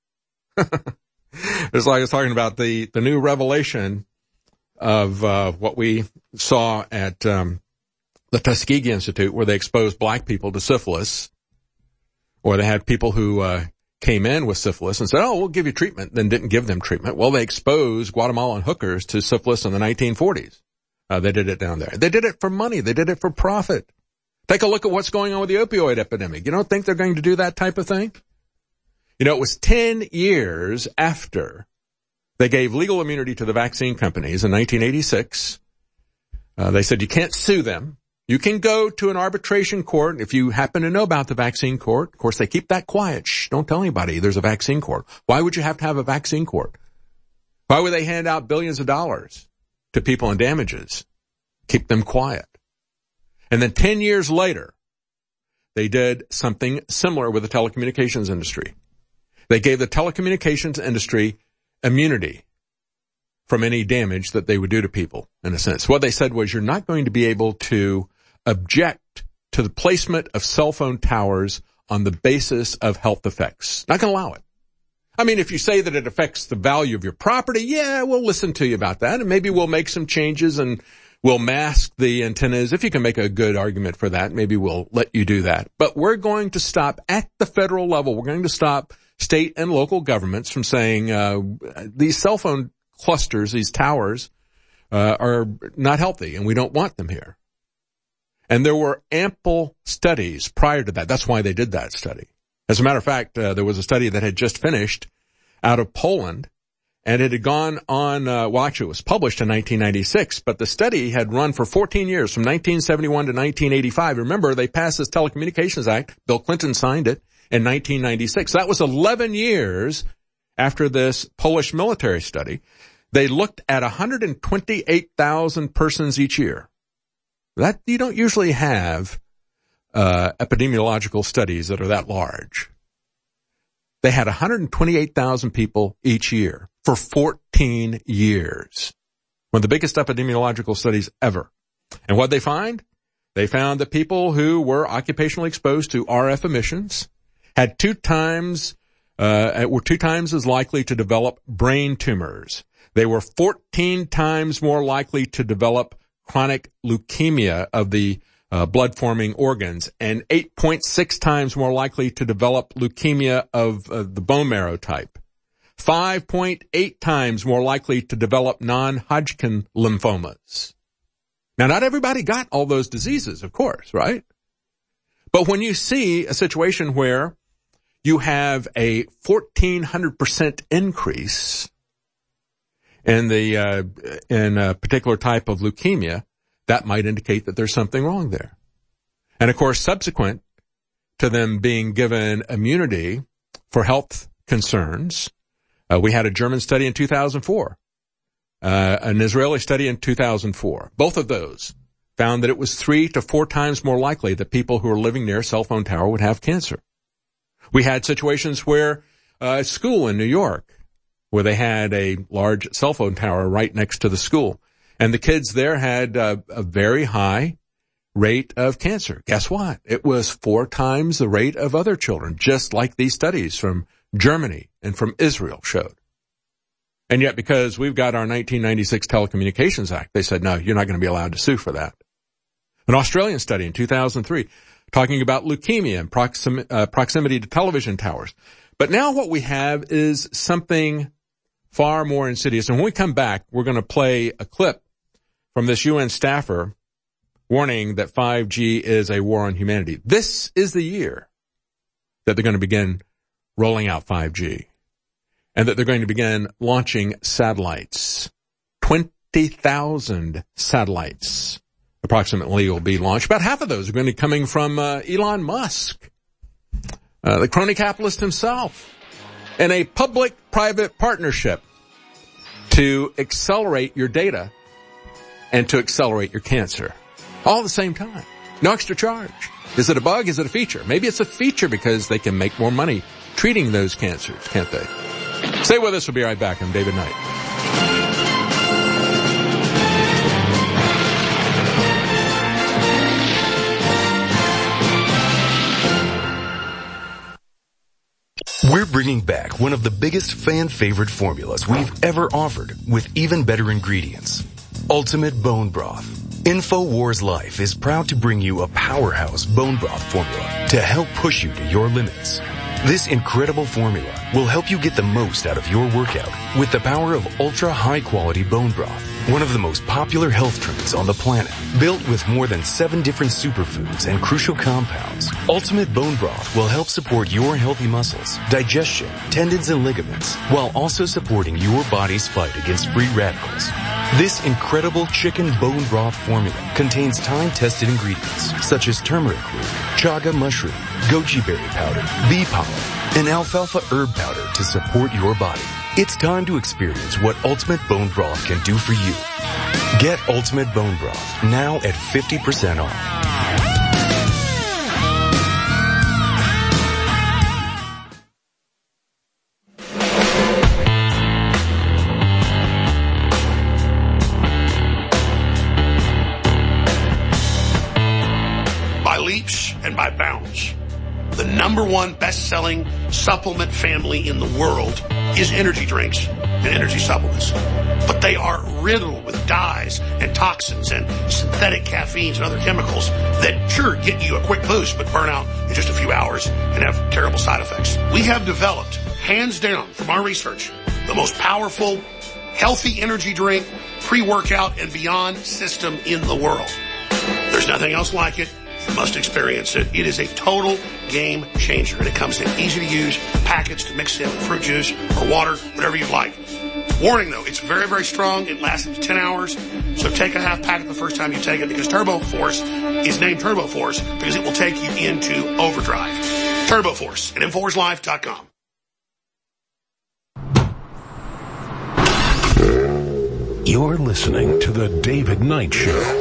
It's like I was talking about the, the new revelation of uh what we saw at um the Tuskegee Institute, where they exposed black people to syphilis, or they had people who uh came in with syphilis and said, oh, we'll give you treatment, then didn't give them treatment. Well, they exposed Guatemalan hookers to syphilis in the nineteen forties. Uh, they did it down there. They did it for money. They did it for profit. Take a look at what's going on with the opioid epidemic. You don't think they're going to do that type of thing? You know, it was ten years after they gave legal immunity to the vaccine companies in nineteen eighty-six. Uh, they said you can't sue them. You can go to an arbitration court if you happen to know about the vaccine court. Of course, they keep that quiet. Shh, don't tell anybody there's a vaccine court. Why would you have to have a vaccine court? Why would they hand out billions of dollars to people in damages? Keep them quiet. And then ten years later, they did something similar with the telecommunications industry. They gave the telecommunications industry immunity from any damage that they would do to people, in a sense. What they said was, you're not going to be able to object to the placement of cell phone towers on the basis of health effects. Not going to allow it. I mean, if you say that it affects the value of your property, yeah, we'll listen to you about that, and maybe we'll make some changes and We'll mask the antennas. If you can make a good argument for that, maybe we'll let you do that. But we're going to stop at the federal level. We're going to stop state and local governments from saying, uh, these cell phone clusters, these towers, uh, are not healthy and we don't want them here. And there were ample studies prior to that. That's why they did that study. As a matter of fact, uh, there was a study that had just finished out of Poland, and it had gone on, uh, well, actually it was published in nineteen ninety-six, but the study had run for fourteen years, from nineteen seventy-one to nineteen eighty-five. Remember, they passed this Telecommunications Act. Bill Clinton signed it in nineteen ninety-six. That was eleven years after this Polish military study. They looked at one hundred twenty-eight thousand persons each year. That, you don't usually have, uh, epidemiological studies that are that large. They had one hundred twenty-eight thousand people each year for fourteen years. One of the biggest epidemiological studies ever. And what they find? They found that people who were occupationally exposed to R F emissions had two times, uh, were two times as likely to develop brain tumors. They were fourteen times more likely to develop chronic leukemia of the Uh, blood-forming organs, and eight point six times more likely to develop leukemia of uh, the bone marrow type. five point eight times more likely to develop non-Hodgkin lymphomas. Now, not everybody got all those diseases, of course, right? But when you see a situation where you have a fourteen hundred percent increase in the uh, in a particular type of leukemia, that might indicate that there's something wrong there. And of course, subsequent to them being given immunity for health concerns, uh, we had a German study in two thousand four, uh, an Israeli study in two thousand four. Both of those found that it was three to four times more likely that people who are living near a cell phone tower would have cancer. We had situations where uh, a school in New York, where they had a large cell phone tower right next to the school, and the kids there had uh, a very high rate of cancer. Guess what? It was four times the rate of other children, just like these studies from Germany and from Israel showed. And yet, because we've got our nineteen ninety-six Telecommunications Act, they said, no, you're not going to be allowed to sue for that. An Australian study in two thousand three talking about leukemia and proxim- uh, proximity to television towers. But now what we have is something far more insidious. And when we come back, we're going to play a clip from this U N staffer warning that five G is a war on humanity. This is the year that they're going to begin rolling out five G, and that they're going to begin launching satellites. twenty thousand satellites approximately will be launched. About half of those are going to be coming from uh, Elon Musk, uh, the crony capitalist himself, in a public-private partnership to accelerate your data and to accelerate your cancer. All at the same time. No extra charge. Is it a bug? Is it a feature? Maybe it's a feature because they can make more money treating those cancers, can't they? Stay with us. We'll be right back. I'm David Knight. We're bringing back one of the biggest fan-favorite formulas we've ever offered with even better ingredients. Ultimate Bone Broth. InfoWars Life is proud to bring you a powerhouse bone broth formula to help push you to your limits. This incredible formula will help you get the most out of your workout with the power of ultra high quality bone broth, one of the most popular health trends on the planet. Built with more than seven different superfoods and crucial compounds, Ultimate Bone Broth will help support your healthy muscles, digestion, tendons, and ligaments, while also supporting your body's fight against free radicals. This incredible chicken bone broth formula contains time-tested ingredients such as turmeric root, chaga mushroom, goji berry powder, bee pollen, and alfalfa herb powder to support your body. It's time to experience what Ultimate Bone Broth can do for you. Get Ultimate Bone Broth now at fifty percent off. By leaps and by bounds. The number one best-selling supplement family in the world is energy drinks and energy supplements. But they are riddled with dyes and toxins and synthetic caffeines and other chemicals that sure get you a quick boost but burn out in just a few hours and have terrible side effects. We have developed, hands down from our research, the most powerful, healthy energy drink, pre-workout, and beyond system in the world. There's nothing else like it. You must experience it. It is a total game changer, and it comes in easy to use packets to mix in with fruit juice or water, whatever you like. Warning though, it's very, very strong. It lasts up to ten hours. So take a half packet the first time you take it, because Turbo Force is named Turbo Force because it will take you into overdrive. Turbo Force at Infowars Life dot com. You're listening to The David Knight Show.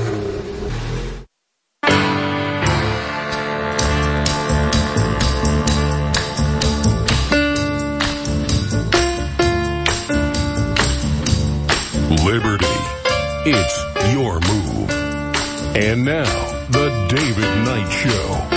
Liberty. It's your move. And now, The David Knight Show.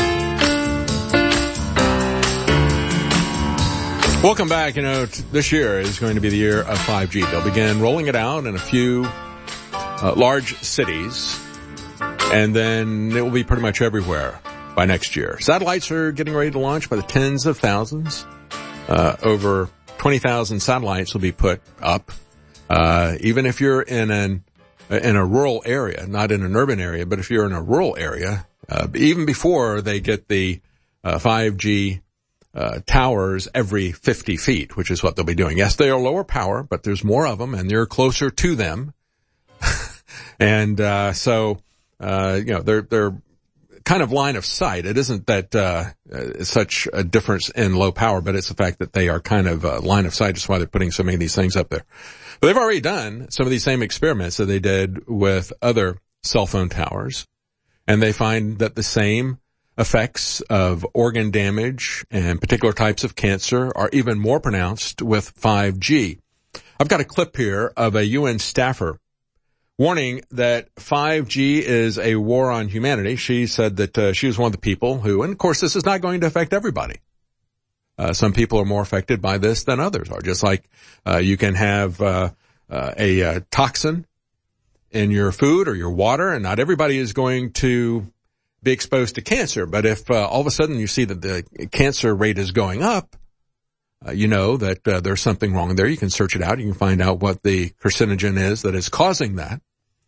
Welcome back. You know, t- this year is going to be the year of five G. They'll begin rolling it out in a few uh, large cities, and then it will be pretty much everywhere by next year. Satellites are getting ready to launch by the tens of thousands. Uh, over twenty thousand satellites will be put up. Uh, even if you're in an, in a rural area, not in an urban area, but if you're in a rural area, uh, even before they get the, uh, five G, uh, towers every fifty feet, which is what they'll be doing. Yes, they are lower power, but there's more of them and they're closer to them. and, uh, so, uh, you know, they're, they're kind of line of sight. It isn't that, uh, uh such a difference in low power, but it's the fact that they are kind of, uh, line of sight. That's why they're putting so many of these things up there. But they've already done some of these same experiments that they did with other cell phone towers, and they find that the same effects of organ damage and particular types of cancer are even more pronounced with five G. I've got a clip here of a U N staffer warning that five G is a war on humanity. She said that uh, she was one of the people who, and of course this is not going to affect everybody. Uh, some people are more affected by this than others are. Just like, uh, you can have, uh, uh, a, uh, toxin in your food or your water, and not everybody is going to be exposed to cancer. But if, uh, all of a sudden you see that the cancer rate is going up, uh, you know that, uh, there's something wrong there. You can search it out. You can find out what the carcinogen is that is causing that.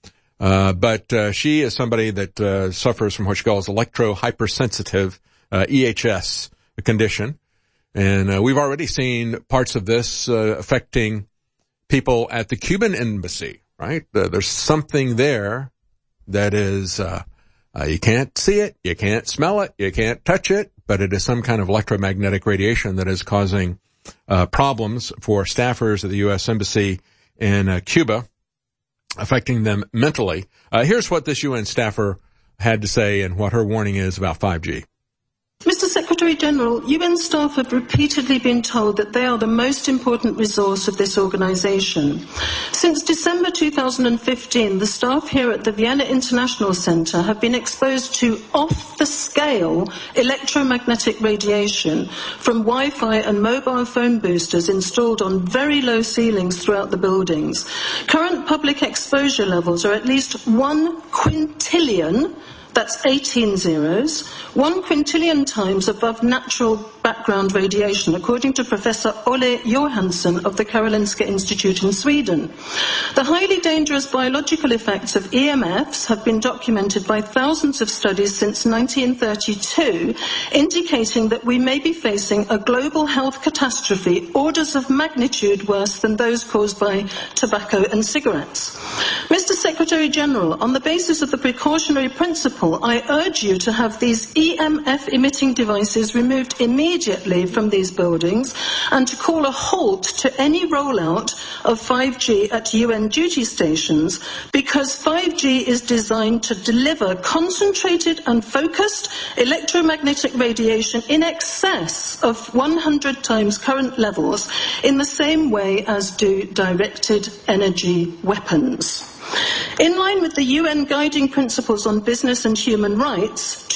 Uh, but, uh, she is somebody that, uh, suffers from what she calls electrohypersensitive, uh, E H S condition. And uh, we've already seen parts of this uh, affecting people at the Cuban embassy, right? Uh, there's something there that is, uh, uh, you can't see it, you can't smell it, you can't touch it, but it is some kind of electromagnetic radiation that is causing uh, problems for staffers at the U S Embassy in uh, Cuba, affecting them mentally. Uh, here's what this U N staffer had to say and what her warning is about five G. Mister Secretary General, U N staff have repeatedly been told that they are the most important resource of this organisation. Since December two thousand fifteen, the staff here at the Vienna International Centre have been exposed to off-the-scale electromagnetic radiation from Wi-Fi and mobile phone boosters installed on very low ceilings throughout the buildings. Current public exposure levels are at least one quintillion, that's eighteen zeros, one quintillion times above natural background radiation, according to Professor Olle Johansson of the Karolinska Institute in Sweden. The highly dangerous biological effects of E M Fs have been documented by thousands of studies since nineteen thirty-two, indicating that we may be facing a global health catastrophe orders of magnitude worse than those caused by tobacco and cigarettes. Mister Secretary General, on the basis of the precautionary principle, I urge you to have these E M F emitting devices removed immediately from these buildings and to call a halt to any rollout of five G at U N duty stations, because five G is designed to deliver concentrated and focused electromagnetic radiation in excess of one hundred times current levels in the same way as do directed energy weapons. In line with the U N Guiding Principles on Business and Human Rights,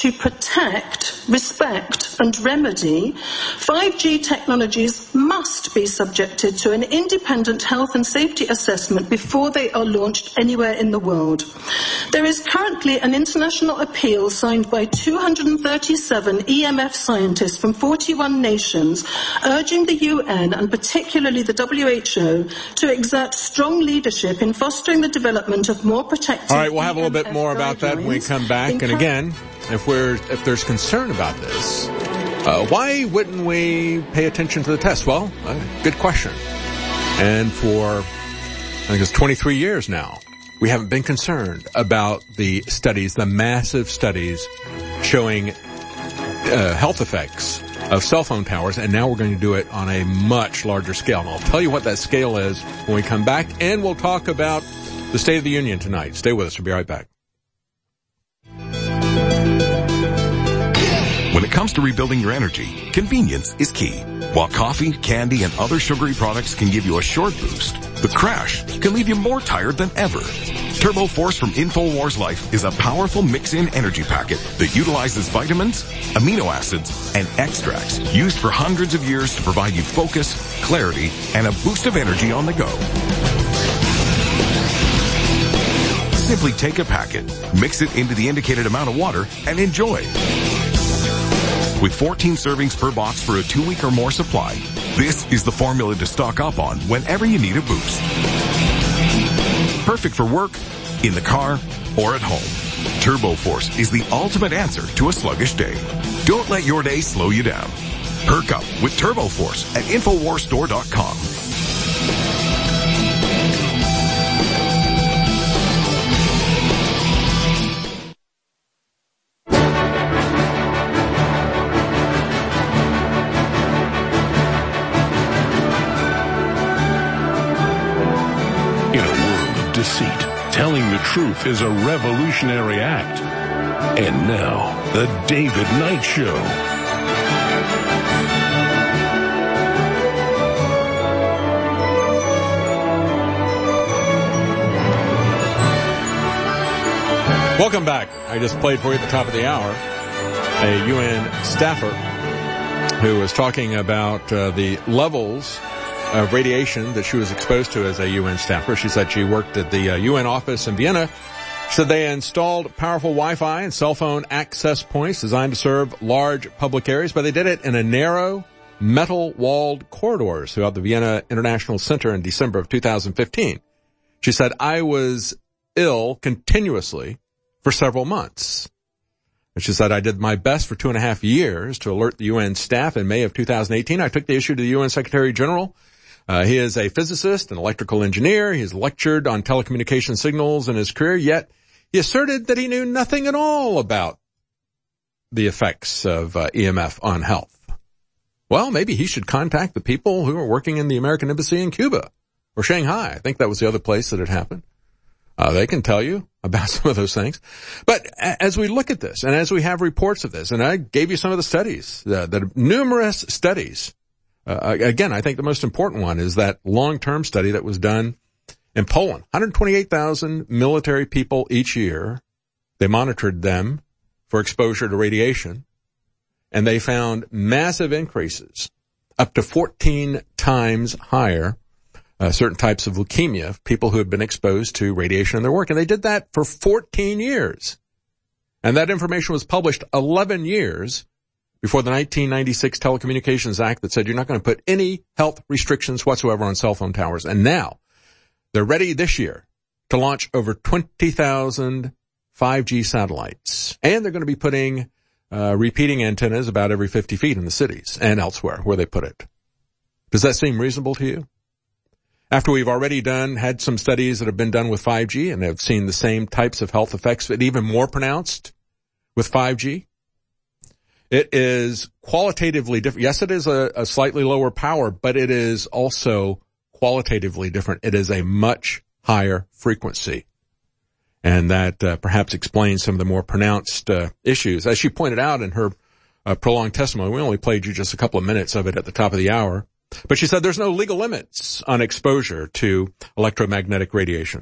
to protect, respect, and remedy, five G technologies must be subjected to an independent health and safety assessment before they are launched anywhere in the world. There is currently an international appeal signed by two hundred thirty-seven E M F scientists from forty-one nations, urging the U N and particularly the W H O to exert strong leadership in fostering the development of more protective. All right, we'll have a little bit more about that when we come back. And again, if we're if there's concern about this, uh, why wouldn't we pay attention to the test? Well, uh, good question. And for I think it's twenty-three years now, we haven't been concerned about the studies, the massive studies showing uh, health effects of cell phone towers, and now we're going to do it on a much larger scale. And I'll tell you what that scale is when we come back, and we'll talk about the State of the Union tonight. Stay with us. We'll be right back. When it comes to rebuilding your energy, convenience is key. While coffee, candy, and other sugary products can give you a short boost, the crash can leave you more tired than ever. Turbo Force from InfoWars Life is a powerful mix-in energy packet that utilizes vitamins, amino acids, and extracts used for hundreds of years to provide you focus, clarity, and a boost of energy on the go. Simply take a packet, mix it into the indicated amount of water, and enjoy. With fourteen servings per box for a two-week or more supply, this is the formula to stock up on whenever you need a boost. Perfect for work, in the car, or at home. Turbo Force is the ultimate answer to a sluggish day. Don't let your day slow you down. Perk up with Turbo Force at Infowars Store dot com. Deceit. Telling the truth is a revolutionary act. And now, the David Knight Show. Welcome back. I just played for you at the top of the hour a U N staffer who was talking about uh, the levels of radiation that she was exposed to as a U N staffer. She said she worked at the uh, U N office in Vienna. She said they installed powerful Wi-Fi and cell phone access points designed to serve large public areas, but they did it in a narrow, metal-walled corridors throughout the Vienna International Center in December of two thousand fifteen. She said, I was ill continuously for several months. And she said, I did my best for two and a half years to alert the U N staff. In May of two thousand eighteen, I took the issue to the U N Secretary General. Uh, he is a physicist, an electrical engineer. He has lectured on telecommunication signals in his career, yet he asserted that he knew nothing at all about the effects of uh, E M F on health. Well, maybe he should contact the people who are working in the American Embassy in Cuba or Shanghai. I think that was the other place that it happened. Uh, they can tell you about some of those things. But as we look at this and as we have reports of this, and I gave you some of the studies, uh, that numerous studies. Uh, again, I think the most important one is that long-term study that was done in Poland. one hundred twenty-eight thousand military people each year. They monitored them for exposure to radiation, and they found massive increases, up to fourteen times higher, uh, certain types of leukemia, people who had been exposed to radiation in their work. And they did that for fourteen years. And that information was published eleven years before the nineteen ninety-six Telecommunications Act that said you're not going to put any health restrictions whatsoever on cell phone towers. And now they're ready this year to launch over twenty thousand five G satellites. And they're going to be putting uh, repeating antennas about every fifty feet in the cities and elsewhere where they put it. Does that seem reasonable to you? After we've already done, had some studies that have been done with five G and have seen the same types of health effects, but even more pronounced with five G. It is qualitatively different. Yes, it is a, a slightly lower power, but it is also qualitatively different. It is a much higher frequency. And that uh, perhaps explains some of the more pronounced uh, issues. As she pointed out in her uh, prolonged testimony, we only played you just a couple of minutes of it at the top of the hour. But she said there's no legal limits on exposure to electromagnetic radiation.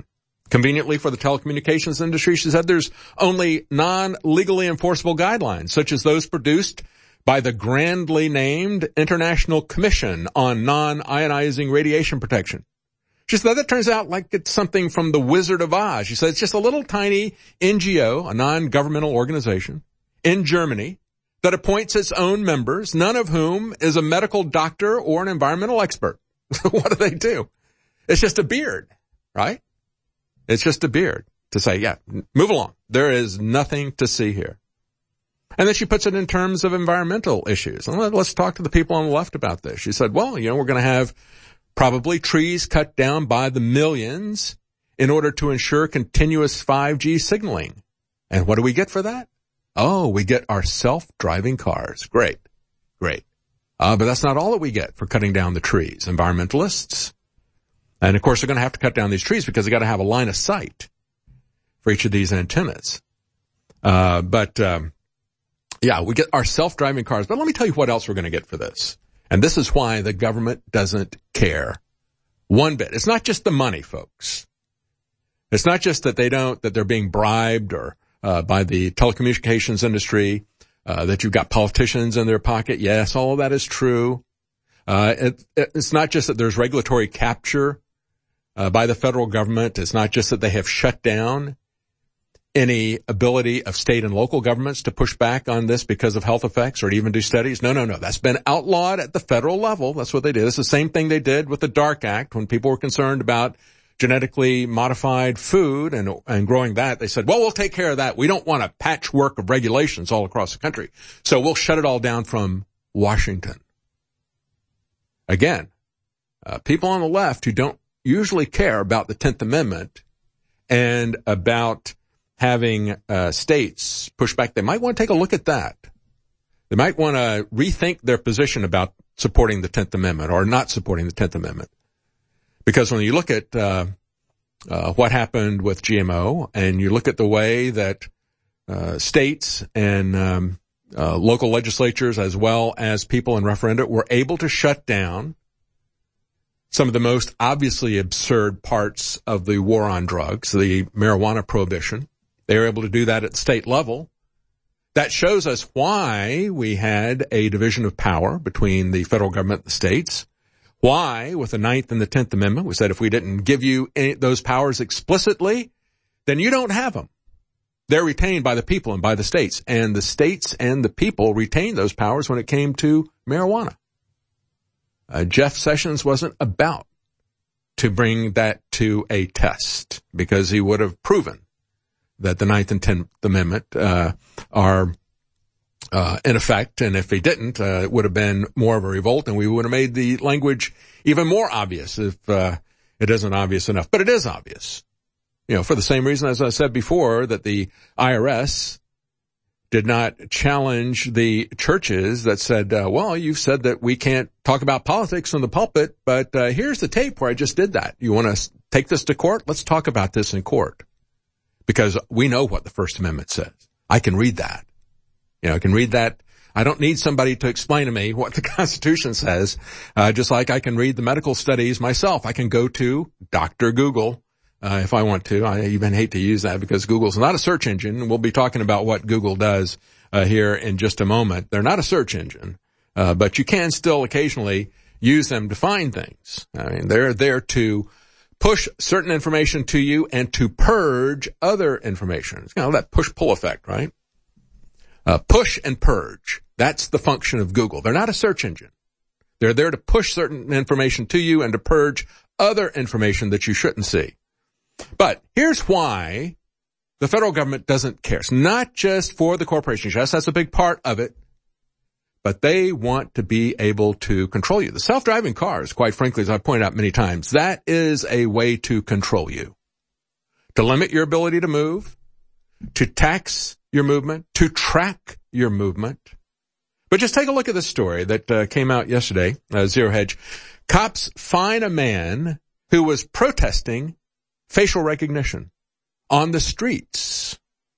Conveniently for the telecommunications industry, she said there's only non-legally enforceable guidelines, such as those produced by the grandly named International Commission on Non-Ionizing Radiation Protection. She said that turns out like it's something from the Wizard of Oz. She said it's just a little tiny N G O, a non-governmental organization in Germany that appoints its own members, none of whom is a medical doctor or an environmental expert. What do they do? It's just a beard, right? It's just a beard to say, yeah, move along. There is nothing to see here. And then she puts it in terms of environmental issues. And let's talk to the people on the left about this. She said, well, you know, we're going to have probably trees cut down by the millions in order to ensure continuous five G signaling. And what do we get for that? Oh, we get our self-driving cars. Great, great. Uh, but that's not all that we get for cutting down the trees. Environmentalists, and of course they're going to have to cut down these trees because they got to have a line of sight for each of these antennas. Uh, but, um, yeah, we get our self-driving cars. But let me tell you what else we're going to get for this. And this is why the government doesn't care one bit. It's not just the money, folks. It's not just that they don't, that they're being bribed or, uh, by the telecommunications industry, uh, that you've got politicians in their pocket. Yes, all of that is true. Uh, it, it's not just that there's regulatory capture, uh, by the federal government. It's not just that they have shut down any ability of state and local governments to push back on this because of health effects or to even do studies. No, no, no. That's been outlawed at the federal level. That's what they did. It's the same thing they did with the DARK Act when people were concerned about genetically modified food and, and growing that. They said, well, we'll take care of that. We don't want a patchwork of regulations all across the country. So we'll shut it all down from Washington. Again, uh, people on the left who don't usually care about the tenth Amendment and about having uh states push back, they might want to take a look at that. They might want to rethink their position about supporting the tenth Amendment or not supporting the tenth Amendment. Because when you look at uh, uh what happened with G M O and you look at the way that uh states and um uh local legislatures as well as people in referenda were able to shut down some of the most obviously absurd parts of the war on drugs, the marijuana prohibition. They were able to do that at the state level. That shows us why we had a division of power between the federal government and the states. Why, with the Ninth and the Tenth Amendment, we said if we didn't give you any, those powers explicitly, then you don't have them. They're retained by the people and by the states. And the states and the people retained those powers when it came to marijuana. Uh, Jeff Sessions wasn't about to bring that to a test because he would have proven that the Ninth and Tenth Amendment uh are uh in effect, and if he didn't, uh, it would have been more of a revolt, and we would have made the language even more obvious if uh it isn't obvious enough. But it is obvious, you know, for the same reason as I said before that the I R S did not challenge the churches that said, uh, well, you've said that we can't talk about politics from the pulpit, but uh here's the tape where I just did that. You want to take this to court? Let's talk about this in court. Because we know what the First Amendment says. I can read that. You know, I can read that. I don't need somebody to explain to me what the Constitution says. Uh, just like I can read the medical studies myself. I can go to Doctor Google, uh, if I want to. I even hate to use that because Google's not a search engine. We'll be talking about what Google does, uh, here in just a moment. They're not a search engine, uh, but you can still occasionally use them to find things. I mean, they're there to push certain information to you and to purge other information. It's kind of that push-pull effect, right? Uh, push and purge. That's the function of Google. They're not a search engine. They're there to push certain information to you and to purge other information that you shouldn't see. But here's why the federal government doesn't care. It's not just for the corporations. Yes, that's a big part of it. But they want to be able to control you. The self-driving cars, quite frankly, as I've pointed out many times, that is a way to control you. To limit your ability to move, to tax your movement, to track your movement. But just take a look at this story that uh, came out yesterday, uh, Zero Hedge. Cops fine a man who was protesting facial recognition on the streets.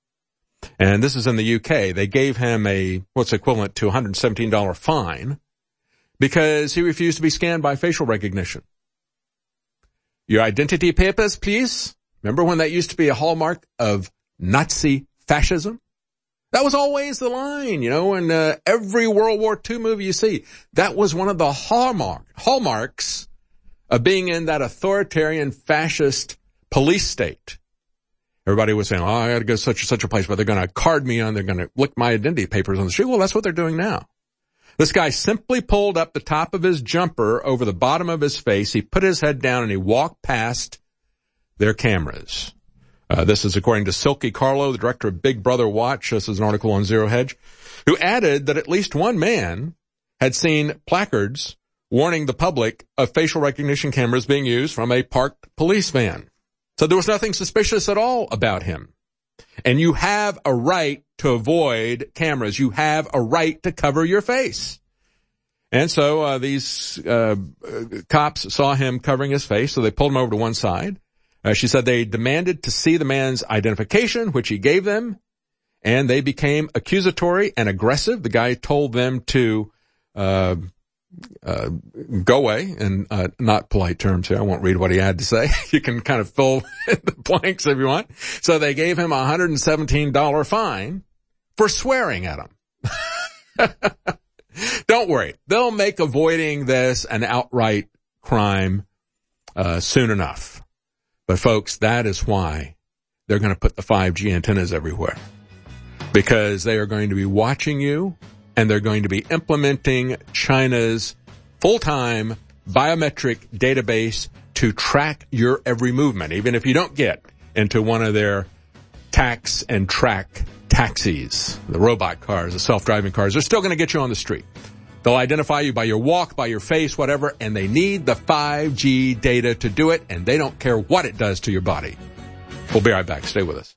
And this is in the U K. They gave him a, what's equivalent to a one hundred seventeen dollars fine because he refused to be scanned by facial recognition. Your identity papers, please. Remember when that used to be a hallmark of Nazi fascism? That was always the line, you know, in uh, every World War Two movie you see. That was one of the hallmark, hallmarks of being in that authoritarian fascist police state. Everybody was saying, oh, I got to go to such and such a place, but they're going to card me on, they're going to lick my identity papers on the street. Well, that's what they're doing now. This guy simply pulled up the top of his jumper over the bottom of his face. He put his head down and he walked past their cameras. Uh, this is according to Silky Carlo, the director of Big Brother Watch. This is an article on Zero Hedge, who added that at least one man had seen placards warning the public of facial recognition cameras being used from a parked police van. So there was nothing suspicious at all about him. And you have a right to avoid cameras. You have a right to cover your face. And so uh, these uh, cops saw him covering his face, so they pulled him over to one side. Uh, she said they demanded to see the man's identification, which he gave them, and they became accusatory and aggressive. The guy told them to uh, uh go away, in uh, not polite terms here. I won't read what he had to say. You can kind of fill in the blanks if you want. So they gave him a one hundred seventeen dollars fine for swearing at him. Don't worry. They'll make avoiding this an outright crime uh soon enough. But folks, that is why they're going to put the five G antennas everywhere. Because they are going to be watching you, and they're going to be implementing China's full-time biometric database to track your every movement, even if you don't get into one of their tax and track taxis, the robot cars, the self-driving cars. They're still going to get you on the street. They'll identify you by your walk, by your face, whatever, and they need the five G data to do it, and they don't care what it does to your body. We'll be right back. Stay with us.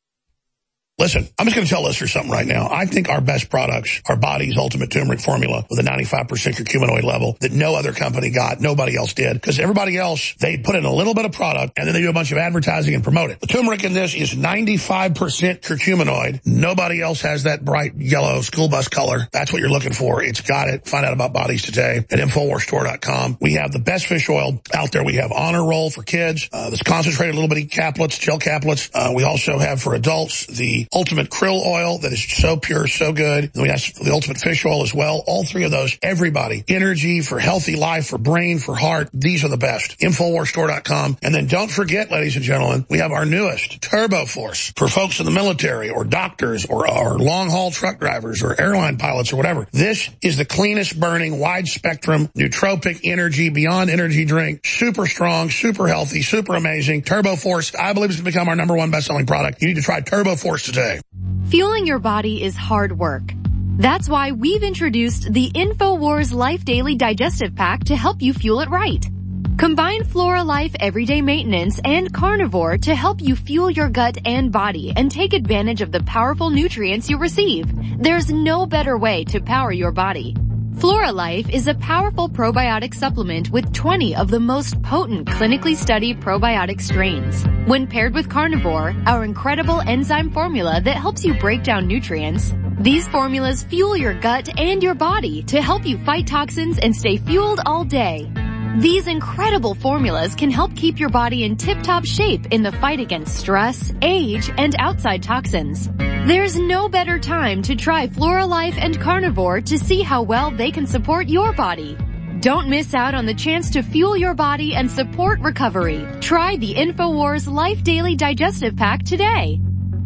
Listen, I'm just going to tell listeners something right now. I think our best products are Body's Ultimate Turmeric Formula with a ninety-five percent curcuminoid level that no other company got, nobody else did. Because everybody else, they put in a little bit of product and then they do a bunch of advertising and promote it. The turmeric in this is ninety-five percent curcuminoid. Nobody else has that bright yellow school bus color. That's what you're looking for. It's got it. Find out about Bodies today at Infowars Store dot com. We have the best fish oil out there. We have Honor Roll for kids. Uh, this concentrated little bitty caplets, gel caplets. Uh, we also have for adults the Ultimate Krill Oil that is so pure, so good. And we have the Ultimate Fish Oil as well. All three of those, everybody. Energy for healthy life, for brain, for heart. These are the best. Infowars Store dot com. And then don't forget, ladies and gentlemen, we have our newest Turbo Force for folks in the military or doctors or, or long-haul truck drivers or airline pilots or whatever. This is the cleanest burning, wide-spectrum, nootropic energy, beyond energy drink. Super strong, super healthy, super amazing. Turbo Force, I believe, is going to become our number one best-selling product. You need to try Turbo Force today. Fueling your body is hard work. That's why we've introduced the InfoWars Life Daily Digestive Pack to help you fuel it right. Combine Flora Life Everyday Maintenance and Carnivore to help you fuel your gut and body and take advantage of the powerful nutrients you receive. There's no better way to power your body. Flora Life is a powerful probiotic supplement with twenty of the most potent clinically studied probiotic strains. When paired with Carnivore, our incredible enzyme formula that helps you break down nutrients, these formulas fuel your gut and your body to help you fight toxins and stay fueled all day. These incredible formulas can help keep your body in tip-top shape in the fight against stress, age, and outside toxins. There's no better time to try Flora Life and Carnivore to see how well they can support your body. Don't miss out on the chance to fuel your body and support recovery. Try the InfoWars Life Daily Digestive Pack today.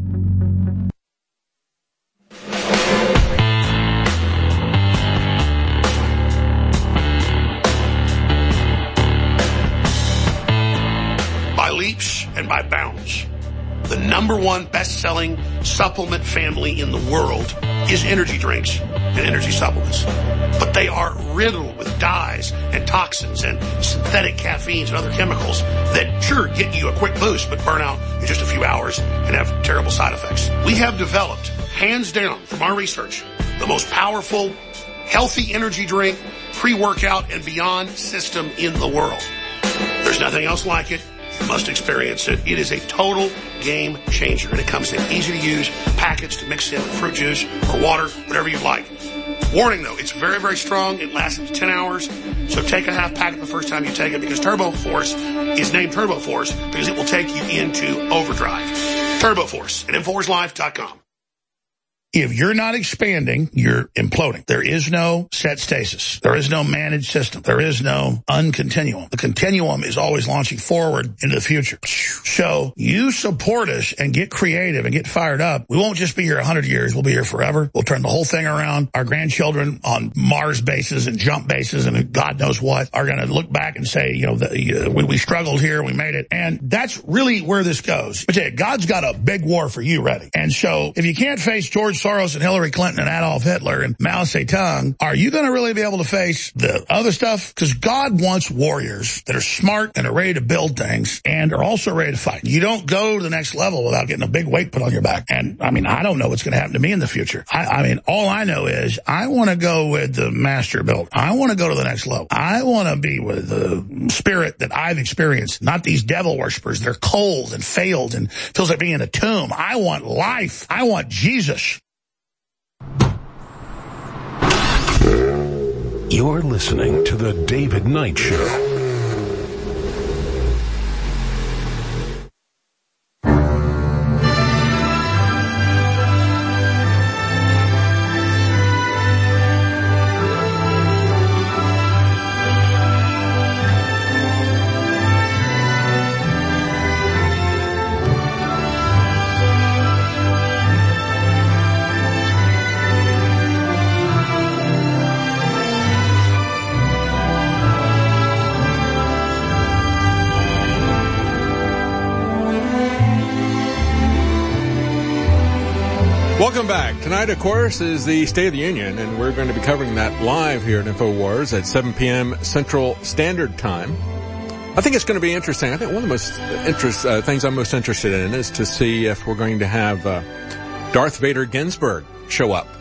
By leaps and by bounds, the number one best-selling supplement family in the world is energy drinks and energy supplements. But they are riddled with dyes and toxins and synthetic caffeines and other chemicals that sure get you a quick boost but burn out in just a few hours and have terrible side effects. We have developed, hands down from our research, the most powerful, healthy energy drink, pre-workout, and beyond system in the world. There's nothing else like it. You must experience it. It is a total game changer, and it comes in easy to use packets to mix in with fruit juice or water, whatever you like. Warning though, it's very, very strong. It lasts up to ten hours. So take a half packet the first time you take it, because Turbo Force is named Turbo Force because it will take you into overdrive. Turbo Force at Infowars Life dot com. If you're not expanding, you're imploding. There is no set stasis. There is no managed system. There is no uncontinuum. The continuum is always launching forward into the future. So you support us and get creative and get fired up. We won't just be here a hundred years. We'll be here forever. We'll turn the whole thing around. Our grandchildren on Mars bases and jump bases and God knows what are going to look back and say, you know, the, uh, we, we struggled here, we made it. And that's really where this goes. But yeah, God's got a big war for you ready. And so if you can't face George Soros and Hillary Clinton and Adolf Hitler and Mao Zedong, are you going to really be able to face the other stuff? Because God wants warriors that are smart and are ready to build things and are also ready to fight. You don't go to the next level without getting a big weight put on your back. And I mean, I don't know what's going to happen to me in the future. I, I mean, all I know is I want to go with the master built. I want to go to the next level. I want to be with the spirit that I've experienced, not these devil worshipers. They're cold and failed and feels like being in a tomb. I want life. I want Jesus. You're listening to The David Knight Show. Welcome back. Tonight, of course, is the State of the Union, and we're going to be covering that live here at InfoWars at seven p.m. Central Standard Time. I think it's going to be interesting. I think one of the most interest, uh, things I'm most interested in is to see if we're going to have uh, Darth Vader Ginsburg show up.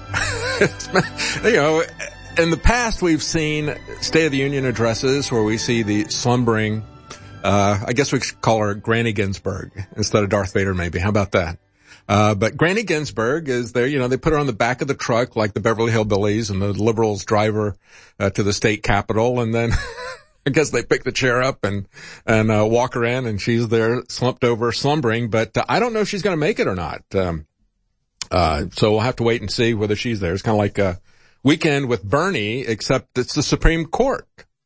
You know, in the past, we've seen State of the Union addresses where we see the slumbering, uh, I guess we could call her Granny Ginsburg instead of Darth Vader, maybe. How about that? Uh, but Granny Ginsburg is there, you know, they put her on the back of the truck like the Beverly Hillbillies and the liberals drive her uh, to the state capitol, and then I guess they pick the chair up and, and, uh, walk her in, and she's there slumped over, slumbering, but uh, I don't know if she's going to make it or not. Um, uh, so we'll have to wait and see whether she's there. It's kind of like a Weekend with Bernie, except it's the Supreme Court.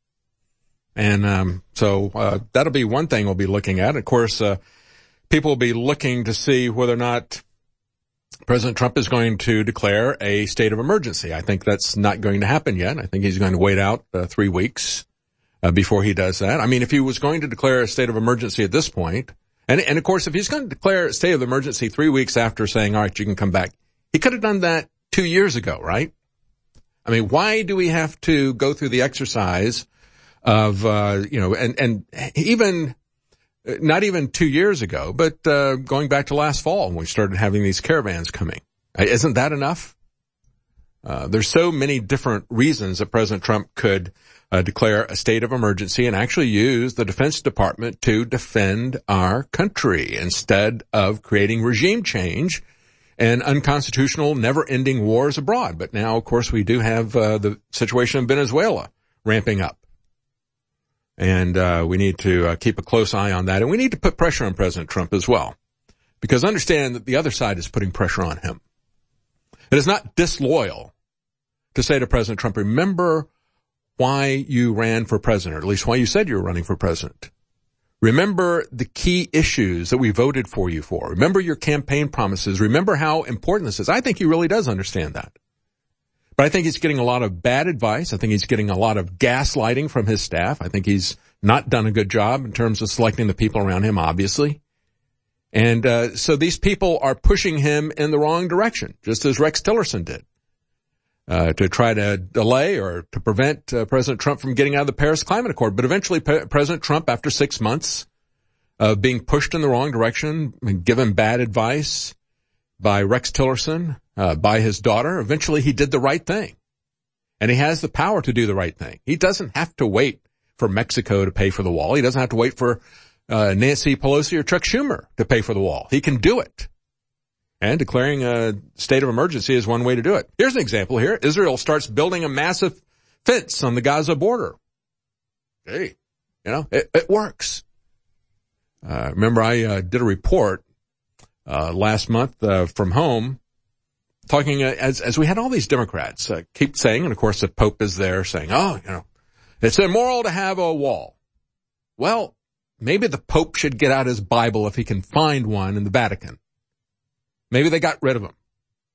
And, um, so, uh, that'll be one thing we'll be looking at. Of course, uh, people will be looking to see whether or not President Trump is going to declare a state of emergency. I think that's not going to happen yet. I think he's going to wait out uh, three weeks uh, before he does that. I mean, if he was going to declare a state of emergency at this point, and, and of course, if he's going to declare a state of emergency three weeks after saying, all right, you can come back, he could have done that two years ago, right? I mean, why do we have to go through the exercise of, uh, you know, and, and even... Not even two years ago, but uh going back to last fall when we started having these caravans coming. Isn't that enough? Uh There's so many different reasons that President Trump could uh, declare a state of emergency and actually use the Defense Department to defend our country instead of creating regime change and unconstitutional, never-ending wars abroad. But now, of course, we do have uh, the situation in Venezuela ramping up. And uh we need to uh, keep a close eye on that. And we need to put pressure on President Trump as well. Because understand that the other side is putting pressure on him. It is not disloyal to say to President Trump, remember why you ran for president, or at least why you said you were running for president. Remember the key issues that we voted for you for. Remember your campaign promises. Remember how important this is. I think he really does understand that. But I think he's getting a lot of bad advice. I think he's getting a lot of gaslighting from his staff. I think he's not done a good job in terms of selecting the people around him, obviously. And uh so these people are pushing him in the wrong direction, just as Rex Tillerson did, uh to try to delay or to prevent uh, President Trump from getting out of the Paris Climate Accord. But eventually, P- President Trump, after six months of being pushed in the wrong direction and given bad advice by Rex Tillerson, uh, by his daughter, eventually he did the right thing. And he has the power to do the right thing. He doesn't have to wait for Mexico to pay for the wall. He doesn't have to wait for uh, Nancy Pelosi or Chuck Schumer to pay for the wall. He can do it. And declaring a state of emergency is one way to do it. Here's an example here. Israel starts building a massive fence on the Gaza border. Hey, you know, it, it works. Uh, remember I uh, did a report uh, last month uh, from home talking uh, as as we had all these Democrats uh, keep saying, and of course the Pope is there saying, oh, you know, it's immoral to have a wall. Well, maybe the Pope should get out his Bible if he can find one in the Vatican. Maybe they got rid of him.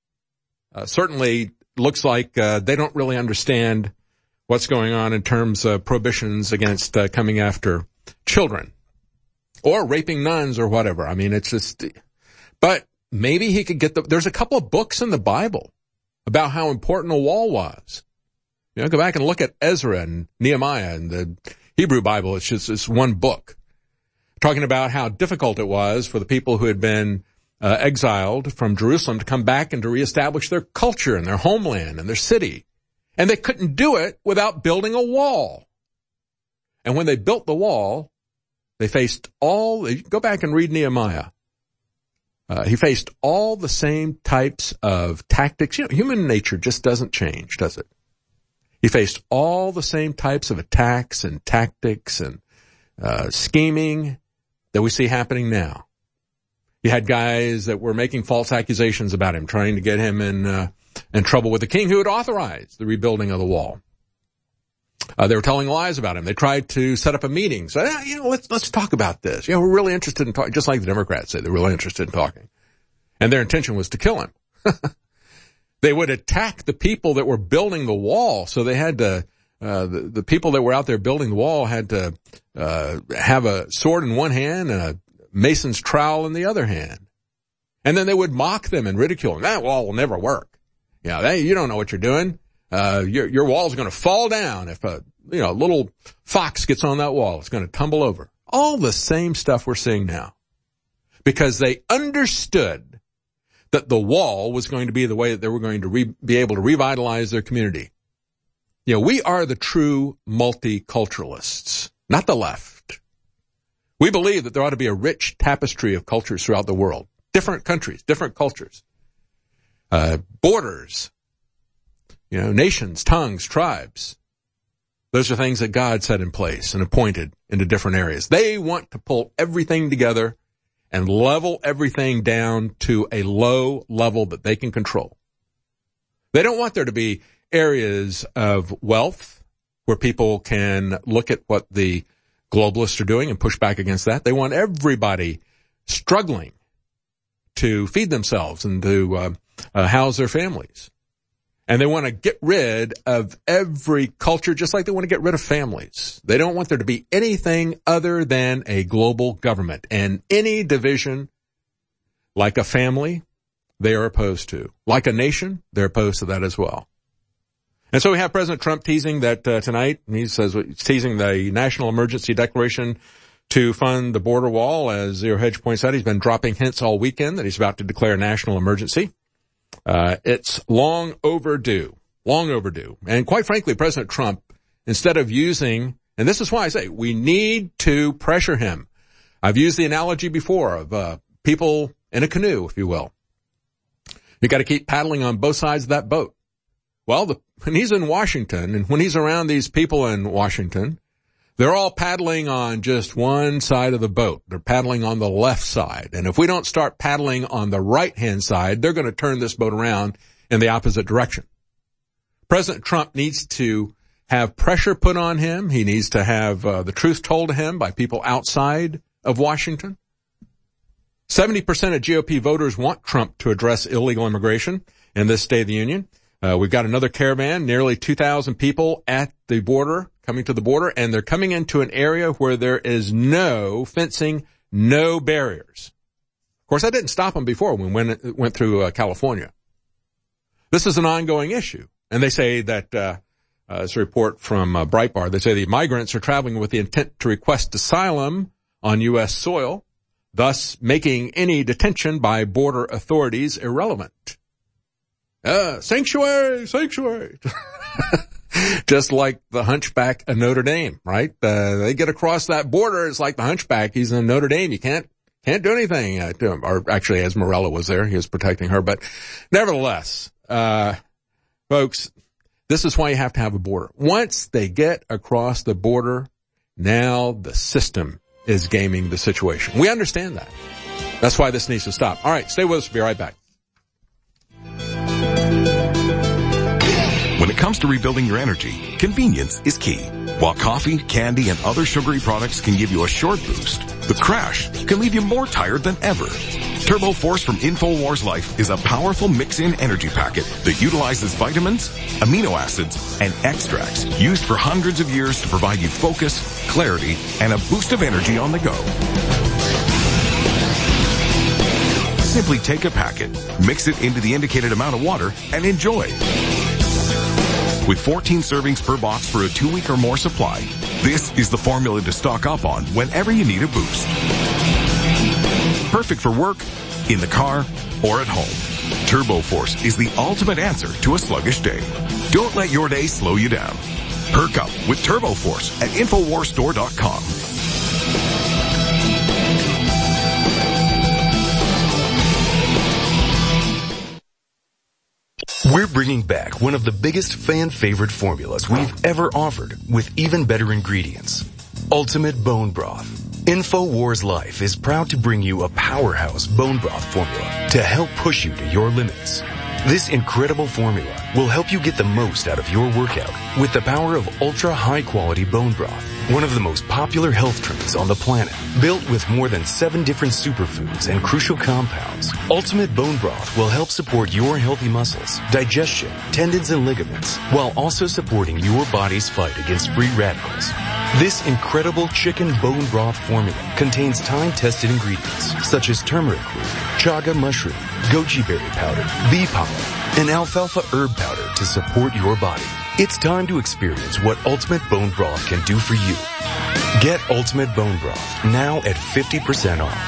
Uh, certainly looks like uh, they don't really understand what's going on in terms of prohibitions against uh, coming after children or raping nuns or whatever. I mean, it's just, but maybe he could get the, there's a couple of books in the Bible about how important a wall was. You know, go back and look at Ezra and Nehemiah and the Hebrew Bible. It's just this one book talking about how difficult it was for the people who had been uh, exiled from Jerusalem to come back and to reestablish their culture and their homeland and their city. And they couldn't do it without building a wall. And when they built the wall, they faced all, go back and read Nehemiah. Uh, he faced all the same types of tactics. You know, human nature just doesn't change, does it? He faced all the same types of attacks and tactics and uh, scheming that we see happening now. He had guys that were making false accusations about him, trying to get him in uh, in trouble with the king who had authorized the rebuilding of the wall. Uh, they were telling lies about him. They tried to set up a meeting. So, ah, you know, let's let's talk about this. You know, we're really interested in talking, just like the Democrats say they're really interested in talking. And their intention was to kill him. They would attack the people that were building the wall. So they had to, uh, the, the people that were out there building the wall had to, uh, have a sword in one hand and a mason's trowel in the other hand. And then they would mock them and ridicule them. That wall will never work. Yeah, they, you don't know what you're doing. Uh, your, your wall's going to fall down. If a, you know, little fox gets on that wall, it's going to tumble over. All the same stuff we're seeing now. Because they understood that the wall was going to be the way that they were going to re- be able to revitalize their community. You know, we are the true multiculturalists, not the left. We believe that there ought to be a rich tapestry of cultures throughout the world. Different countries, different cultures, uh, borders, you know, nations, tongues, tribes. Those are things that God set in place and appointed into different areas. They want to pull everything together and level everything down to a low level that they can control. They don't want there to be areas of wealth where people can look at what the globalists are doing and push back against that. They want everybody struggling to feed themselves and to uh, uh, house their families. And they want to get rid of every culture just like they want to get rid of families. They don't want there to be anything other than a global government. And any division, like a family, they are opposed to. Like a nation, they're opposed to that as well. And so we have President Trump teasing that uh, tonight, he says he's teasing the national emergency declaration to fund the border wall. As Zero Hedge points out, he's been dropping hints all weekend that he's about to declare a national emergency. Uh, it's long overdue, long overdue. And quite frankly, President Trump, instead of using, and this is why I say we need to pressure him. I've used the analogy before of, uh, people in a canoe, if you will. You got to keep paddling on both sides of that boat. Well, the, when he's in Washington and when he's around these people in Washington, they're all paddling on just one side of the boat. They're paddling on the left side. And if we don't start paddling on the right-hand side, they're going to turn this boat around in the opposite direction. President Trump needs to have pressure put on him. He needs to have uh, the truth told to him by people outside of Washington. seventy percent of G O P voters want Trump to address illegal immigration in this State of the Union. Uh, we've got another caravan, nearly two thousand people at the border, coming to the border, and they're coming into an area where there is no fencing, no barriers. Of course, that didn't stop them before when we went, went through uh, California. This is an ongoing issue. And they say that, uh, uh it's a report from uh, Breitbart, they say the migrants are traveling with the intent to request asylum on U S soil, thus making any detention by border authorities irrelevant. Uh, sanctuary, sanctuary. Just like the hunchback of Notre Dame, right? Uh, they get across that border. It's like the hunchback. He's in Notre Dame. You can't, can't do anything uh, to him. Or actually, Esmeralda was there. He was protecting her. But nevertheless, uh, folks, this is why you have to have a border. Once they get across the border, now the system is gaming the situation. We understand that. That's why this needs to stop. All right, stay with us. Be right back. When it comes to rebuilding your energy, convenience is key. While coffee, candy, and other sugary products can give you a short boost, the crash can leave you more tired than ever. Turbo Force from InfoWars Life is a powerful mix-in energy packet that utilizes vitamins, amino acids, and extracts used for hundreds of years to provide you focus, clarity, and a boost of energy on the go. Simply take a packet, mix it into the indicated amount of water, and enjoy. With fourteen servings per box for a two-week or more supply, this is the formula to stock up on whenever you need a boost. Perfect for work, in the car, or at home. Turbo Force is the ultimate answer to a sluggish day. Don't let your day slow you down. Perk up with Turbo Force at Infowars Store dot com. We're bringing back one of the biggest fan favorite formulas we've ever offered with even better ingredients. Ultimate Bone Broth. InfoWars Life is proud to bring you a powerhouse bone broth formula to help push you to your limits. This incredible formula will help you get the most out of your workout with the power of ultra high quality bone broth, one of the most popular health drinks on the planet. Built with more than seven different superfoods and crucial compounds, Ultimate Bone Broth will help support your healthy muscles, digestion, tendons, and ligaments, while also supporting your body's fight against free radicals. This incredible chicken bone broth formula contains time-tested ingredients such as turmeric root, chaga mushroom, goji berry powder, bee pollen, and alfalfa herb powder to support your body. It's time to experience what Ultimate Bone Broth can do for you. Get Ultimate Bone Broth now at fifty percent off.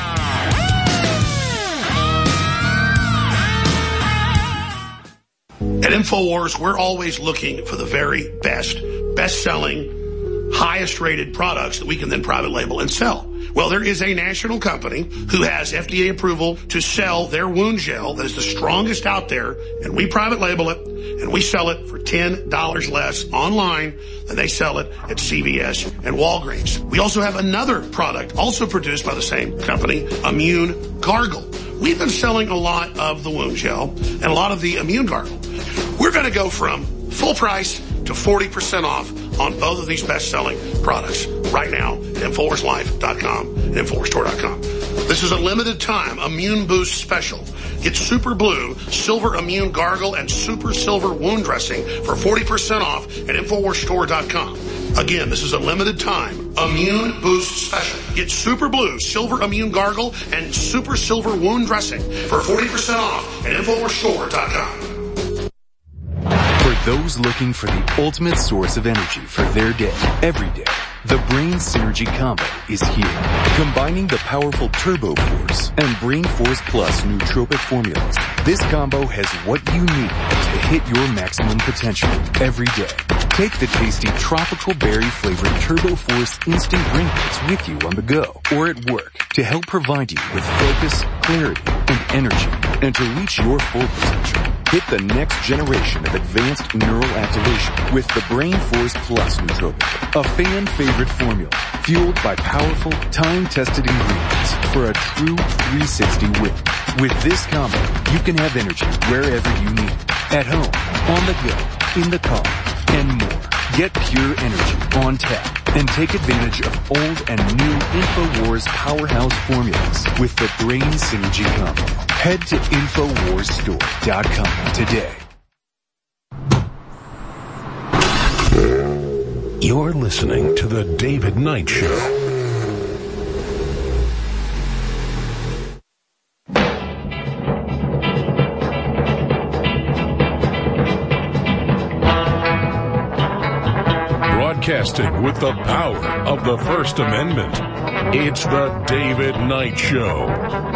At InfoWars, we're always looking for the very best, best-selling, highest-rated products that we can then private label and sell. Well, there is a national company who has F D A approval to sell their wound gel that is the strongest out there, and we private label it, and we sell it for ten dollars less online than they sell it at C V S and Walgreens. We also have another product, also produced by the same company, Immune Gargle. We've been selling a lot of the wound gel and a lot of the Immune Gargle. We're going to go from full price to forty percent off on both of these best-selling products right now at Infowars Life dot com and Infowars Store dot com. This is a limited time Immune Boost special. Get Super Blue, Silver Immune Gargle, and Super Silver Wound Dressing for forty percent off at Infowars Store dot com. Again, this is a limited time Immune Boost special. Get Super Blue, Silver Immune Gargle, and Super Silver Wound Dressing for forty percent off at Infowars Store dot com. For those looking for the ultimate source of energy for their day, every day, the Brain Synergy Combo is here. Combining the powerful Turbo Force and Brain Force Plus nootropic formulas, this combo has what you need to hit your maximum potential every day. Take the tasty tropical berry flavored Turbo Force instant drink mix with you on the go or at work to help provide you with focus, clarity, and energy. And to reach your full potential, hit the next generation of advanced neural activation with the Brain Force Plus nootropic, a fan favorite formula fueled by powerful, time-tested ingredients for a true three sixty win. With this combo, you can have energy wherever you need it, at home, on the go, in the car, and more. Get pure energy on tap and take advantage of old and new InfoWars powerhouse formulas with the Brain Synergy Combo. Head to Infowars Store dot com today. You're listening to The David Knight Show. Broadcasting with the power of the First Amendment. It's The David Knight Show.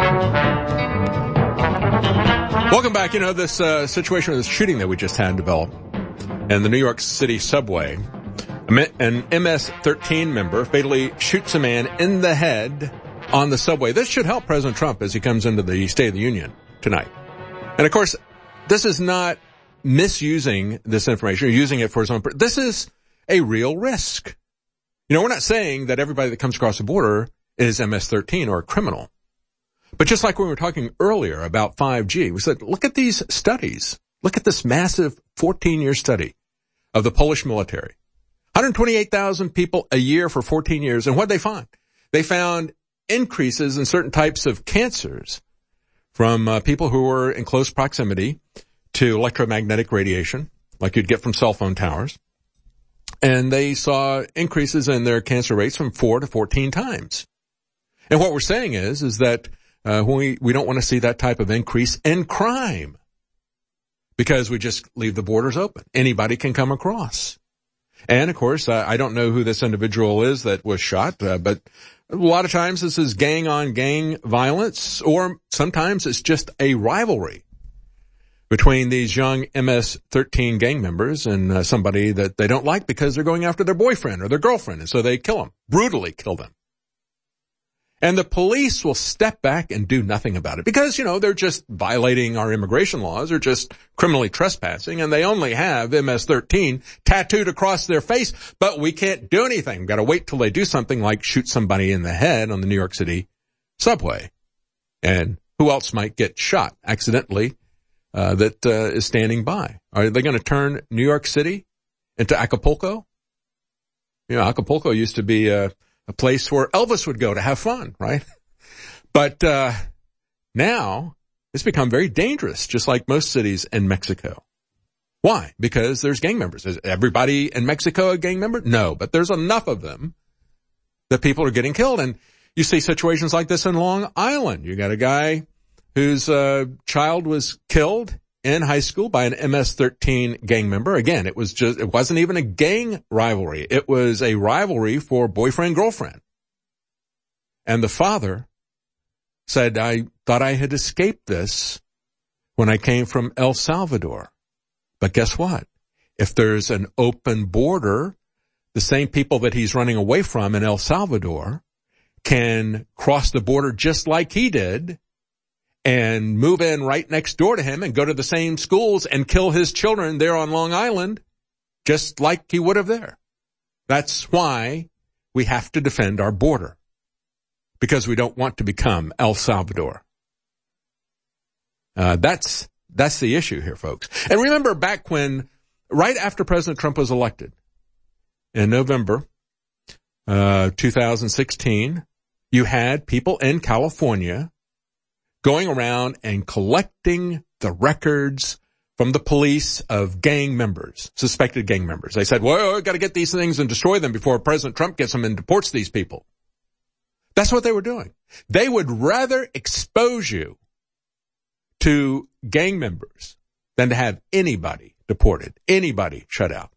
Welcome back. You know, this uh, situation with this shooting that we just had develop in the New York City subway. An M S thirteen member fatally shoots a man in the head on the subway. This should help President Trump as he comes into the State of the Union tonight. And of course, this is not misusing this information or using it for his own purpose. This is a real risk. You know, we're not saying that everybody that comes across the border is M S thirteen or a criminal. But just like when we were talking earlier about five G, we said, look at these studies. Look at this massive fourteen-year study of the Polish military. one hundred twenty-eight thousand people a year for fourteen years. And what did they find? They found increases in certain types of cancers from uh, people who were in close proximity to electromagnetic radiation, like you'd get from cell phone towers. And they saw increases in their cancer rates from four to fourteen times. And what we're saying is, is that uh, we, we don't want to see that type of increase in crime because we just leave the borders open. Anybody can come across. And of course, uh, I don't know who this individual is that was shot, uh, but a lot of times this is gang on gang violence, or sometimes it's just a rivalry between these young M S thirteen gang members and uh, somebody that they don't like because they're going after their boyfriend or their girlfriend, and so they kill them, brutally kill them. And the police will step back and do nothing about it because, you know, they're just violating our immigration laws or just criminally trespassing, and they only have M S thirteen tattooed across their face, but we can't do anything. We've got to wait till they do something like shoot somebody in the head on the New York City subway. And who else might get shot accidentally uh, that uh, is standing by? Are they going to turn New York City into Acapulco? You know, Acapulco used to be a, a place where Elvis would go to have fun, right? But uh now it's become very dangerous, just like most cities in Mexico. Why? Because there's gang members. Is everybody in Mexico a gang member? No, but there's enough of them that people are getting killed. And you see situations like this in Long Island. You got a guy whose uh, child was killed in high school by an M S thirteen gang member. Again, it was just, it wasn't even a gang rivalry. It was a rivalry for boyfriend-girlfriend. And the father said, I thought I had escaped this when I came from El Salvador. But guess what? If there's an open border, the same people that he's running away from in El Salvador can cross the border just like he did and move in right next door to him and go to the same schools and kill his children there on Long Island, just like he would have there. That's why we have to defend our border, because we don't want to become El Salvador. Uh, that's, that's the issue here, folks. And remember back when, right after President Trump was elected in November, uh, two thousand sixteen, you had people in California going around and collecting the records from the police of gang members, suspected gang members. They said, well, we've got to get these things and destroy them before President Trump gets them and deports these people. That's what they were doing. They would rather expose you to gang members than to have anybody deported, anybody shut out.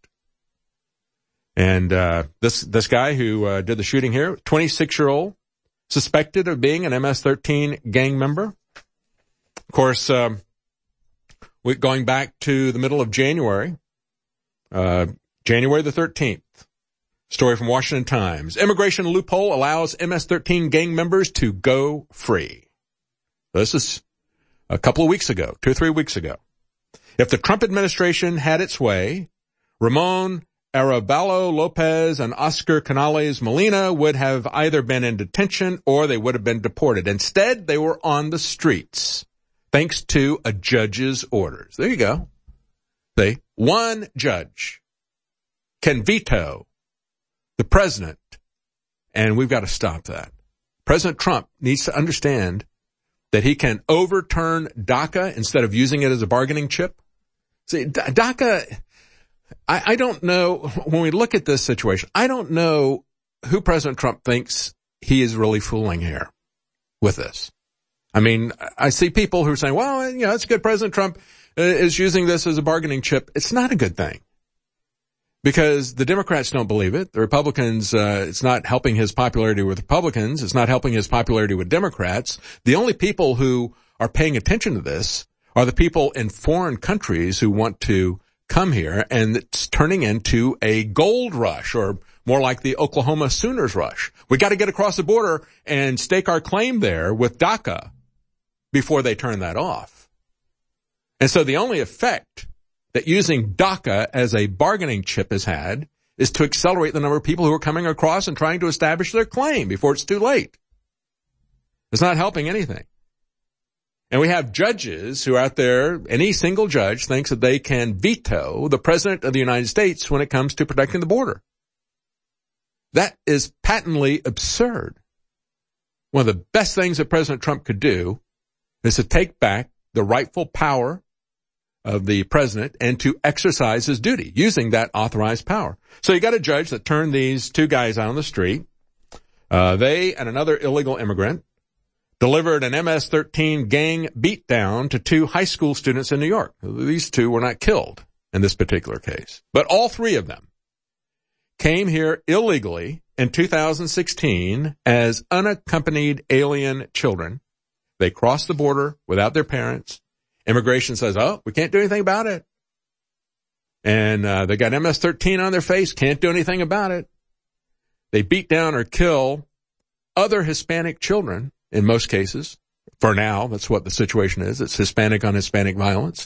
And uh this this guy who uh, did the shooting here, twenty-six-year-old, suspected of being an M S thirteen gang member. Of course, um, we, going back to the middle of January, uh, January the thirteenth, story from Washington Times. Immigration loophole allows M S thirteen gang members to go free. This is a couple of weeks ago, two or three weeks ago. If the Trump administration had its way, Ramon Arevalo Lopez and Oscar Canales Molina would have either been in detention or they would have been deported. Instead, they were on the streets, thanks to a judge's orders. There you go. They, one judge can veto the president, and we've got to stop that. President Trump needs to understand that he can overturn DACA instead of using it as a bargaining chip. See, DACA, I, I don't know, when we look at this situation, I don't know who President Trump thinks he is really fooling here with this. I mean, I see people who are saying, well, you know, it's good President Trump is using this as a bargaining chip. It's not a good thing, because the Democrats don't believe it. The Republicans, uh, it's not helping his popularity with Republicans. It's not helping his popularity with Democrats. The only people who are paying attention to this are the people in foreign countries who want to come here, and it's turning into a gold rush, or more like the Oklahoma Sooners rush. We got to get across the border and stake our claim there with DACA before they turn that off. And so the only effect that using DACA as a bargaining chip has had is to accelerate the number of people who are coming across and trying to establish their claim before it's too late. It's not helping anything. And we have judges who are out there, any single judge thinks that they can veto the President of the United States when it comes to protecting the border. That is patently absurd. One of the best things that President Trump could do is to take back the rightful power of the president and to exercise his duty using that authorized power. So you got a judge that turned these two guys out on the street. Uh, they and another illegal immigrant delivered an M S thirteen gang beatdown to two high school students in New York. These two were not killed in this particular case, but all three of them came here illegally in two thousand sixteen as unaccompanied alien children. They crossed the border without their parents. Immigration says, oh, we can't do anything about it. And uh, they got M S thirteen on their face, can't do anything about it. They beat down or kill other Hispanic children in most cases. For now, that's what the situation is. It's Hispanic on Hispanic violence.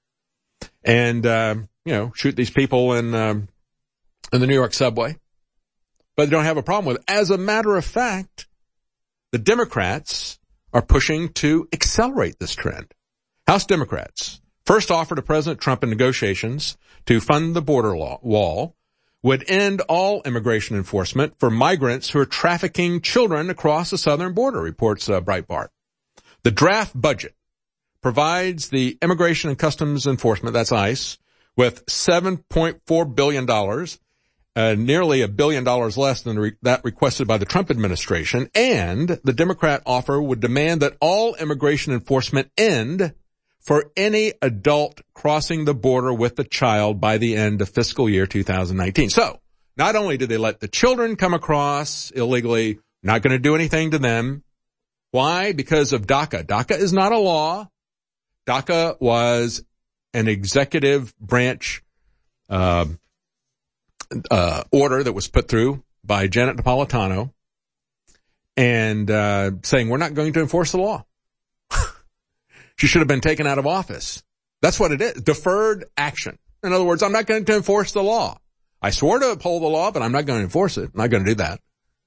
And, uh, you know, shoot these people in, um, in the New York subway. But they don't have a problem with it. As a matter of fact, the Democrats are pushing to accelerate this trend. House Democrats first offered to President Trump in negotiations to fund the border law, wall would end all immigration enforcement for migrants who are trafficking children across the southern border, reports uh, Breitbart. The draft budget provides the Immigration and Customs Enforcement, that's ICE, with seven point four billion dollars, uh, nearly a billion dollars less than re- that requested by the Trump administration, and the Democrat offer would demand that all immigration enforcement end for any adult crossing the border with a child by the end of fiscal year two thousand nineteen. So, not only do they let the children come across illegally, not going to do anything to them. Why? Because of DACA. DACA is not a law. DACA was an executive branch uh, uh order that was put through by Janet Napolitano and uh saying we're not going to enforce the law. She should have been taken out of office. That's what it is. Deferred action. In other words, I'm not going to enforce the law. I swore to uphold the law, but I'm not going to enforce it. I'm not going to do that.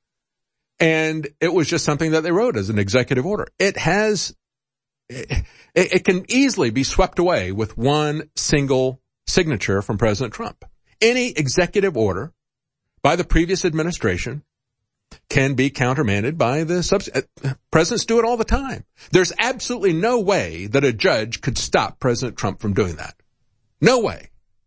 And it was just something that they wrote as an executive order. It has, it, it can easily be swept away with one single signature from President Trump. Any executive order by the previous administration can be countermanded by the subs- uh, presidents do it all the time. There's absolutely no way that a judge could stop President Trump from doing that. No way.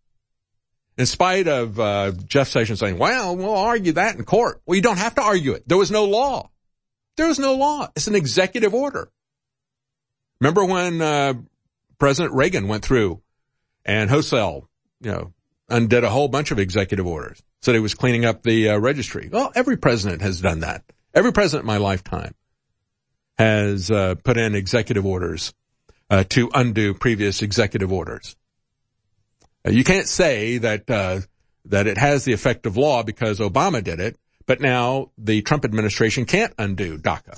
In spite of uh, Jeff Sessions saying, well, we'll argue that in court. Well, you don't have to argue it. There was no law. There was no law. It's an executive order. Remember when uh, President Reagan went through and wholesale, you know, undid a whole bunch of executive orders. Said he was cleaning up the uh, registry. Well, every president has done that. Every president in my lifetime has uh, put in executive orders uh, to undo previous executive orders. Uh, you can't say that uh, that it has the effect of law because Obama did it, but now the Trump administration can't undo DACA.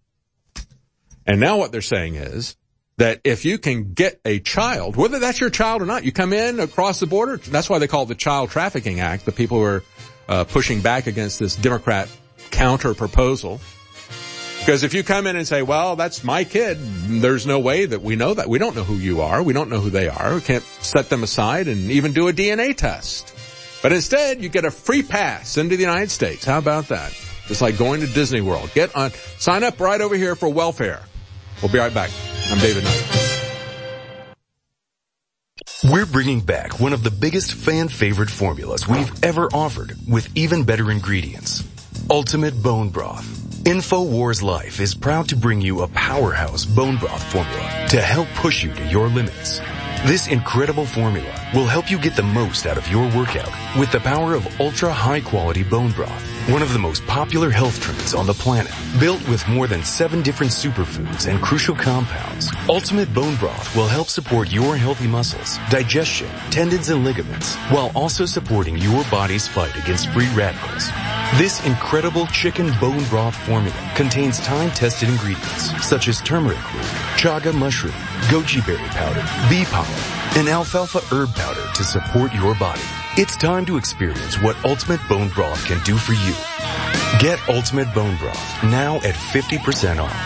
And now what they're saying is that if you can get a child, whether that's your child or not, you come in across the border. That's why they call it the Child Trafficking Act, the people who are uh, pushing back against this Democrat counter proposal. Because if you come in and say, well, that's my kid, there's no way that we know that. We don't know who you are. We don't know who they are. We can't set them aside and even do a D N A test. But instead, you get a free pass into the United States. How about that? Just like going to Disney World. Get on, sign up right over here for welfare. We'll be right back. I'm David Knight. We're bringing back one of the biggest fan favorite formulas we've ever offered with even better ingredients. Ultimate Bone Broth. InfoWars Life is proud to bring you a powerhouse bone broth formula to help push you to your limits. This incredible formula will help you get the most out of your workout with the power of ultra high quality bone broth, one of the most popular health drinks on the planet. Built with more than seven different superfoods and crucial compounds, Ultimate Bone Broth will help support your healthy muscles, digestion, tendons, and ligaments, while also supporting your body's fight against free radicals. This incredible chicken bone broth formula contains time-tested ingredients such as turmeric root, chaga mushroom, goji berry powder, bee pollen, and alfalfa herb powder to support your body. It's time to experience what Ultimate Bone Broth can do for you. Get Ultimate Bone Broth now at fifty percent off.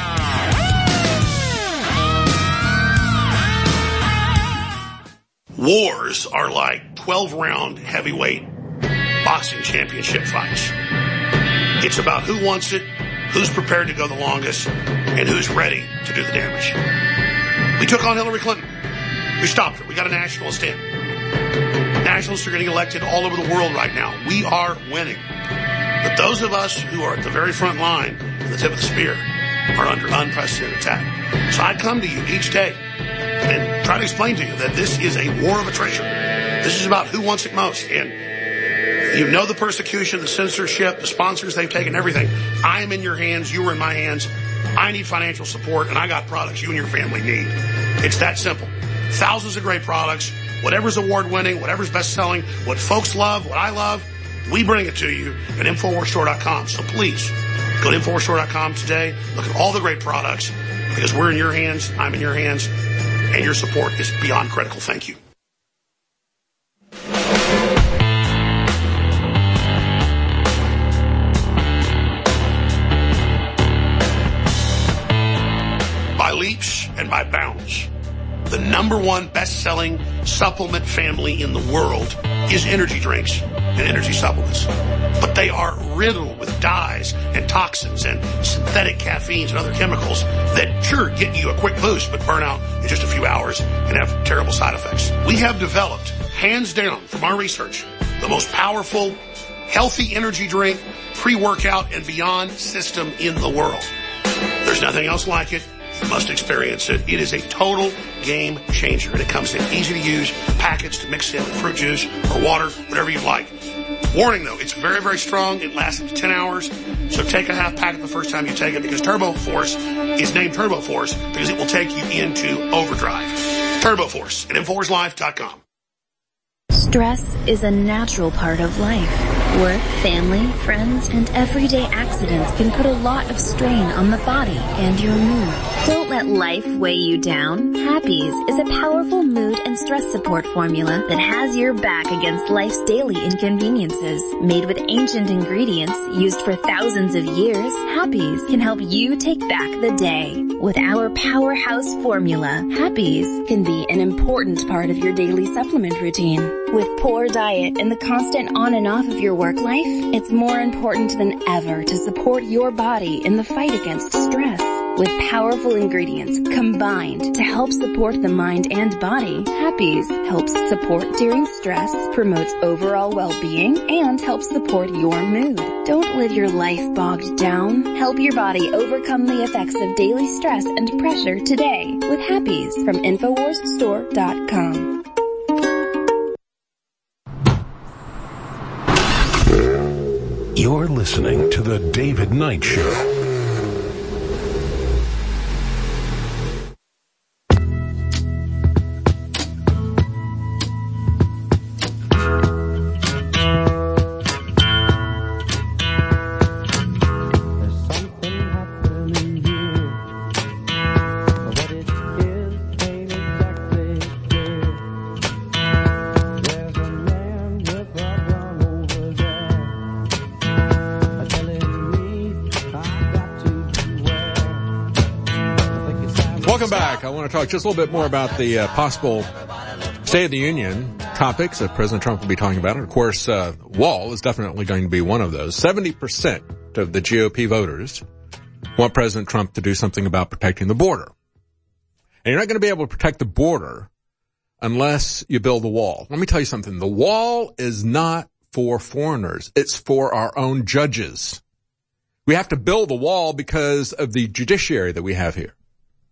Wars are like twelve round heavyweight boxing championship fights. It's about who wants it, who's prepared to go the longest, and who's ready to do the damage. We took on Hillary Clinton. We stopped her. We got a nationalist in. Nationalists are getting elected all over the world right now. We are winning. But those of us who are at the very front line, at the tip of the spear, are under unprecedented attack. So I come to you each day and try to explain to you that this is a war of attrition. This is about who wants it most. And you know the persecution, the censorship, the sponsors they've taken, everything. I am in your hands. You are in my hands. I need financial support, and I got products you and your family need. It's that simple. Thousands of great products. Whatever's award-winning, whatever's best-selling, what folks love, what I love, we bring it to you at Infowars Store dot com. So please, go to Infowars Store dot com today. Look at all the great products, because we're in your hands, I'm in your hands, and your support is beyond critical. Thank you. By leaps and by bounds, the number one best-selling supplement family in the world is energy drinks and energy supplements. But they are riddled with dyes and toxins and synthetic caffeines and other chemicals that sure get you a quick boost but burn out in just a few hours and have terrible side effects. We have developed, hands down from our research, the most powerful, healthy energy drink, pre-workout, and beyond system in the world. There's nothing else like it. You must experience it. It is a total game changer, and it comes in easy-to-use packets to mix in with fruit juice or water, whatever you like. Warning, though, it's very, very strong. It lasts up to ten hours, so take a half packet the first time you take it, because Turbo Force is named Turbo Force because it will take you into overdrive. Turbo Force at Infowars Life dot com. Stress is a natural part of life. Work, family, friends, and everyday accidents can put a lot of strain on the body and your mood. Don't let life weigh you down. Happies is a powerful mood and stress support formula that has your back against life's daily inconveniences. Made with ancient ingredients used for thousands of years, Happies can help you take back the day. With our powerhouse formula, Happies can be an important part of your daily supplement routine. With poor diet and the constant on and off of your work life, it's more important than ever to support your body in the fight against stress. With powerful ingredients combined to help support the mind and body, Happies helps support during stress, promotes overall well-being, and helps support your mood. Don't live your life bogged down. Help your body overcome the effects of daily stress and pressure today with Happies from Infowars Store dot com. You're listening to The David Knight Show. Welcome back. I want to talk just a little bit more about the uh, possible State of the Union topics that President Trump will be talking about. And of course, uh, wall is definitely going to be one of those. seventy percent of the G O P voters want President Trump to do something about protecting the border. And you're not going to be able to protect the border unless you build a wall. Let me tell you something. The wall is not for foreigners. It's for our own judges. We have to build a wall because of the judiciary that we have here.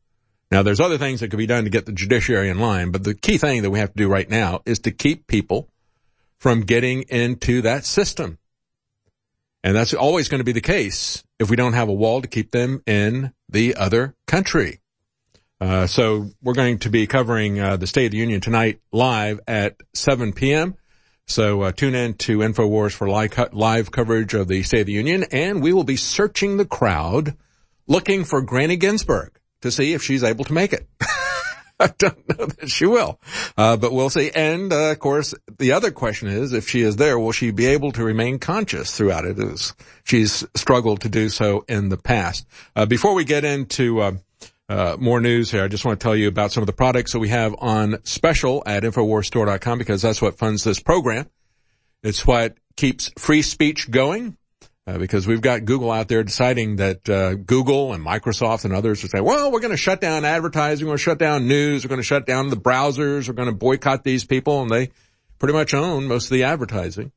Now, there's other things that could be done to get the judiciary in line, but the key thing that we have to do right now is to keep people from getting into that system. And that's always going to be the case if we don't have a wall to keep them in the other country. Uh, so we're going to be covering uh, the State of the Union tonight live at seven p.m. So uh, tune in to InfoWars for live, co- live coverage of the State of the Union, and we will be searching the crowd looking for Granny Ginsburg to see if she's able to make it. I don't know that she will, uh, but we'll see. And, uh, of course, the other question is, if she is there, will she be able to remain conscious throughout it, as she's struggled to do so in the past. Uh, before we get into, uh, uh, more news here, I just want to tell you about some of the products that we have on special at InfoWars Store dot com, because that's what funds this program. It's what keeps free speech going. Uh, because we've got Google out there deciding that uh, Google and Microsoft and others are saying, well, we're going to shut down advertising, we're going to shut down news, we're going to shut down the browsers, we're going to boycott these people, and they pretty much own most of the advertising.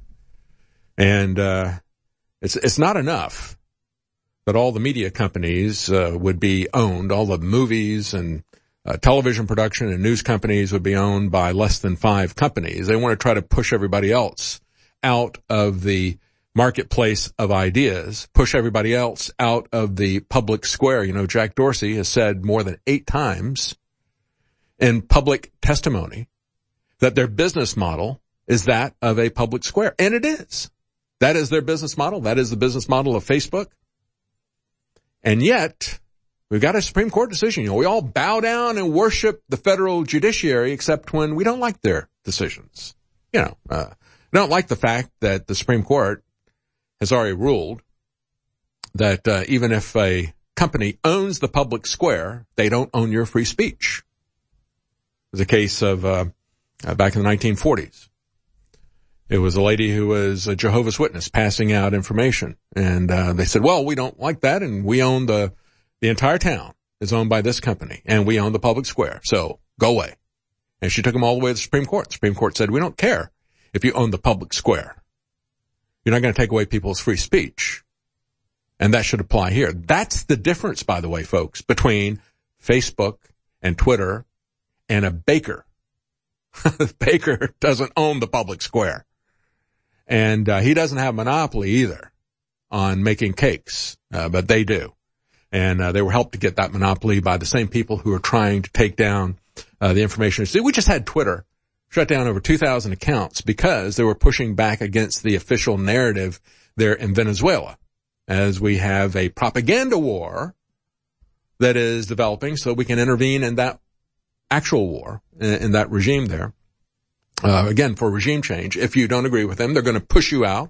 And uh it's it's not enough that all the media companies uh, would be owned, all the movies and uh, television production and news companies would be owned by less than five companies. They want to try to push everybody else out of the marketplace of ideas, push everybody else out of the public square. You know, Jack Dorsey has said more than eight times in public testimony that their business model is that of a public square. And it is. That is their business model. That is the business model of Facebook. And yet, we've got a Supreme Court decision. You know, we all bow down and worship the federal judiciary except when we don't like their decisions. You know, uh, we don't like the fact that the Supreme Court has already ruled that uh, even if a company owns the public square, they don't own your free speech. It was a case of uh, uh back in the nineteen forties. It was a lady who was a Jehovah's Witness passing out information, and uh they said, well, we don't like that, and we own the the entire town is owned by this company, and we own the public square, so go away. And she took them all the way to the Supreme Court. The Supreme Court said, we don't care if you own the public square. You're not going to take away people's free speech. And that should apply here. That's the difference, by the way, folks, between Facebook and Twitter and a baker. The baker doesn't own the public square. And uh, he doesn't have a monopoly either on making cakes, uh, but they do. And uh, they were helped to get that monopoly by the same people who are trying to take down uh, the information. See, we just had Twitter shut down over two thousand accounts because they were pushing back against the official narrative there in Venezuela, as we have a propaganda war that is developing so we can intervene in that actual war, in, in that regime there. Uh, again, for regime change, if you don't agree with them, they're going to push you out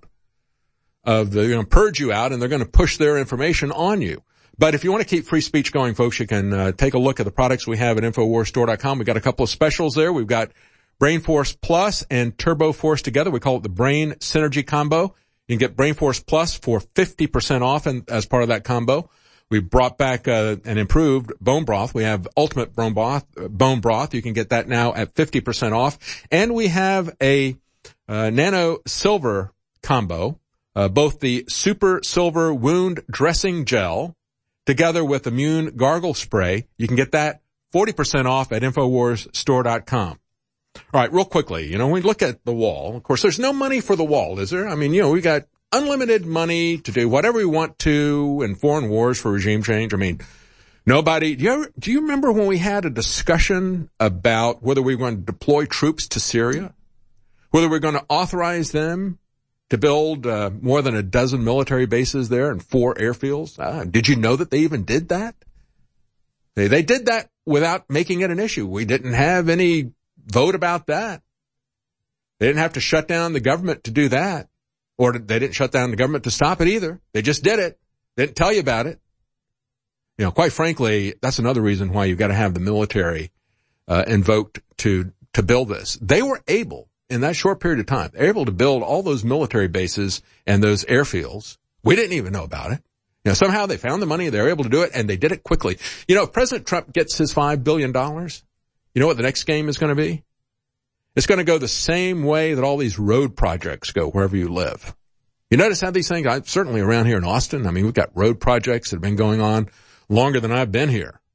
of the, they're going to purge you out, and they're going to push their information on you. But if you want to keep free speech going, folks, you can uh, take a look at the products we have at InfoWars Store dot com. We've got a couple of specials there. We've got Brain Force Plus and Turbo Force together. We call it the Brain Synergy Combo. You can get Brain Force Plus for fifty percent off and as part of that combo. We brought back uh, an improved bone broth. We have Ultimate Bone Broth. Bone broth. You can get that now at fifty percent off. And we have a uh, Nano Silver Combo, uh, both the Super Silver Wound Dressing Gel together with Immune Gargle Spray. You can get that forty percent off at InfoWars Store dot com. All right, real quickly, you know, we look at the wall. Of course, there's no money for the wall, is there? I mean, you know, we got unlimited money to do whatever we want to in foreign wars for regime change. I mean, nobody, do you ever, do you remember when we had a discussion about whether we were going to deploy troops to Syria? Whether we're going to authorize them to build uh, more than a dozen military bases there and four airfields? Uh, did you know that they even did that? They, they did that without making it an issue. We didn't have any vote about that. They didn't have to shut down the government to do that. Or they didn't shut down the government to stop it either. They just did it. They didn't tell you about it. You know, quite frankly, that's another reason why you've got to have the military uh, invoked to to build this. They were able, in that short period of time, they were able to build all those military bases and those airfields. We didn't even know about it. You know, somehow they found the money, they were able to do it, and they did it quickly. You know, if President Trump gets his five billion dollars, you know what the next game is going to be? It's going to go the same way that all these road projects go wherever you live. You notice how these things, I, certainly around here in Austin, I mean, we've got road projects that have been going on longer than I've been here.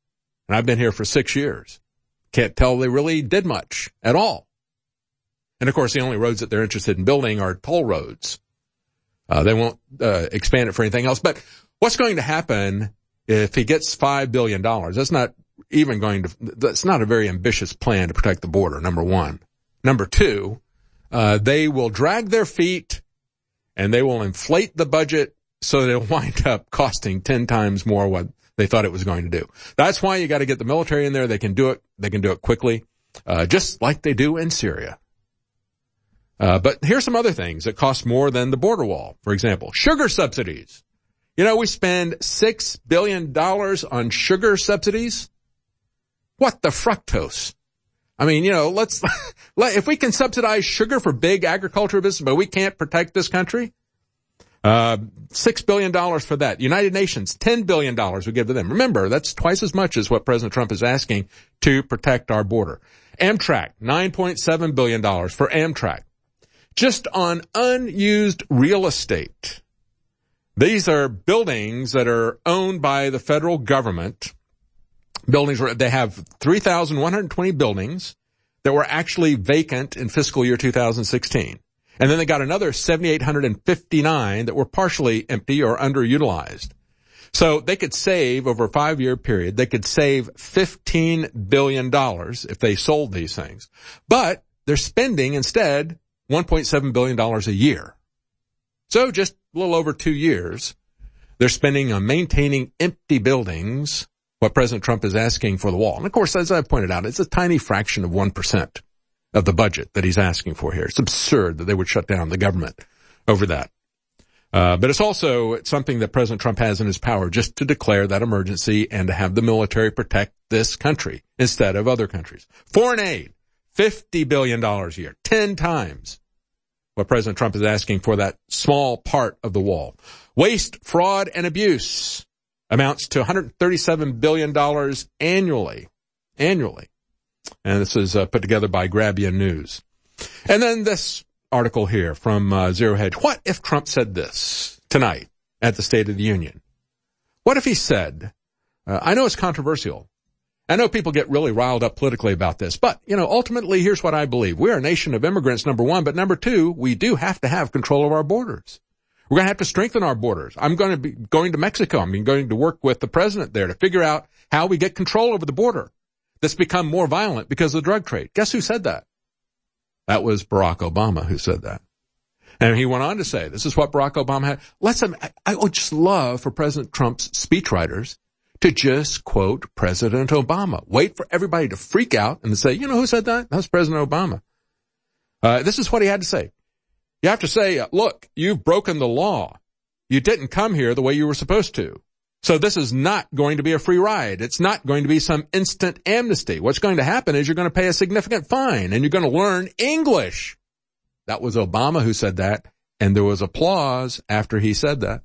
And I've been here for six years. Can't tell they really did much at all. And of course, the only roads that they're interested in building are toll roads. Uh, they won't uh, expand it for anything else. But what's going to happen if he gets five billion dollars? That's not even going to, that's not a very ambitious plan to protect the border, number one. Number two, uh, they will drag their feet and they will inflate the budget so they'll wind up costing ten times more what they thought it was going to do. That's why you got to get the military in there. They can do it. They can do it quickly, uh, just like they do in Syria. Uh, but here's some other things that cost more than the border wall. For example, sugar subsidies. You know, we spend six billion dollars on sugar subsidies. What the fructose? I mean, you know, let's, let, if we can subsidize sugar for big agriculture business, but we can't protect this country, uh, six billion dollars for that. United Nations, ten billion dollars we give to them. Remember, that's twice as much as what President Trump is asking to protect our border. Amtrak, nine point seven billion dollars for Amtrak. Just on unused real estate. These are buildings that are owned by the federal government. Buildings where they have three thousand one hundred twenty buildings that were actually vacant in fiscal year two thousand sixteen. And then they got another seven thousand eight hundred fifty-nine that were partially empty or underutilized. So they could save over a five-year period, they could save fifteen billion dollars if they sold these things. But they're spending instead one point seven billion dollars a year. So just a little over two years, they're spending on maintaining empty buildings, what President Trump is asking for the wall. And of course, as I've pointed out, it's a tiny fraction of one percent of the budget that he's asking for here. It's absurd that they would shut down the government over that. Uh, but it's also something that President Trump has in his power just to declare that emergency and to have the military protect this country instead of other countries. Foreign aid, fifty billion dollars a year, ten times what President Trump is asking for that small part of the wall. Waste, fraud, and abuse amounts to one hundred thirty-seven billion dollars annually. Annually. And this is uh, put together by Grabia News. And then this article here from uh, Zero Hedge. What if Trump said this tonight at the State of the Union? What if he said, uh, I know it's controversial. I know people get really riled up politically about this, but, you know, ultimately, here's what I believe. We're a nation of immigrants, number one, but number two, we do have to have control of our borders. We're going to have to strengthen our borders. I'm going to be going to Mexico. I'm going to work with the president there to figure out how we get control over the border that's become more violent because of the drug trade. Guess who said that? That was Barack Obama who said that. And he went on to say, this is what Barack Obama had. Let's, I, I would just love for President Trump's speechwriters to just quote President Obama. Wait for everybody to freak out and to say, you know who said that? That's President Obama. Uh, this is what he had to say. You have to say, look, you've broken the law. You didn't come here the way you were supposed to. So this is not going to be a free ride. It's not going to be some instant amnesty. What's going to happen is you're going to pay a significant fine and you're going to learn English. That was Obama who said that. And there was applause after he said that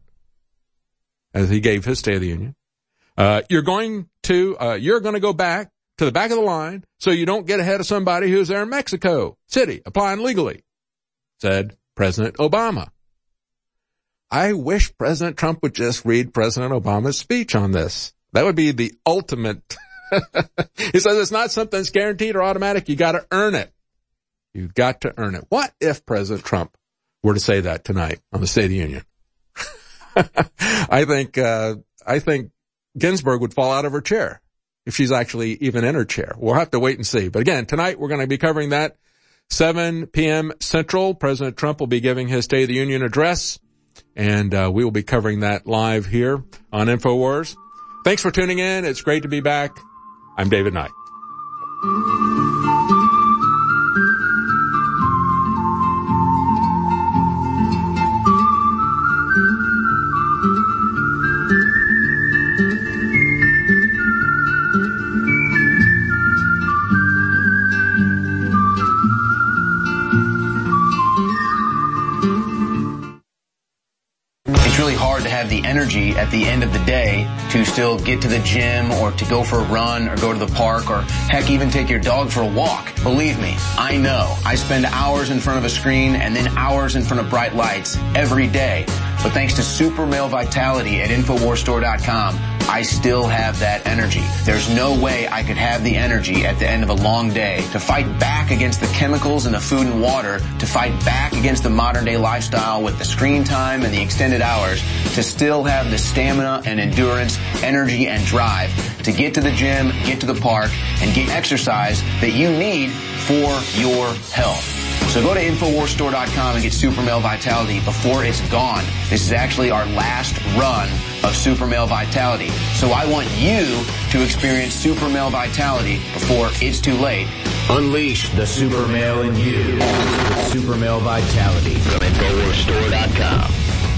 as he gave his State of the Union. Uh, you're going to, uh, you're going to go back to the back of the line so you don't get ahead of somebody who's there in Mexico City applying legally, said President Obama. I wish President Trump would just read President Obama's speech on this. That would be the ultimate. He says it's not something that's guaranteed or automatic. You got to earn it. You've got to earn it. What if President Trump were to say that tonight on the State of the Union? I think, uh, I think Ginsburg would fall out of her chair if she's actually even in her chair. We'll have to wait and see. But again, tonight we're going to be covering that. seven p.m. Central. President Trump will be giving his State of the Union address, and uh, we will be covering that live here on InfoWars. Thanks for tuning in. It's great to be back. I'm David Knight. Have the energy at the end of the day to still get to the gym or to go for a run or go to the park or heck, even take your dog for a walk. Believe me, I know. I spend hours in front of a screen and then hours in front of bright lights every day. But thanks to Super Male Vitality at Infowars Store dot com, I still have that energy. There's no way I could have the energy at the end of a long day to fight back against the chemicals in the food and water, to fight back against the modern day lifestyle with the screen time and the extended hours, to still have the stamina and endurance, energy and drive to get to the gym, get to the park, and get exercise that you need for your health. So go to Infowars Store dot com and get Super Male Vitality before it's gone. This is actually our last run of Super Male Vitality. So I want you to experience Super Male Vitality before it's too late. Unleash the super male in you with Super Male Vitality from Infowars Store dot com.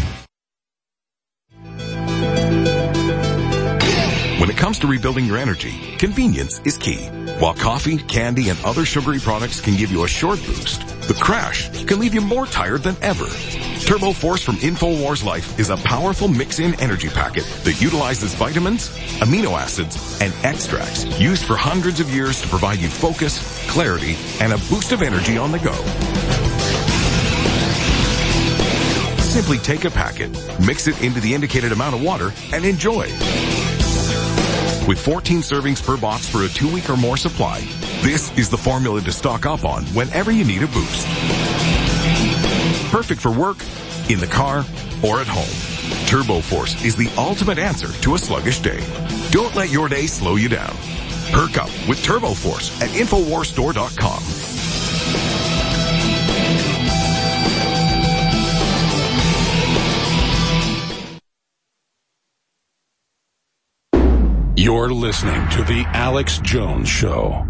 When it comes to rebuilding your energy, convenience is key. While coffee, candy, and other sugary products can give you a short boost, the crash can leave you more tired than ever. Turbo Force from InfoWars Life is a powerful mix-in energy packet that utilizes vitamins, amino acids, and extracts used for hundreds of years to provide you focus, clarity, and a boost of energy on the go. Simply take a packet, mix it into the indicated amount of water, and enjoy. With fourteen servings per box for a two-week or more supply, this is the formula to stock up on whenever you need a boost. Perfect for work, in the car, or at home. Turbo Force is the ultimate answer to a sluggish day. Don't let your day slow you down. Perk up with Turbo Force at Infowars Store dot com. You're listening to The Alex Jones Show.